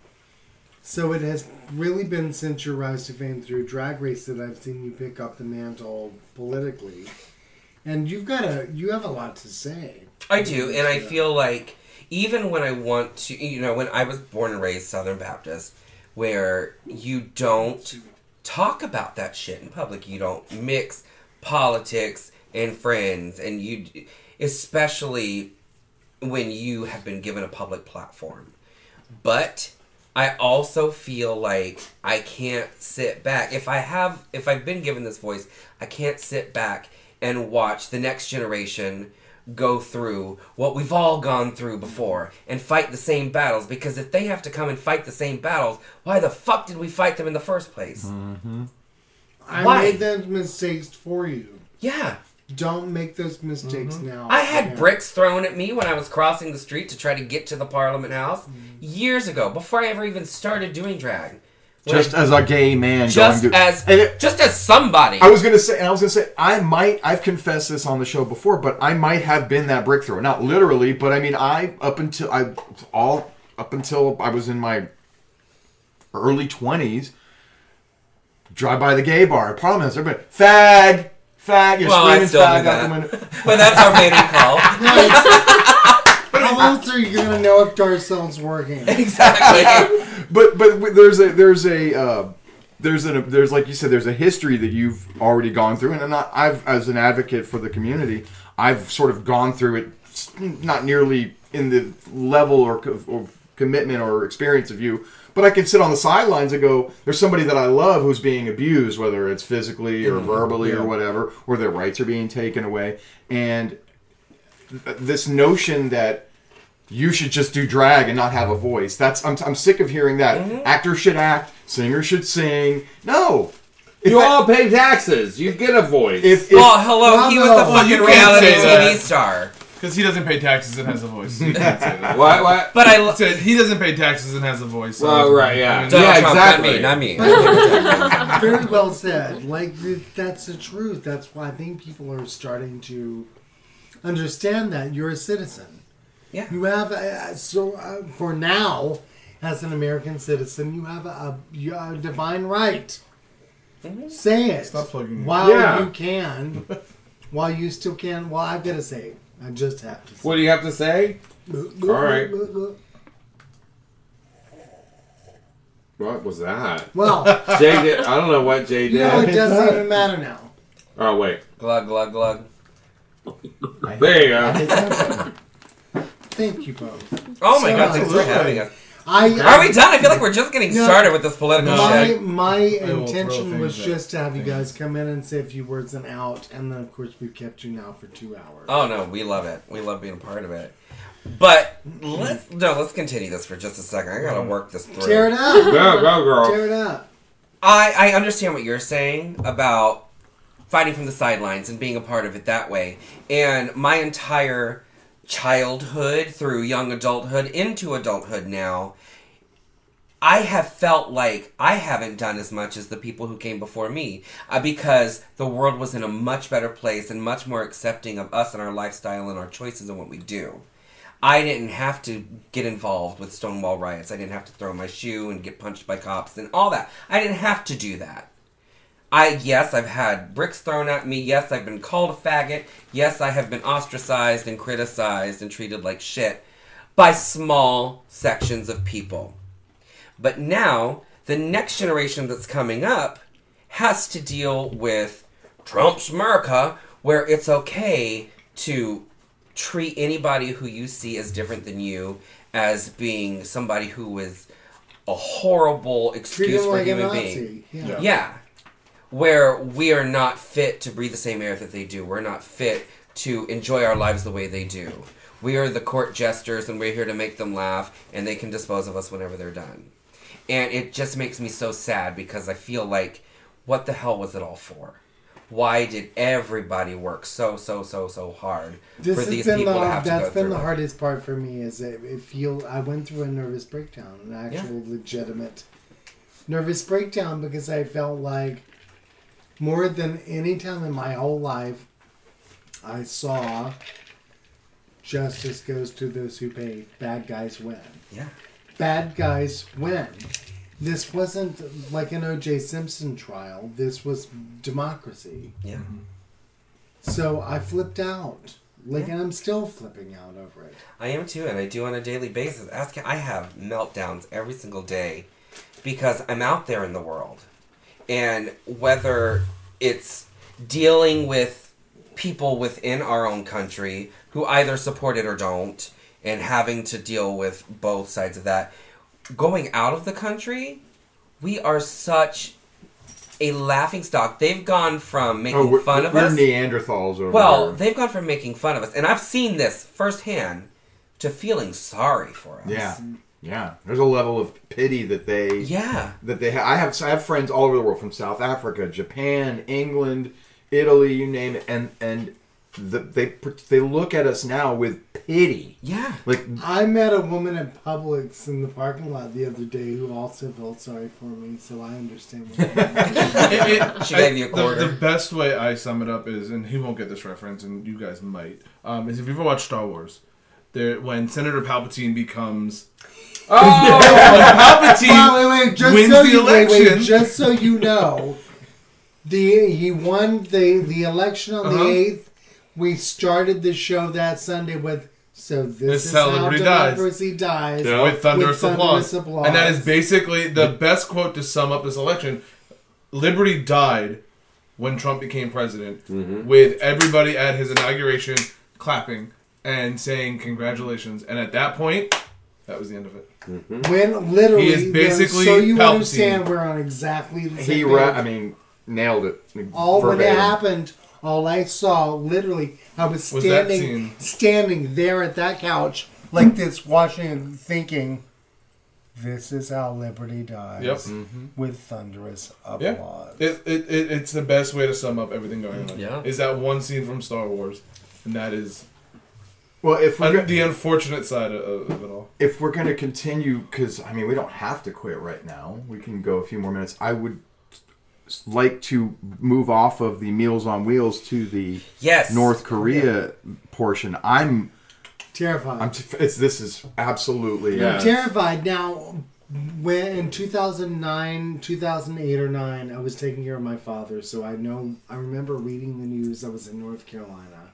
So it has really been since your rise to fame through Drag Race that I've seen you pick up the mantle politically, and you've got a you have a lot to say. I do, and I feel like even when I want to, you know, when I was born and raised Southern Baptist, where you don't talk about that shit in public, you don't mix politics and friends, and you, especially when you have been given a public platform. But I also feel like I can't sit back. If I have, if I've been given this voice, I can't sit back and watch the next generation go through what we've all gone through before and fight the same battles, because if they have to come and fight the same battles, why the fuck did we fight them in the first place? Mm-hmm. I Why? made those mistakes for you. Yeah. Don't make those mistakes now. I had Yeah. bricks thrown at me when I was crossing the street to try to get to the Parliament House years ago, before I ever even started doing drag. When just I- as a gay man, just going to, as and it- just as somebody. I was gonna say, and I was gonna say, I might. I've confessed this on the show before, but I might have been that brick thrower. Not literally, but I mean, I up until I all up until I was in my early twenties, drive by the gay bar, Parliament House, everybody, fag, fag, you're Well, I screaming still do fag out that. the window. But that's our mating call. How else are you gonna know if Darcel's working? Exactly. but but there's a there's a uh, there's a there's like you said, there's a history that you've already gone through, and I'm not, I've as an advocate for the community, I've sort of gone through it, not nearly in the level or, co- or commitment or experience of you, but I can sit on the sidelines and go, there's somebody that I love who's being abused, whether it's physically or verbally Yeah. or whatever, or their rights are being taken away, and th- this notion that you should just do drag and not have a voice. That's I'm, I'm sick of hearing that. Mm-hmm. Actors should act, singers should sing. No. If You that- all pay taxes. You get a voice. If, if Well, hello, he was the Well, fucking you can't reality say T V that. star. Because he doesn't pay taxes and has a voice. You can't say that. what? What? But I, lo- Said he doesn't pay taxes and has a voice. so- Well, right, yeah. I mean, Donald Yeah, Trump, exactly. Not me, not me. Very well said. Like th- that's the truth. That's why I think people are starting to understand that you're a citizen. Yeah. You have a, so uh, for now, as an American citizen, you have a, a, you have a divine right. Say it. Stop plugging it. while Yeah. you can, while you still can. Well, I've got to say, it. I just have to. Say What do you have to say? it. All right. What was that? Well, Jay did. I don't know what Jay you know, it did. doesn't even matter now. Oh wait. Glug, glug, glug. There you go. Thank you both. Oh my So god, thanks for nice. having us. I, Are we done? I feel like we're just getting No. started with this political My shit. my I will throw intention was things at just to have you guys things. come in and say a few words and out, and then of course we've kept you now for two hours. Oh no, we love it. We love being a part of it. But let's no, let's continue this for just a second. I gotta work this through. Tear it up. Go, go, girl. Tear it up. I I understand what you're saying about fighting from the sidelines and being a part of it that way. And my entire childhood through young adulthood into adulthood now, I have felt like I haven't done as much as the people who came before me uh, because the world was in a much better place and much more accepting of us and our lifestyle and our choices and what we do. I didn't have to get involved with Stonewall riots. I didn't have to throw my shoe and get punched by cops and all that. I didn't have to do that. I yes, I've had bricks thrown at me. Yes, I've been called a faggot. Yes, I have been ostracized and criticized and treated like shit by small sections of people. But now, the next generation that's coming up has to deal with Trump's America, where it's okay to treat anybody who you see as different than you as being somebody who is a horrible Treat excuse him for a like a human Nazi. being. Yeah. Yeah. Where we are not fit to breathe the same air that they do. We're not fit to enjoy our lives the way they do. We are the court jesters and we're here to make them laugh and they can dispose of us whenever they're done. And it just makes me so sad because I feel like, what the hell was it all for? Why did everybody work so, so, so, so hard This for has these been people the, to have to go that's been through the it? hardest part for me is it, it feel I went through a nervous breakdown, an actual Yeah. legitimate nervous breakdown because I felt like more than any time in my whole life I saw justice goes to those who pay. Bad guys win. Yeah. Bad guys win. This wasn't like an O J Simpson trial. This was democracy. Yeah. So I flipped out. Like, Yeah. and I'm still flipping out over it. I am too, and I do on a daily basis. Ask, I have meltdowns every single day because I'm out there in the world. And whether it's dealing with people within our own country who either support it or don't, and having to deal with both sides of that, going out of the country, we are such a laughingstock. They've gone from making Oh, we're, fun of we're us. Neanderthals over Well, here. they've gone from making fun of us, and I've seen this firsthand, to feeling sorry for us. Yeah, yeah. There's a level of pity that they. Yeah. That they. Ha- I have. I have friends all over the world, from South Africa, Japan, England, Italy, you name it, and and the, they they look at us now with pity. Yeah. Like, I met a woman at Publix in the parking lot the other day who also felt sorry for me, so I understand what It- it- She I- gave you a the- quarter. The, best way I sum it up is, and he won't get this reference, and you guys might, um, is if you ever watched Star Wars, there when Senator Palpatine becomes. Oh! Palpatine Well, wait, wait, just wins so the you, wait, election. wait, just so you know, the he won the the election on Uh-huh. the eighth. We started the show that Sunday with "So this, This is how how Liberty dies." democracy dies." with thunderous, with applause. thunderous applause. And that is basically the best quote to sum up this election. Liberty died when Trump became president, with everybody at his inauguration clapping and saying congratulations. And at that point, that was the end of it. When literally, He is basically so you Palpatine. understand, we're on exactly the same he, page. ra- I mean, nailed it. All when it verbatim. happened, all I saw, literally, I was Was that standing, scene. standing there at that couch, like this, watching and thinking, "This is how liberty dies." Yep. With thunderous Yeah, applause. it, it, it, it's the best way to sum up everything going on. Yeah. Is that one scene from Star Wars, and that is Well, if we're un- go- the unfortunate side of, of it all. if we're going to continue, because I mean, we don't have to quit right now. We can go a few more minutes. I would like to move off of the Meals on Wheels to the Yes. North Korea portion. I'm Terrified. I'm. T- it's this is absolutely. Yeah. I'm terrified. Now, when in two thousand nine, two thousand eight or nine, I was taking care of my father, so I know. I remember reading the news. I was in North Carolina,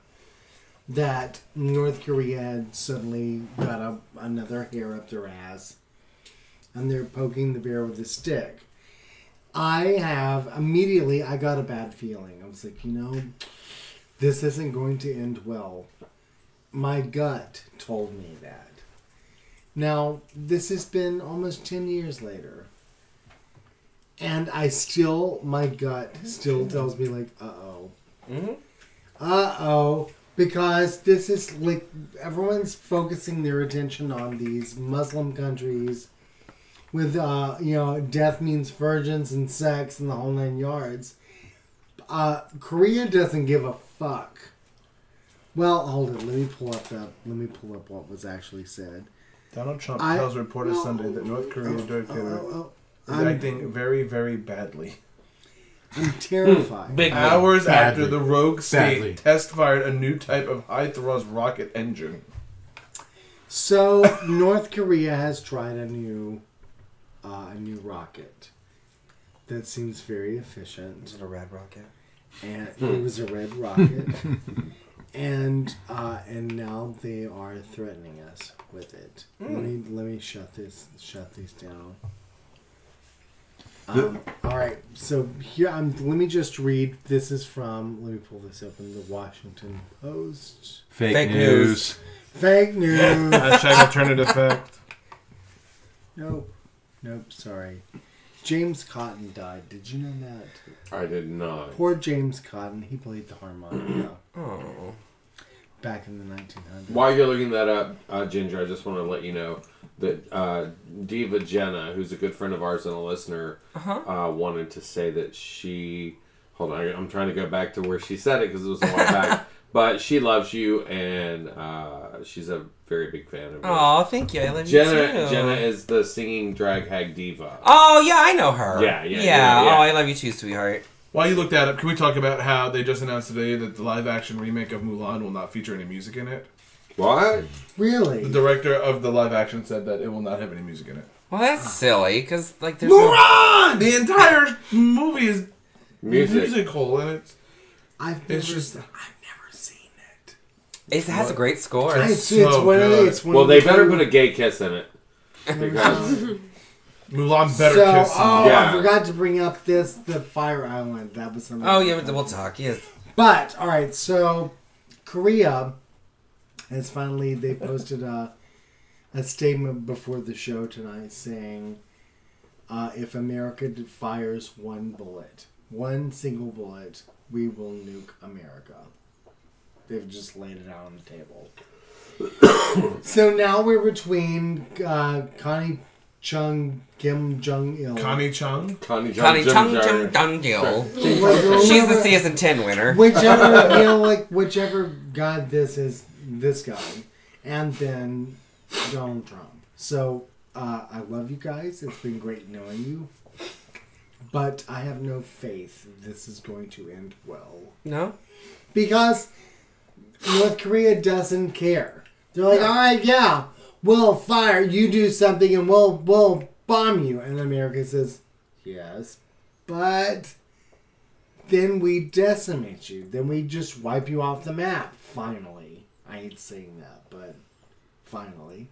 that North Korea had suddenly got a, another hair up their ass, and they're poking the bear with a stick. I have immediately. I got a bad feeling. I was like, you know, this isn't going to end well. My gut told me that. Now, this has been almost ten years later. And I still, my gut still tells me, like, uh-oh. Mm-hmm. Uh-oh. Because this is, like, everyone's focusing their attention on these Muslim countries with, uh, you know, death means virgins and sex and the whole nine yards. Uh, Korea doesn't give a fuck. Well, hold on. Let me pull up that. Let me pull up what was actually said. Donald Trump I- tells reporters no. Sunday that North Korea Oh, dictator oh, oh, is I'm- acting very, very badly. I'm terrified. Big Hours Badly. after the rogue state Badly. test fired a new type of high thrust rocket engine. So North Korea has tried a new, uh, a new rocket that seems very efficient. Is it a red rocket? And it was a red rocket, and uh, and now they are threatening us with it. Let me let me shut this shut these down. Um, all right, so here I'm. Let me just read. This is from. Let me pull this up in the Washington Post. Fake, Fake news. news. Fake news. Hashtag alternative fact. Nope. Nope. Sorry. James Cotton died. Did you know that? I did not. Poor James Cotton. He played the harmonica Oh. back in the nineteen hundreds. While you're looking that up, uh, Ginger, I just want to let you know that uh, Diva Jenna, who's a good friend of ours and a listener, Uh-huh. uh, wanted to say that she... Hold on, I- I'm trying to go back to where she said it because it was a while back. But she loves you, and uh, she's a very big fan of you. Oh, thank you. I love Jenna, you too. Jenna is the singing drag hag diva. Oh, yeah, I know her. Yeah, yeah, yeah. yeah, yeah. Oh, I love you too, sweetheart. While you look that up, can we talk about how they just announced today that the live-action remake of Mulan will not feature any music in it? What? Really? The director of the live-action said that it will not have any music in it. Well, that's silly, because, like, there's Mulan! The entire movie is Music. musical, and it's... I've never, It's just- I've never seen it. no... It has a great score. It's, so it's one of the, good. it's one Well, of they the better few- put a gay kiss in it. Because... Mulan better so, kiss oh, him. Yeah. I forgot to bring up this, the Fire Island. That was something. Oh, yeah, but we'll talk. Yes. But, all right, so Korea has finally, they posted a, a statement before the show tonight saying uh, if America fires one bullet, one single bullet, we will nuke America. They've just laid it out on the table. So now we're between uh, Connie Chung, Kim Jong Il. Connie Chung? Connie Connie Chung Chung Dung Gil. She's the season ten winner. Whichever, you know, like, whichever god this is, this guy. And then Donald Trump. So, uh, I love you guys. It's been great knowing you. But I have no faith this is going to end well. No? Because North Korea doesn't care. They're like, all right, yeah, we'll fire, you do something, and we'll we'll bomb you. And America says, yes, but then we decimate you. Then we just wipe you off the map, finally. I hate saying that, but finally.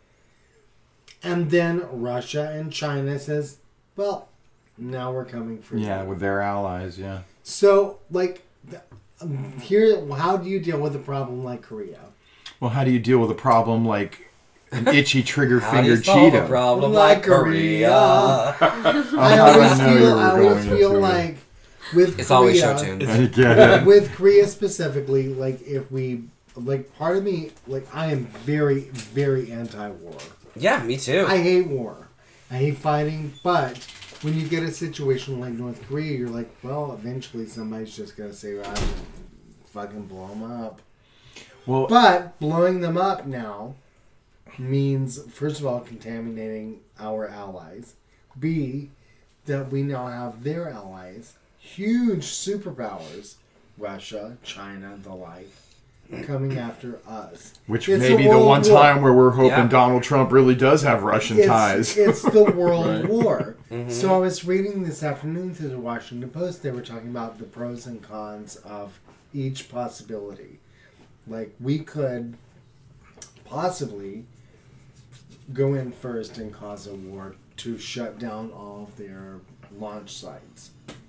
And then Russia and China says, well, now we're coming for you. Yeah, with their allies, yeah. So, like, th- um, here, how do you deal with a problem like Korea? Well, how do you deal with a problem like an itchy trigger How do you fingered solve a Cheeto? problem Like like Korea? I how do I always know you feel, were I always going feel into it? like with It's Korea, always show tunes. I get it. with Korea specifically, like if we, like part of me, like I am very, very anti-war. Yeah, me too. I hate war. I hate fighting, but when you get a situation like North Korea, you're like, well, eventually somebody's just gonna say, "I fucking blow them up." Well, But blowing them up now means, first of all, contaminating our allies. B, that we now have their allies, huge superpowers, Russia, China, the like, coming after us. which It's may a be the world one war. time where we're hoping Yeah. Donald Trump really does have Russian It's, ties. it's the world Right. war. Mm-hmm. So I was reading this afternoon through the Washington Post. They were talking about the pros and cons of each possibility. Like, we could possibly go in first and cause a war to shut down all of their launch sites.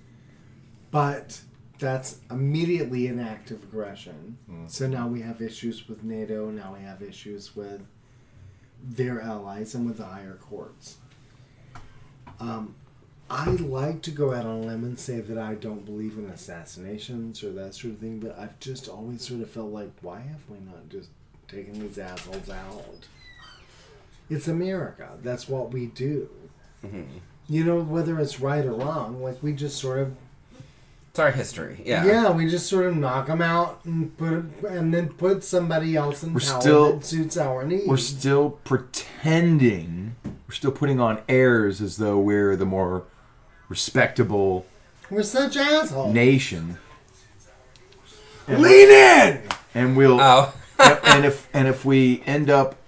But that's immediately an act of aggression. So now we have issues with NATO. Now we have issues with their allies and with the higher courts. Um, I like to go out on a limb and say that I don't believe in assassinations or that sort of thing, but I've just always sort of felt like, why have we not just taken these assholes out? It's America. That's what we do. Mm-hmm. You know, whether it's right or wrong, like we just sort of... It's our history, yeah. Yeah, we just sort of knock them out and put and then put somebody else in We're power still- that suits our needs. We're still pretending, we're still putting on airs as though we're the more respectable We're such assholes. nation. And Lean in! And we'll Oh. and, and if and if we end up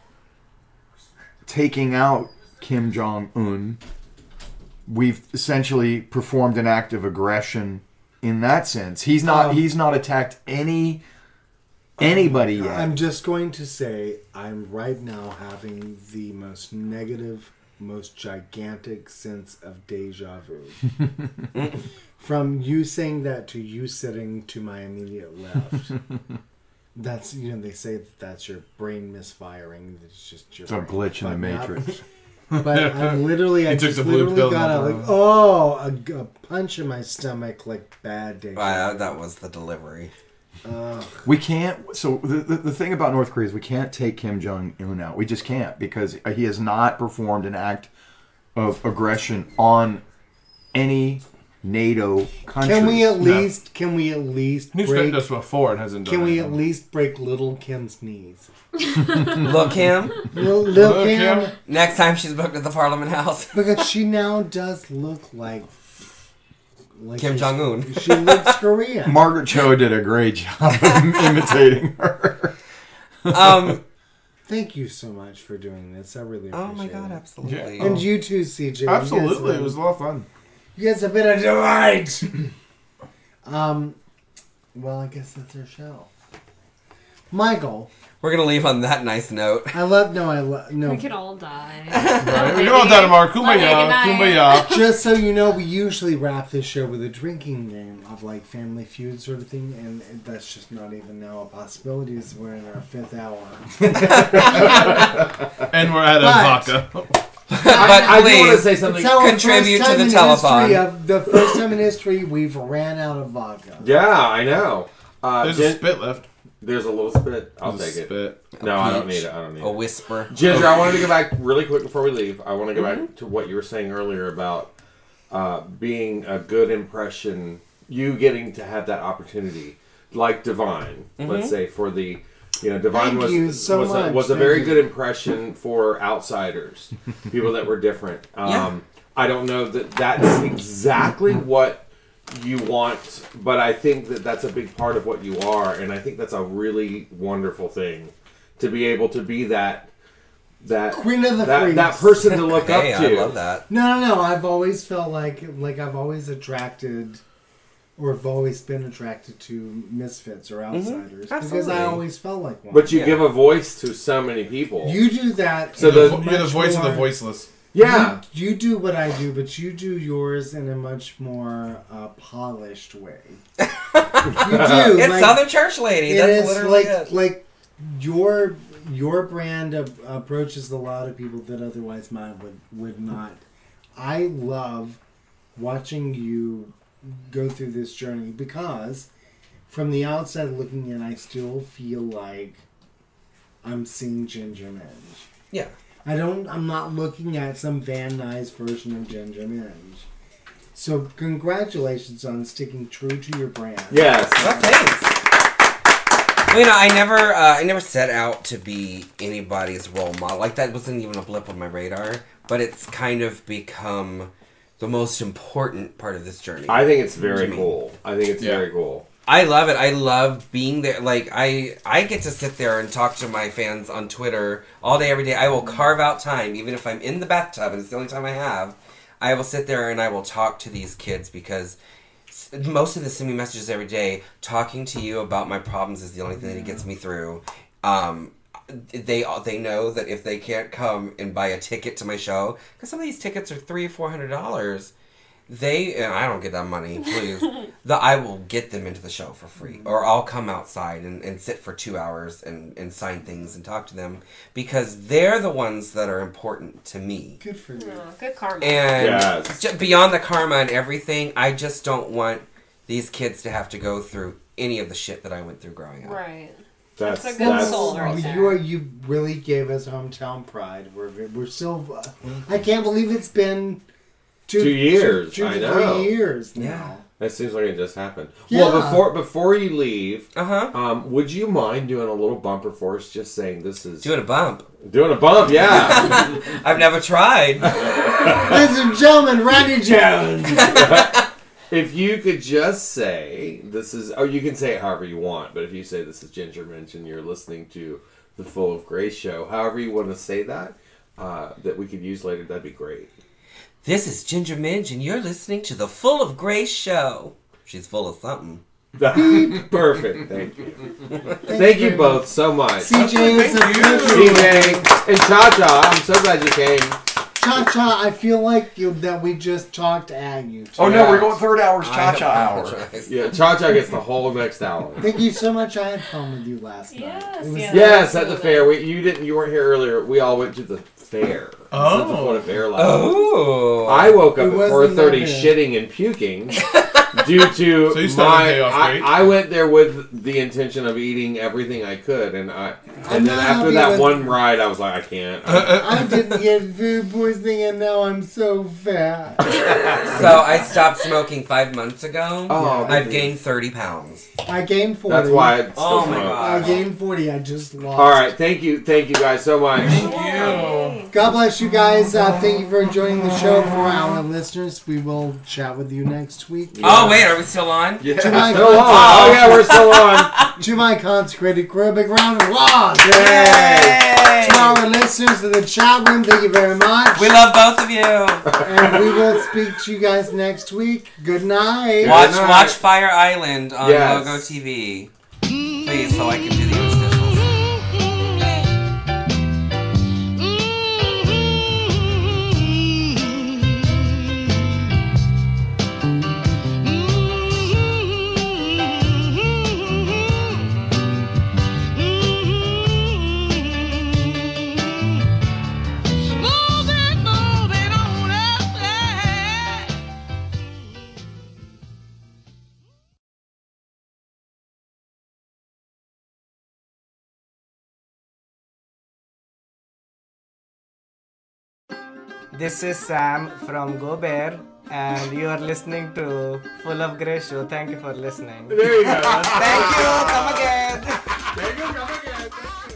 taking out Kim Jong Un, we've essentially performed an act of aggression in that sense. He's not Um, he's not attacked any anybody yet. I'm just going to say I'm right now having the most negative, most gigantic sense of deja vu. From you saying that to you sitting to my immediate left. That's, you know, they say that that's your brain misfiring. It's just your It's a brain glitch in the fucking up. Matrix. But I literally, I He took just the blue literally pill, got no a, like, problem. oh, a, a punch in my stomach, like bad day. Wow, that was the delivery. Ugh. We can't. So the, the the thing about North Korea is we can't take Kim Jong Un out. We just can't because he has not performed an act of aggression on any NATO country. Can we at least? Can we at least He's break? threatened us before and hasn't done Can we anything. at least break Little Kim's knees? Look, Kim. Little, little Look, Kim, Kim. Next time she's booked at the Parliament House. because she now does look like, like Kim she's- Jong Un. She looks Korean. Margaret Cho did a great job of imitating her. Um. Thank you so much for doing this. I really appreciate Oh my God, it. absolutely. Yeah. And you too, C J. You guys Absolutely, have- it was a lot of fun. You guys have been a delight. um, well, I guess that's our show. Michael, We're gonna leave on that nice note. I love. No, I love. No. We could all die. Right, we all done tomorrow. Kumbaya, kumbaya. Just so you know, we usually wrap this show with a drinking game of like Family Feud sort of thing, and that's just not even now a possibility. As we're in our fifth hour. And we're out of But- vodka. But I do want to please say something. It's our contribute first to time the in telethon. history Of the first time in history we've ran out of vodka. Yeah, I know. Uh, There's Gin- a spit left. There's a little spit. I'll There's take a it. spit. No, I don't need it. I don't need A it. whisper. Ginger, I wanted to go back really quick before we leave. I want to go back to what you were saying earlier about uh, being a good impression, you getting to have that opportunity, like Divine, let's say, for the, you know, Divine Thank was you so was, much. a, was a Thank very you. good impression for outsiders, people that were different. Um, Yeah. I don't know that that's exactly what you want, but I think that that's a big part of what you are, and I think that's a really wonderful thing to be able to be that that Queen of the that, freaks. that person to look Hey, up I to. love that. No, no, no. I've always felt like like I've always attracted, or have always been attracted to misfits or outsiders because I Absolutely. always felt like one. But you Yeah. give a voice to so many people. you do that. So in the- a You're the much voice of the more- voiceless. yeah, You, you do what I do, but you do yours in a much more uh, polished way. you do. It's like, Southern Church Lady. It That's is literally like it. like your your brand of, approaches a lot of people that otherwise mine would would not. I love watching you go through this journey because from the outside looking in, I still feel like I'm seeing Ginger Minge. Yeah. I don't. I'm not looking at some Van Nuys version of Ginger Minge. So congratulations on sticking true to your brand. yes. Well, thanks. Well, you know, I never, uh, I never set out to be anybody's role model. Like that wasn't even a blip on my radar. But it's kind of become the most important part of this journey. I think it's very Jimmy. cool. I think it's Yeah. very cool. I love it. I love being there. Like I, I get to sit there and talk to my fans on Twitter all day, every day. I will carve out time, even if I'm in the bathtub, and it's the only time I have. I will sit there and I will talk to these kids because s- most of them send me messages every day. Talking to you about my problems is the only thing that gets me through. Um, they they know that if they can't come and buy a ticket to my show, because some of these tickets are three or four hundred dollars. they, and I don't get that money, please. the I will get them into the show for free, or I'll come outside and, and sit for two hours and, and sign things and talk to them because they're the ones that are important to me. Good for you. Oh, good karma. And Yes. ju- beyond the karma and everything, I just don't want these kids to have to go through any of the shit that I went through growing up. Right. That's, That's a good that's soul right there. You are you really gave us hometown pride. We're we're still. Uh, I can't believe it's been two, Two years, two, two I to know. three years now. Yeah. That seems like it just happened. Yeah. Well, before before you leave, Uh-huh. um, would you mind doing a little bumper for us? Just saying this is Doing a bump. doing a bump. Yeah. I've never tried. Ladies and gentlemen, Randy Jones. If you could just say this is, or you can say it however you want, but if you say this is Ginger Minch and you're listening to the Full of Grace show, however you want to say that, uh, that we could use later, that'd be great. This is Ginger Minge, and you're listening to the Full of Grace show. She's full of something. Perfect. Thank you. Thank you both so much. C J is a Thank you. pleasure. C J and Cha Cha, I'm so glad you came. Cha Cha, I feel like you, that we just talked at you. Oh no, Yeah. we're going third hour's I cha-cha hour. apologize. Yeah, Cha Cha gets the whole next hour. Thank you so much. I had fun with you last night. Yes, It was- yes. Yes, at the fair. We, you didn't. You weren't here earlier. We all went to the fair. Oh. This is the Florida Fair last. Oh. I woke up It at wasn't four thirty, that bad. shitting and puking, due to So you started my. the day off I, great. I went there with the intention of eating everything I could, and I. I'm And then not after happy that with- one ride, I was like, I can't. I, I didn't get food poisoning and now I'm so fat. So I stopped smoking five months ago. Oh, I've baby. gained thirty pounds. I gained forty. That's why. It's Oh so my smoke. God. I gained forty. I just lost. All right, thank you, thank you guys so much. You. God bless you guys. Uh, thank you for joining the show. For our listeners, we will chat with you next week. Oh, wait, are we still on? Yeah. To my, Still on. Oh yeah, we're still on. to my consecrated crew, a big round of applause. Yay! To our listeners in the chat room, thank you very much. We love both of you. And we will speak to you guys next week. Good night. Watch night. watch Fire Island on Yes. Logo T V. Please, so I can do the interstitials. This is Sam from Go Bear, and you are listening to Full of Grace Show. Thank you for listening. There you go. Thank you. Come again. There you go. Come again.